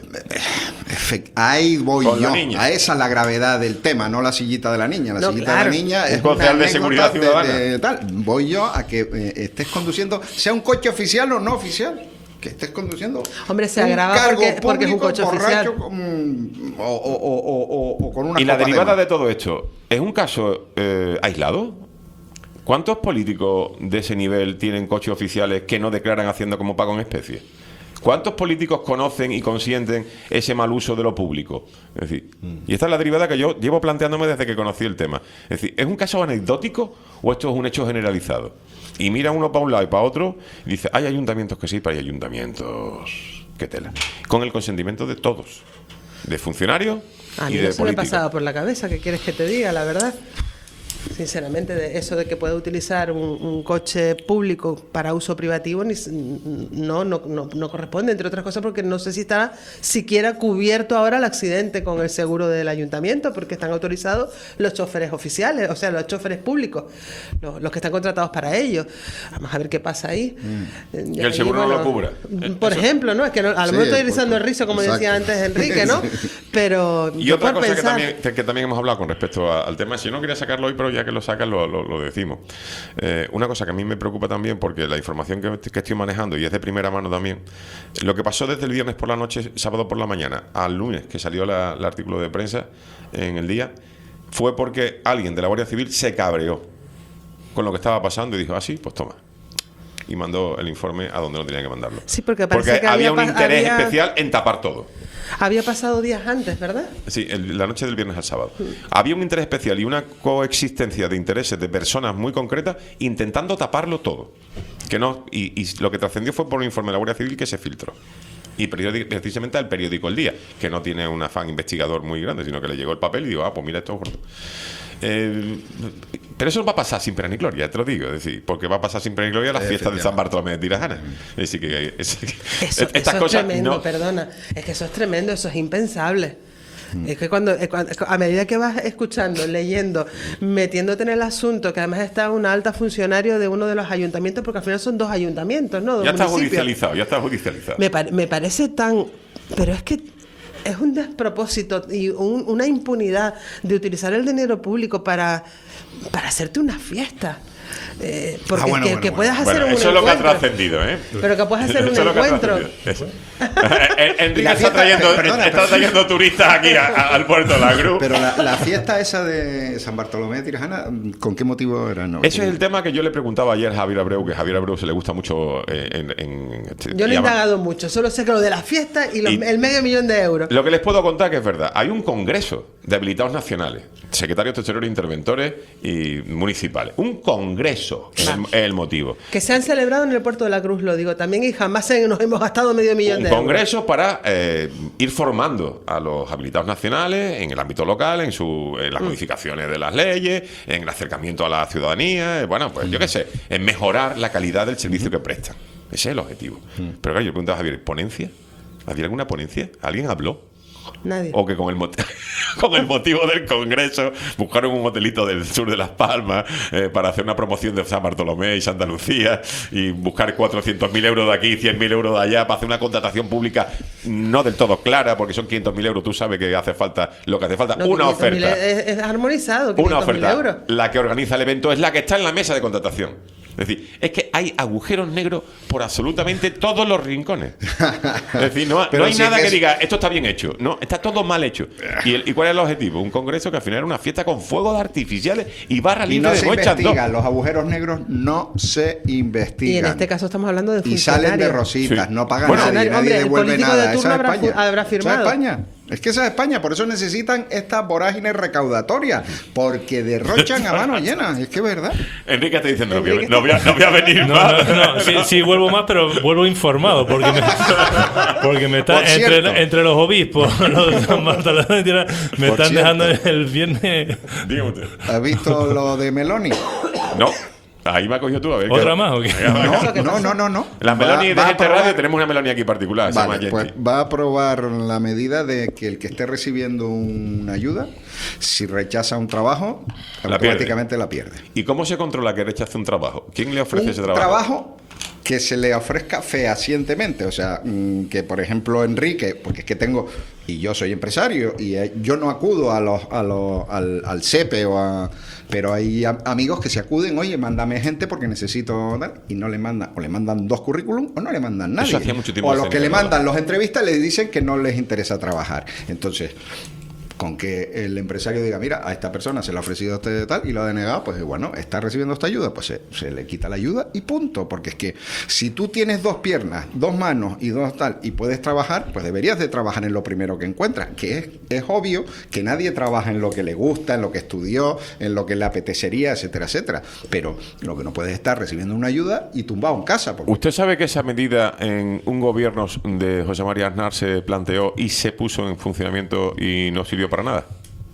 Efe- Ahí voy Con la yo. niña. A esa es la gravedad del tema, no la sillita de la niña. La No, sillita claro. de la niña Un es concejal una de seguridad anécdota ciudadana. de tal. Voy yo a que eh, estés conduciendo, sea un coche oficial o no oficial. Que estés conduciendo. Hombre, se un agrava cargo porque- porque es un público coche oficial. borracho con- o, o- o- o- o- o con una Y la copa derivada más. de todo esto, ¿es un caso eh, aislado? ¿Cuántos políticos de ese nivel tienen coches oficiales que no declaran Hacienda como pago en especie? ¿Cuántos políticos conocen y consienten ese mal uso de lo público? Es decir, y esta es la derivada que yo llevo planteándome desde que conocí el tema. Es decir, ¿es un caso anecdótico o esto es un hecho generalizado? Y mira uno para un lado y para otro y dice, hay ayuntamientos que sí, pero hay ayuntamientos que tela. Con el consentimiento de todos, de funcionarios A y mí de no se me políticos. pasaba por la cabeza, ¿qué quieres que te diga? La verdad. Sinceramente, de eso de que pueda utilizar un, un coche público para uso privativo ni, s- no, no, no, no corresponde, entre otras cosas porque no sé si está siquiera cubierto ahora el accidente con el seguro del ayuntamiento, porque están autorizados los choferes oficiales, o sea, los choferes públicos, los, los que están contratados para ello. Vamos a ver qué pasa ahí. Eh, Que el seguro no lo cubra. Por Eso- ejemplo, ¿no? Es que no- a lo Sí, mejor estoy porque- rizando el rizo, como decía exacto. antes Enrique, ¿no? Pero Y yo otra por cosa que pensar- también, que, que también hemos hablado con respecto a- al tema, si no quería sacarlo hoy, pero ya que lo sacas, lo, lo- lo decimos. Eh, una cosa que a mí me preocupa también, porque la información que, que estoy manejando, y es de primera mano también, lo que pasó desde el viernes por la noche, sábado por la mañana, al lunes, que salió la- el artículo de prensa en el día, fue porque alguien de la Guardia Civil se cabreó con lo que estaba pasando y dijo, ah, sí, pues toma. Y mandó el informe a donde no tenía que mandarlo. Sí, porque parece que había, había un pa- interés había- especial en tapar todo. Había pasado días antes, ¿verdad? Sí, el- la noche del viernes al sábado. Había un interés especial y una coexistencia de intereses de personas muy concretas intentando taparlo todo. Que no, y, y lo que trascendió fue por un informe de la Guardia Civil que se filtró. Y periódico- precisamente al periódico El Día, que no tiene un afán investigador muy grande, sino que le llegó el papel y digo, ah, pues mira, esto es gordo. Eh, pero eso va a pasar sin pena ni gloria, te lo digo, es decir, porque va a pasar sin pena ni gloria las fiestas de San Bartolomé de Tirajana. Es decir, que, es- Eso, estas eso es cosas tremendo, no. perdona. Es que eso es tremendo, eso es impensable. Mm. Es que cuando, es cuando- a medida que vas escuchando, leyendo, metiéndote en el asunto, que además está una alta funcionario de uno de los ayuntamientos, porque al final son dos ayuntamientos, ¿no? Dos Ya está municipios. judicializado, ya está judicializado. Me, par- me parece tan... Pero es que es un despropósito y un- una impunidad de utilizar el dinero público para, para hacerte una fiesta. Eh, porque Ah, bueno, que, bueno, que bueno. puedas hacer Bueno, un eso es lo que ha encuentro. trascendido, ¿eh? Pero que puedas hacer un Eso es lo que ha encuentro. trascendido. Eso. Eh, Enrique La está fiesta- trayendo, perdona, está pero- trayendo turistas aquí a- a- al puerto de la Cruz. Pero la, la fiesta esa de San Bartolomé de Tirajana, ¿con qué motivo era? No, Ese es el tema que yo le preguntaba ayer a Javier Abreu, que a Javier Abreu se le gusta mucho eh, en, en- Yo no he y además- indagado mucho, solo sé que lo de la fiesta y, los- Y- el medio millón de euros. Lo que les puedo contar que es verdad. Hay un congreso de habilitados nacionales, secretarios, tesoreros, interventores y municipales. Un congreso es el, es el motivo. Que se han celebrado en el Puerto de la Cruz, lo digo también, y jamás nos hemos gastado medio millón Un de euros. Un congreso para eh, ir formando a los habilitados nacionales en el ámbito local, en, su, en las Mm. modificaciones de las leyes, en el acercamiento a la ciudadanía, eh, bueno, pues yo qué sé, en mejorar la calidad del servicio que prestan. Ese es el objetivo. Pero claro, yo le preguntaba a Javier, ¿ponencia? ¿Había alguna ponencia? ¿Alguien habló? Nadie. O que con el, mot- con el motivo del congreso buscaron un hotelito del sur de Las Palmas eh, para hacer una promoción de San Bartolomé y Santa Lucía y buscar cuatrocientos mil euros de aquí, cien mil euros de allá para hacer una contratación pública no del todo clara, porque son quinientos mil euros. Tú sabes que hace falta lo que hace falta. No, una quinientos mil oferta. Es, es armonizado, Una quinientos mil oferta. euros. La que organiza el evento es la que está en la mesa de contratación. Es decir, es que hay agujeros negros por absolutamente todos los rincones. Es decir, no, Pero no hay si nada es que que diga, esto está bien hecho. No, está todo mal hecho. ¿Y, el, ¿Y cuál es el objetivo? Un congreso que al final era una fiesta con fuegos artificiales y barra Y libre no de se Moe Chandon. investigan, los agujeros negros no se investigan. Y en este caso estamos hablando de Y funcionarios. salen de rositas, Sí. no pagan Bueno, nadie, nadie hombre, el devuelve político nada. de turno Esa es habrá España. fu- habrá Esa firmado. es España. Es que esa es España, por eso necesitan esta vorágine recaudatoria, porque derrochan a mano llena. Es que es verdad. Enrique está diciendo, no voy, a- no voy a, no voy a venir No, más. no, no, sí, sí, vuelvo más, pero vuelvo informado, porque me, porque me Por están cierto. entre, entre los obispos, los de San Bartolomé, me Por están cierto. dejando el viernes. Dígame usted. ¿Has visto lo de Meloni? No. Ahí me ha cogido tú, a ver. ¿Otra qué- más o qué? No, no, no, no. no. La Va- Meloni de va a Gente aprobar- Radio, tenemos una Meloni aquí particular. se llama Vale, pues Yenti. va a aprobar la medida de que el que esté recibiendo una ayuda, si rechaza un trabajo, La automáticamente la pierde. ¿Y cómo se controla que rechace un trabajo? ¿Quién le ofrece Un ese trabajo? trabajo que se le ofrezca fehacientemente, o sea, mm, que por ejemplo Enrique, porque es que tengo, y yo soy empresario, y eh, yo no acudo a los, a los, al, al SEPE, o a, pero hay a- amigos que se acuden, oye, mándame gente porque necesito tal, y no le mandan, o le mandan dos currículum, o no le mandan nadie. Eso hacía mucho tiempo o a que los se que le negaba. mandan los entrevistas les dicen que no les interesa trabajar. Entonces, con que el empresario diga, mira, a esta persona se le ha ofrecido este tal y lo ha denegado, pues bueno, está recibiendo esta ayuda, pues se, se le quita la ayuda y punto. Porque es que si tú tienes dos piernas, dos manos y dos tal y puedes trabajar, pues deberías de trabajar en lo primero que encuentras, que es, es obvio que nadie trabaja en lo que le gusta, en lo que estudió, en lo que le apetecería, etcétera, etcétera. Pero lo que no puedes es estar recibiendo una ayuda y tumbado en casa. Porque ¿Usted sabe que esa medida en un gobierno de José María Aznar se planteó y se puso en funcionamiento y no sirvió para nada?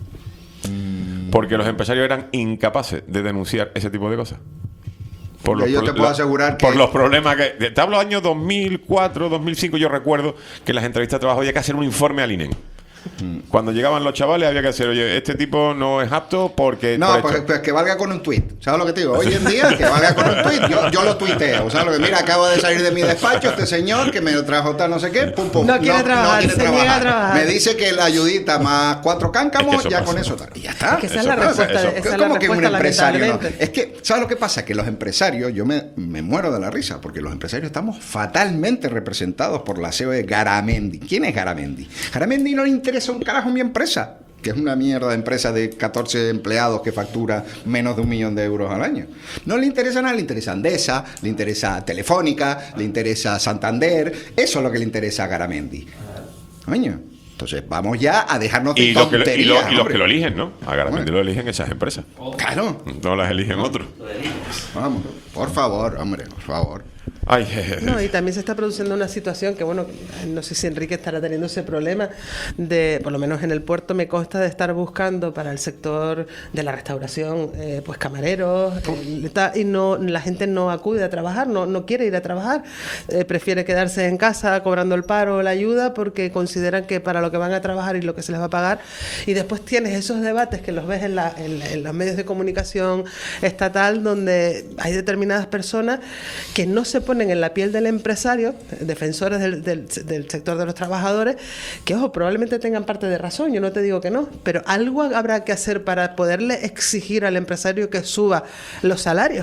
Porque los empresarios eran incapaces de denunciar ese tipo de cosas. Por Yo te pro- puedo asegurar que- Por los problemas que... Te hablo de años dos mil cuatro, dos mil cinco, yo recuerdo que en las entrevistas de trabajo había que hacer un informe al I N E M. Cuando llegaban los chavales había que hacer, oye, este tipo no es apto porque... No, por pues, esto". pues que valga con un tuit. ¿Sabes lo que te digo? Hoy en día, que valga con un tuit. Yo, yo lo tuiteo. ¿Sabes lo que? Mira, acabo de salir de mi despacho, este señor que me lo trajo tal, no sé qué, pum, pum. No quiere trabajar, se niega a trabajar. Me dice que la ayudita más cuatro cáncamos, Es que eso ya pasa. con eso tal. Y ya está. Es que esa es Eso la pasa, respuesta, eso. esa es la ¿Cómo que un respuesta, empresario no? lamentablemente. Es que, ¿sabes lo que pasa? Que los empresarios, yo me, me muero de la risa, porque los empresarios estamos fatalmente representados por la C E O de Garamendi. ¿Quién es Garamendi? Garamendi no le interesa un carajo mi empresa, que es una mierda de empresa de catorce empleados que factura menos de un millón de euros al año. No le interesa nada, le interesa Endesa, le interesa Telefónica, le interesa Santander, eso es lo que le interesa a Garamendi. Coño, entonces vamos ya a dejarnos de Y, lo que lo- y, tonterías, lo- y los hombre. que lo eligen, ¿no? A Garamendi lo eligen esas empresas. Claro. No las eligen otros. Vamos, por favor, hombre, por favor. Ay, jeje. No, y también se está produciendo una situación que, bueno, no sé si Enrique estará teniendo ese problema de, por lo menos en el puerto me consta de estar buscando para el sector de la restauración, eh, pues camareros, eh, está- y no la gente no acude a trabajar, no, no quiere ir a trabajar, eh, prefiere quedarse en casa cobrando el paro o la ayuda porque consideran que para lo que van a trabajar y lo que se les va a pagar, y después tienes esos debates que los ves en, la, en, en los medios de comunicación estatal donde hay determinadas personas que no se ponen en la piel del empresario, defensores del, del, del sector de los trabajadores, que ojo, probablemente tengan parte de razón, yo no te digo que no, pero algo habrá que hacer para poderle exigir al empresario que suba los salarios,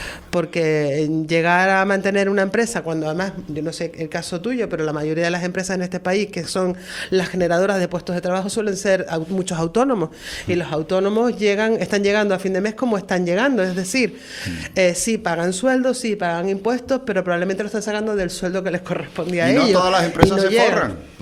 porque llegar a mantener una empresa, cuando además, yo no sé el caso tuyo, pero la mayoría de las empresas en este país que son las generadoras de puestos de trabajo suelen ser au- muchos autónomos, y los autónomos llegan, están llegando a fin de mes como están llegando, es decir, eh, sí pagan sueldos, sí pagan impuestos, pero probablemente lo están sacando del sueldo que les correspondía a Y no ellos. todas las empresas y no se llegan. forran.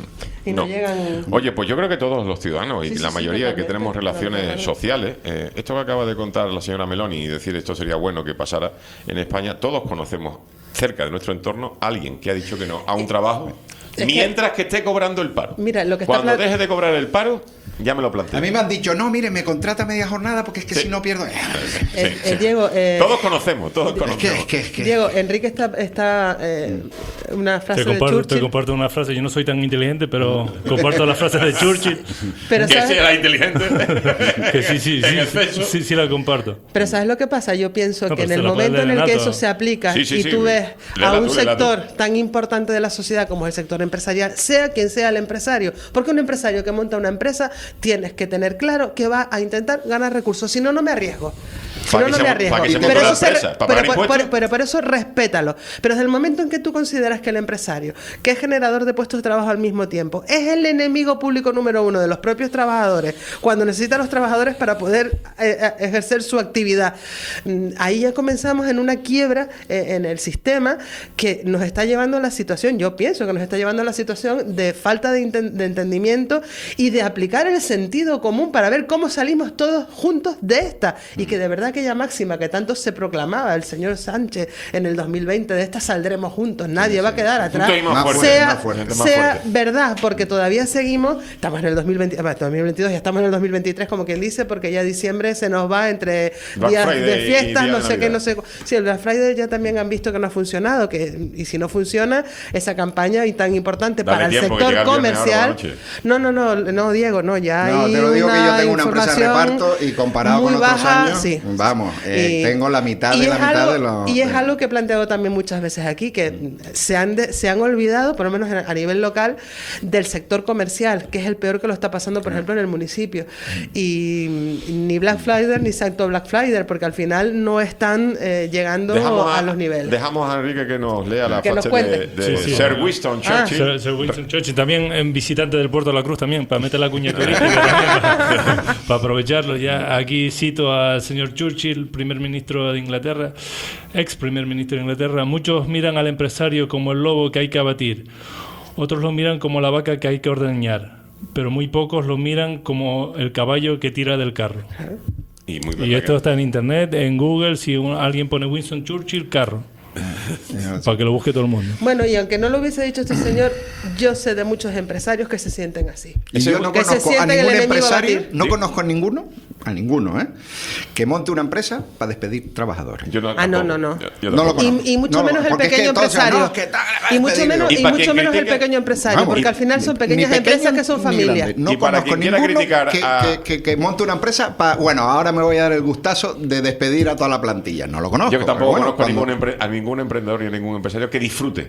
y no, No. llegan... Oye, pues yo creo que todos los ciudadanos y Sí, sí, la sí, mayoría que totalmente, tenemos relaciones totalmente. sociales, eh, esto que acaba de contar la señora Meloni y decir esto sería bueno que pasara en España, todos conocemos cerca de nuestro entorno a alguien que ha dicho que no a un trabajo Es mientras que esté cobrando el paro. Mira, lo que está Cuando pla- deje de cobrar el paro, ya me lo planteo. A mí me han dicho, no, mire, me contrata media jornada porque es que Sí. si no pierdo... Eh, eh, Diego, eh, Todos conocemos, todos conocemos. Diego, Enrique está, está eh, una frase Te de comparto, te Churchill. comparto una frase. Yo no soy tan inteligente, pero comparto las frases de Churchill. Pero que ¿sabes? sea inteligente. Que sí, sí, En sí, el sí, peso. sí, sí la comparto. Pero ¿sabes lo que pasa? Yo pienso No, que pero en se el la puede momento en leer el que Renato. eso se aplica Sí, sí, y sí. tú ves Léela a un tú, léela sector tan importante de la sociedad como es el sector empresarial, sea quien sea el empresario, porque un empresario que monta una empresa tienes que tener claro que va a intentar ganar recursos, si no, no me arriesgo. Si Para no, que no se- me arriesgo. para que se Pero monte la eso se- empresa, para pero pagar por- por- impuestos. pero por eso respétalo. Pero desde el momento en que tú consideras que el empresario, que es generador de puestos de trabajo al mismo tiempo, es el enemigo público número uno de los propios trabajadores, cuando necesita a los trabajadores para poder eh, eh, ejercer su actividad, mm, ahí ya comenzamos en una quiebra eh, en el sistema que nos está llevando a la situación, yo pienso que nos está llevando a la situación de falta de, inten- de entendimiento y de aplicar el sentido común para ver cómo salimos todos juntos de esta. Y que de verdad aquella máxima que tanto se proclamaba el señor Sánchez en el dos mil veinte, de esta saldremos juntos, nadie va a quedar atrás, Juntos y más fuertes, sea, más fuertes, más sea fuertes. verdad, porque todavía seguimos, estamos en el dos mil veinte, bueno, dos mil veintidós, ya estamos en el dos mil veintitrés, como quien dice, porque ya diciembre se nos va entre Black días Friday de y fiestas, día no de sé qué, Navidad. no sé. cu- Sí, el Black Friday ya también han visto que no ha funcionado, que y si no funciona esa campaña y tan importante Dale para el tiempo, que sector llega el viernes ahora comercial. por la noche. No, no, no, no, Diego, no, ya No, hay te lo digo que yo una tengo una empresa de información reparto y comparado muy con otros baja, años, sí. vamos, eh, Y- tengo la mitad y de es la mitad algo- de los... Y es algo que he planteado también muchas veces aquí, que se han, de- se han olvidado, por lo menos a nivel local, del sector comercial, que es el peor que lo está pasando, por ejemplo, en el municipio. Y ni Black Friday ni Santo Black Friday, porque al final no están eh, llegando Dejamos a, los niveles. Dejamos a Enrique que nos lea la Que nos frase de, cuente. de Sí, sí. Sir Winston Ah. Churchill. Sir, Sir Winston Churchill, también en visitante del Puerto de la Cruz, también, para meter la cuña turística, también, para, para aprovecharlo. Ya aquí cito al señor Churchill, primer ministro de Inglaterra, ex primer ministro de Inglaterra. Muchos miran al empresario como el lobo que hay que abatir, otros lo miran como la vaca que hay que ordeñar, pero muy pocos lo miran como el caballo que tira del carro. Y, muy Y verdad esto que- está en internet, en Google, si un- alguien pone Winston Churchill, carro. Para que lo busque todo el mundo. Bueno, y aunque no lo hubiese dicho este señor, yo sé de muchos empresarios que se sienten así. Y yo no que se conozco a sienten el ningún enemigo a empresario, batir. no conozco a ninguno, a ninguno, ¿eh? que monte una empresa para despedir trabajadores. Yo no, Ah, no, tampoco. no, no. Yo- yo No lo tampoco. conozco. Y, y mucho No, menos el porque es que pequeño entonces, empresario. no, que tal, y mucho despedido. menos, Y y para mucho quien menos el critique- pequeño empresario, Vamos, porque y- al final son ni pequeñas pequeño empresas que son ni familias. grande. No Y para conozco quien quiera ninguno criticar que, a- que- que- que monte una empresa para, bueno, ahora me voy a dar el gustazo de despedir a toda la plantilla. No lo conozco. Yo pero tampoco bueno, conozco a, cuando- ningún empre- a ningún emprendedor ni a ningún empresario que disfrute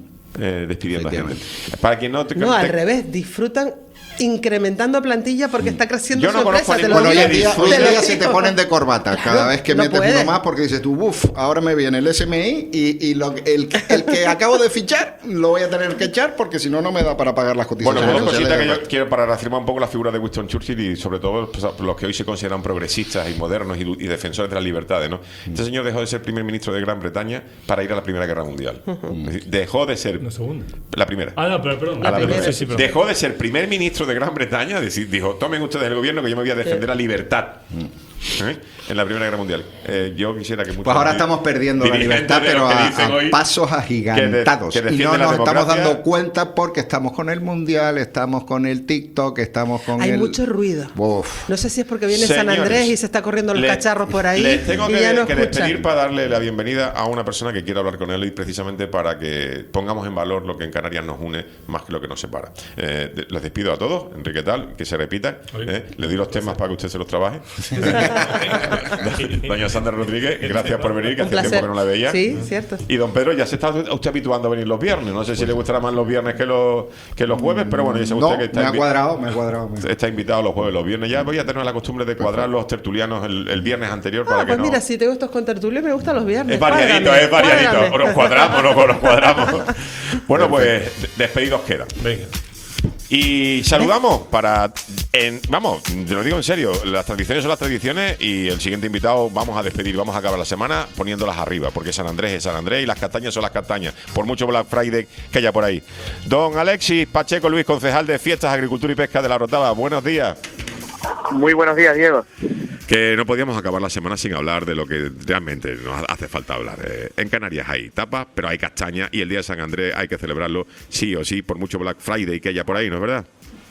eh, despidiendo a gente. Efectivamente. Para quien no te, No, te- al revés, disfrutan incrementando plantilla porque está creciendo Yo no su conozco empresa. a Te lo ninguno Bueno, hoy digo, en día, disfrute. hoy te en lo día se te digo. ponen de corbata. Cada Claro, vez que no metes puedes. uno más porque dices tú, uff, ahora me viene el S M I y, y lo- el, el que acabo de fichar lo voy a tener que echar porque si no, no me da para pagar las Bueno, cotizaciones dos sociales. cositas que yo quiero para reafirmar un poco la figura de Winston Churchill y sobre todo pues, los que hoy se consideran progresistas y modernos y, y defensores de las libertades, ¿no? Este señor dejó de ser primer ministro de Gran Bretaña para ir a la Primera Guerra Mundial. Es decir, dejó de ser La segunda. la primera. Ah, no, pero perdón. A la primera. primera. Sí, sí, perdón. Dejó de ser primer ministro de Gran Bretaña, decir, dijo, tomen ustedes el gobierno que yo me voy a defender la libertad. ¿Eh? En la Primera Guerra Mundial. Eh, yo quisiera que muchos Pues ahora di- estamos perdiendo la dirigentes libertad, de pero los que a, dicen a hoy pasos agigantados. que de- que y no defienden la nos estamos democracia. dando cuenta porque estamos con el Mundial, estamos con el TikTok, estamos con Hay el... mucho ruido. Uf. No sé si es porque viene San Señores, Andrés y se está corriendo los le- cacharros por ahí Les tengo y que, ya no que escuchan. despedir para darle la bienvenida a una persona que quiere hablar con él y precisamente para que pongamos en valor lo que en Canarias nos une más que lo que nos separa. Eh, de- les despido a todos, Enrique Tal, que se repita. Eh, le doy los temas para que usted se los trabaje. Doña Sandra Rodríguez, gracias por venir, que Un hace tiempo placer. que no la veía. Sí, cierto. Y don Pedro, ya se está usted habituando a venir los viernes. No sé si le gustará más los viernes que los, que los jueves, pero bueno, ya sabe No, usted que está me ha invi- cuadrado, me ha cuadrado. me- Está invitado los jueves, los viernes. Ya voy a tener la costumbre de cuadrar los tertulianos el, el viernes anterior para Ah, que pues no. mira, si te gustas con tertulia, me gustan los viernes. Es variadito, Cuádrame, es variadito. cuádrame. O nos cuadramos, o nos cuadramos. Bueno, pues de- despedidos quedan. Venga. Y saludamos para En, vamos, te lo digo en serio, las tradiciones son las tradiciones y el siguiente invitado vamos a despedir, vamos a acabar la semana poniéndolas arriba, porque San Andrés es San Andrés y las castañas son las castañas, por mucho Black Friday que haya por ahí. Don Alexis Pacheco Luis, concejal de Fiestas, Agricultura y Pesca de La Orotava, buenos días. Muy buenos días, Diego. Que no podíamos acabar la semana sin hablar de lo que realmente nos hace falta hablar. Eh, en Canarias hay tapas, pero hay castañas y el día de San Andrés hay que celebrarlo sí o sí, por mucho Black Friday que haya por ahí, ¿no es verdad?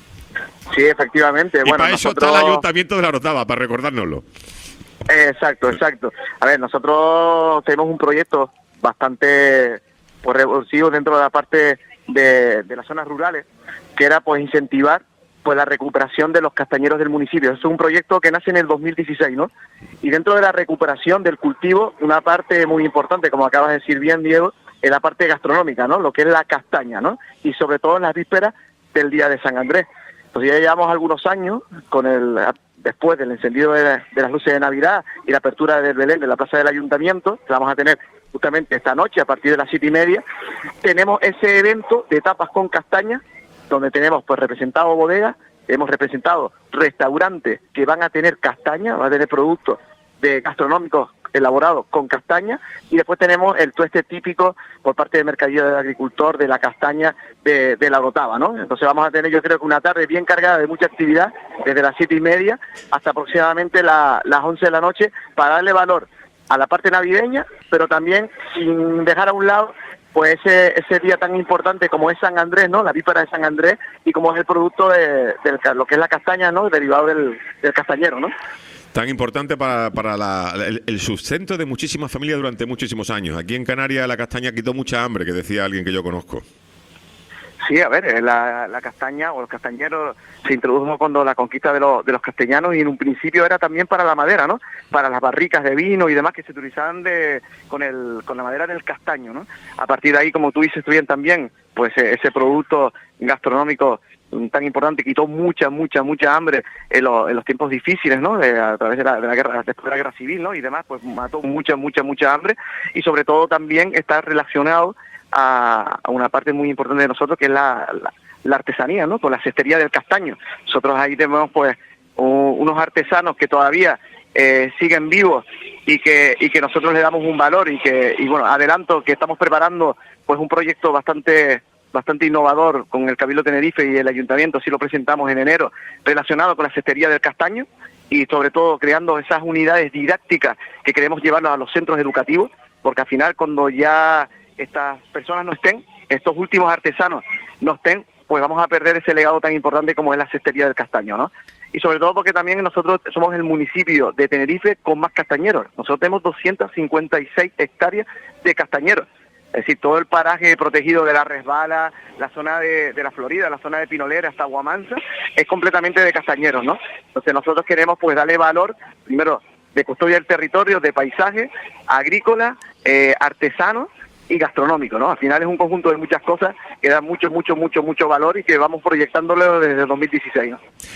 Sí, efectivamente. Y bueno, para eso nosotros... está el Ayuntamiento de La Orotava, para recordárnoslo. Exacto, exacto. A ver, nosotros tenemos un proyecto bastante pues, revulsivo dentro de la parte de, de las zonas rurales, que era pues incentivar pues la recuperación de los castañeros del municipio. Es un proyecto que nace en el dos mil dieciséis, ¿no? Y dentro de la recuperación del cultivo, una parte muy importante, como acabas de decir bien, Diego, es la parte gastronómica, ¿no? Lo que es la castaña, ¿no? Y sobre todo en las vísperas del Día de San Andrés. Entonces ya llevamos algunos años con el después del encendido de, de las luces de Navidad y la apertura del Belén de la Plaza del Ayuntamiento, que vamos a tener justamente esta noche a partir de las siete y media, tenemos ese evento de tapas con castaña, donde tenemos pues representado bodegas, hemos representado restaurantes que van a tener castaña, van a tener productos de gastronómicos elaborados con castaña, y después tenemos el tueste típico por parte del mercadillo del agricultor de la castaña de, de La Orotava, ¿no? Entonces vamos a tener, yo creo que una tarde bien cargada de mucha actividad, desde las siete y media hasta aproximadamente la, las once de la noche, para darle valor a la parte navideña, pero también sin dejar a un lado pues ese ese día tan importante como es San Andrés, ¿no? La víspera de San Andrés, y como es el producto de, de lo que es la castaña, ¿no? Derivado del, del castañero, ¿no? Tan importante para, para la, el, el sustento de muchísimas familias durante muchísimos años. Aquí en Canarias la castaña quitó mucha hambre, que decía alguien que yo conozco. Sí, a ver, la, la castaña o los castañeros se introdujo cuando la conquista de, los de los castellanos, y en un principio era también para la madera, ¿no? Para las barricas de vino y demás que se utilizaban de, con, el, con la madera del castaño, ¿no? A partir de ahí, como tú dices bien también, pues ese producto gastronómico tan importante quitó mucha, mucha, mucha hambre en, lo, en los tiempos difíciles, ¿no? De, a través de la, de la guerra, después de la guerra civil, ¿no? Y demás, pues mató mucha, mucha, mucha hambre, y sobre todo también está relacionado a, a una parte muy importante de nosotros, que es la, la, la artesanía, ¿no? Con la cestería del castaño. Nosotros ahí tenemos pues uh, unos artesanos que todavía eh, siguen vivos y que y que nosotros le damos un valor, y que y bueno, adelanto que estamos preparando pues un proyecto bastante bastante innovador con el Cabildo Tenerife y el Ayuntamiento, así lo presentamos en enero, relacionado con la cestería del castaño, y sobre todo creando esas unidades didácticas que queremos llevarnos a los centros educativos, porque al final cuando ya estas personas no estén, estos últimos artesanos no estén, pues vamos a perder ese legado tan importante como es la cestería del castaño, ¿no? Y sobre todo porque también nosotros somos el municipio de Tenerife con más castañeros. Nosotros tenemos doscientas cincuenta y seis hectáreas de castañeros. Es decir, todo el paraje protegido de la Resbala, la zona de, de la Florida, la zona de Pinolera hasta Aguamansa, es completamente de castañeros, ¿no? Entonces nosotros queremos pues darle valor, primero, de custodia del territorio, de paisaje, agrícola, eh, artesano y gastronómico, ¿no? Al final es un conjunto de muchas cosas que da mucho, mucho, mucho, mucho valor, y que vamos proyectándolo desde el dos mil dieciséis, ¿no?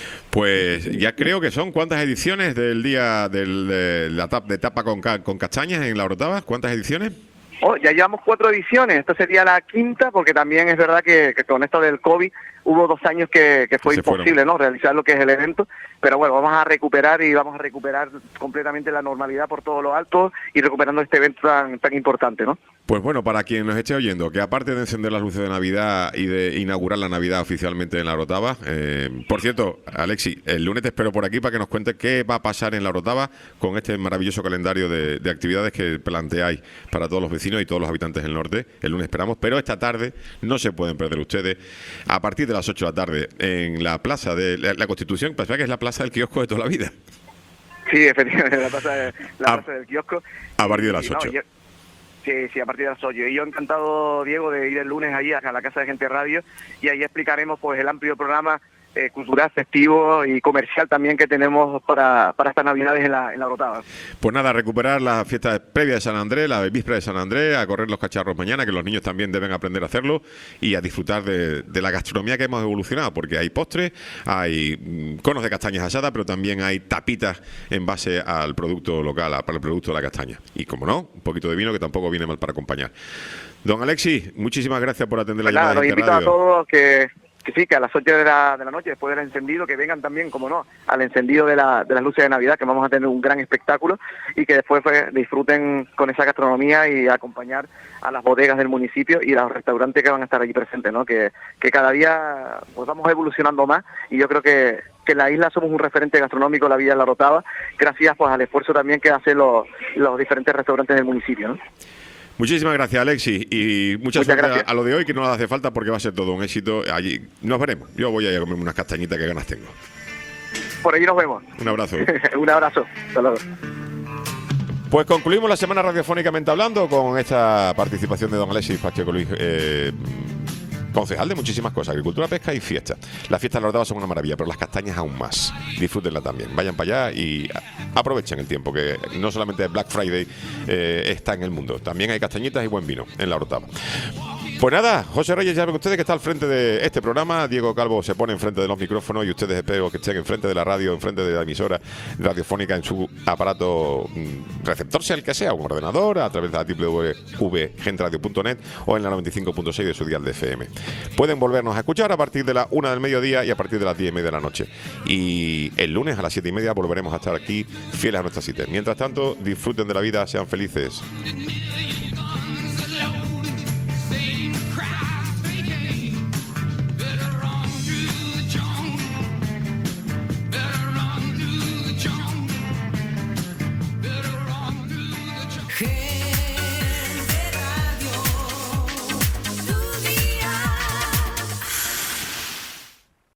Pues ya creo que son, ¿cuántas ediciones del día del, de la tap, de tapa con, con castañas en La Orotava? ¿Cuántas ediciones? Oh, ya llevamos cuatro ediciones, esta sería la quinta, porque también es verdad que, que con esto del COVID hubo dos años que, que fue imposible, ¿no? Realizar lo que es el evento, pero bueno, vamos a recuperar y vamos a recuperar completamente la normalidad por todo lo alto, y recuperando este evento tan, tan importante, ¿no? Pues bueno, para quien nos esté oyendo, que aparte de encender las luces de Navidad y de inaugurar la Navidad oficialmente en La Orotava, eh, por cierto, Alexi, el lunes te espero por aquí para que nos cuentes qué va a pasar en La Orotava con este maravilloso calendario de, de actividades que planteáis para todos los vecinos y todos los habitantes del norte. El lunes esperamos, pero esta tarde no se pueden perder ustedes, a partir de las ocho de la tarde, en la plaza de la, la Constitución, que es la plaza del kiosco de toda la vida. Sí, efectivamente, la plaza, de, la plaza del kiosco. A partir de las ocho. No, Sí, sí, a partir de las ocho. Y yo encantado, Diego, de ir el lunes ahí a la Casa de Gente Radio, y ahí explicaremos pues el amplio programa eh, cultural, festivo y comercial también que tenemos para, para estas Navidades en la, en la Orotava. Pues nada, recuperar las fiestas previas de San Andrés, la víspera de San Andrés, a correr los cacharros mañana, que los niños también deben aprender a hacerlo, y a disfrutar de, de la gastronomía que hemos evolucionado, porque hay postres, hay mm, conos de castañas asadas, pero también hay tapitas en base al producto local, para el producto de la castaña. Y como no, un poquito de vino, que tampoco viene mal para acompañar. Don Alexis, muchísimas gracias por atender la pues nada, llamada de los invito a todos que que sí, que a las ocho de la, de la noche, después del encendido, que vengan también, como no, al encendido de, la, de las luces de Navidad, que vamos a tener un gran espectáculo, y que después pues, disfruten con esa gastronomía y acompañar a las bodegas del municipio y a los restaurantes que van a estar allí presentes, ¿no? Que, que cada día pues vamos evolucionando más, y yo creo que, que en la isla somos un referente gastronómico, la Villa de la Rotava, gracias pues al esfuerzo también que hacen los, los diferentes restaurantes del municipio, ¿no? Muchísimas gracias, Alexis, y mucha Muchas suerte gracias. a lo de hoy, que no hace falta porque va a ser todo un éxito. Allí nos veremos. Yo voy a ir a comerme unas castañitas, que ganas tengo. Por allí nos vemos. Un abrazo. Un abrazo. Hasta luego. Pues concluimos la semana radiofónicamente hablando con esta participación de don Alexis Pacheco Luis, eh, concejal de muchísimas cosas, agricultura, pesca y fiesta. Las fiestas de la Rotava son una maravilla, pero las castañas aún más. Disfrútenla también. Vayan para allá y aprovechen el tiempo, que no solamente Black Friday eh, está en el mundo, también hay castañitas y buen vino en la Rotava. Pues nada, José Reyes, ya ven ustedes que está al frente de este programa. Diego Calvo se pone enfrente de los micrófonos y ustedes espero que estén enfrente de la radio, enfrente de la emisora radiofónica en su aparato receptor, sea el que sea, un ordenador, a través de la doble u doble u doble u punto gente radio punto net o en la noventa y cinco punto seis de su dial de F M. Pueden volvernos a escuchar a partir de la una del mediodía y a partir de las diez y media de la noche. Y el lunes a las siete y media volveremos a estar aquí fieles a nuestra cita. Mientras tanto, disfruten de la vida, sean felices.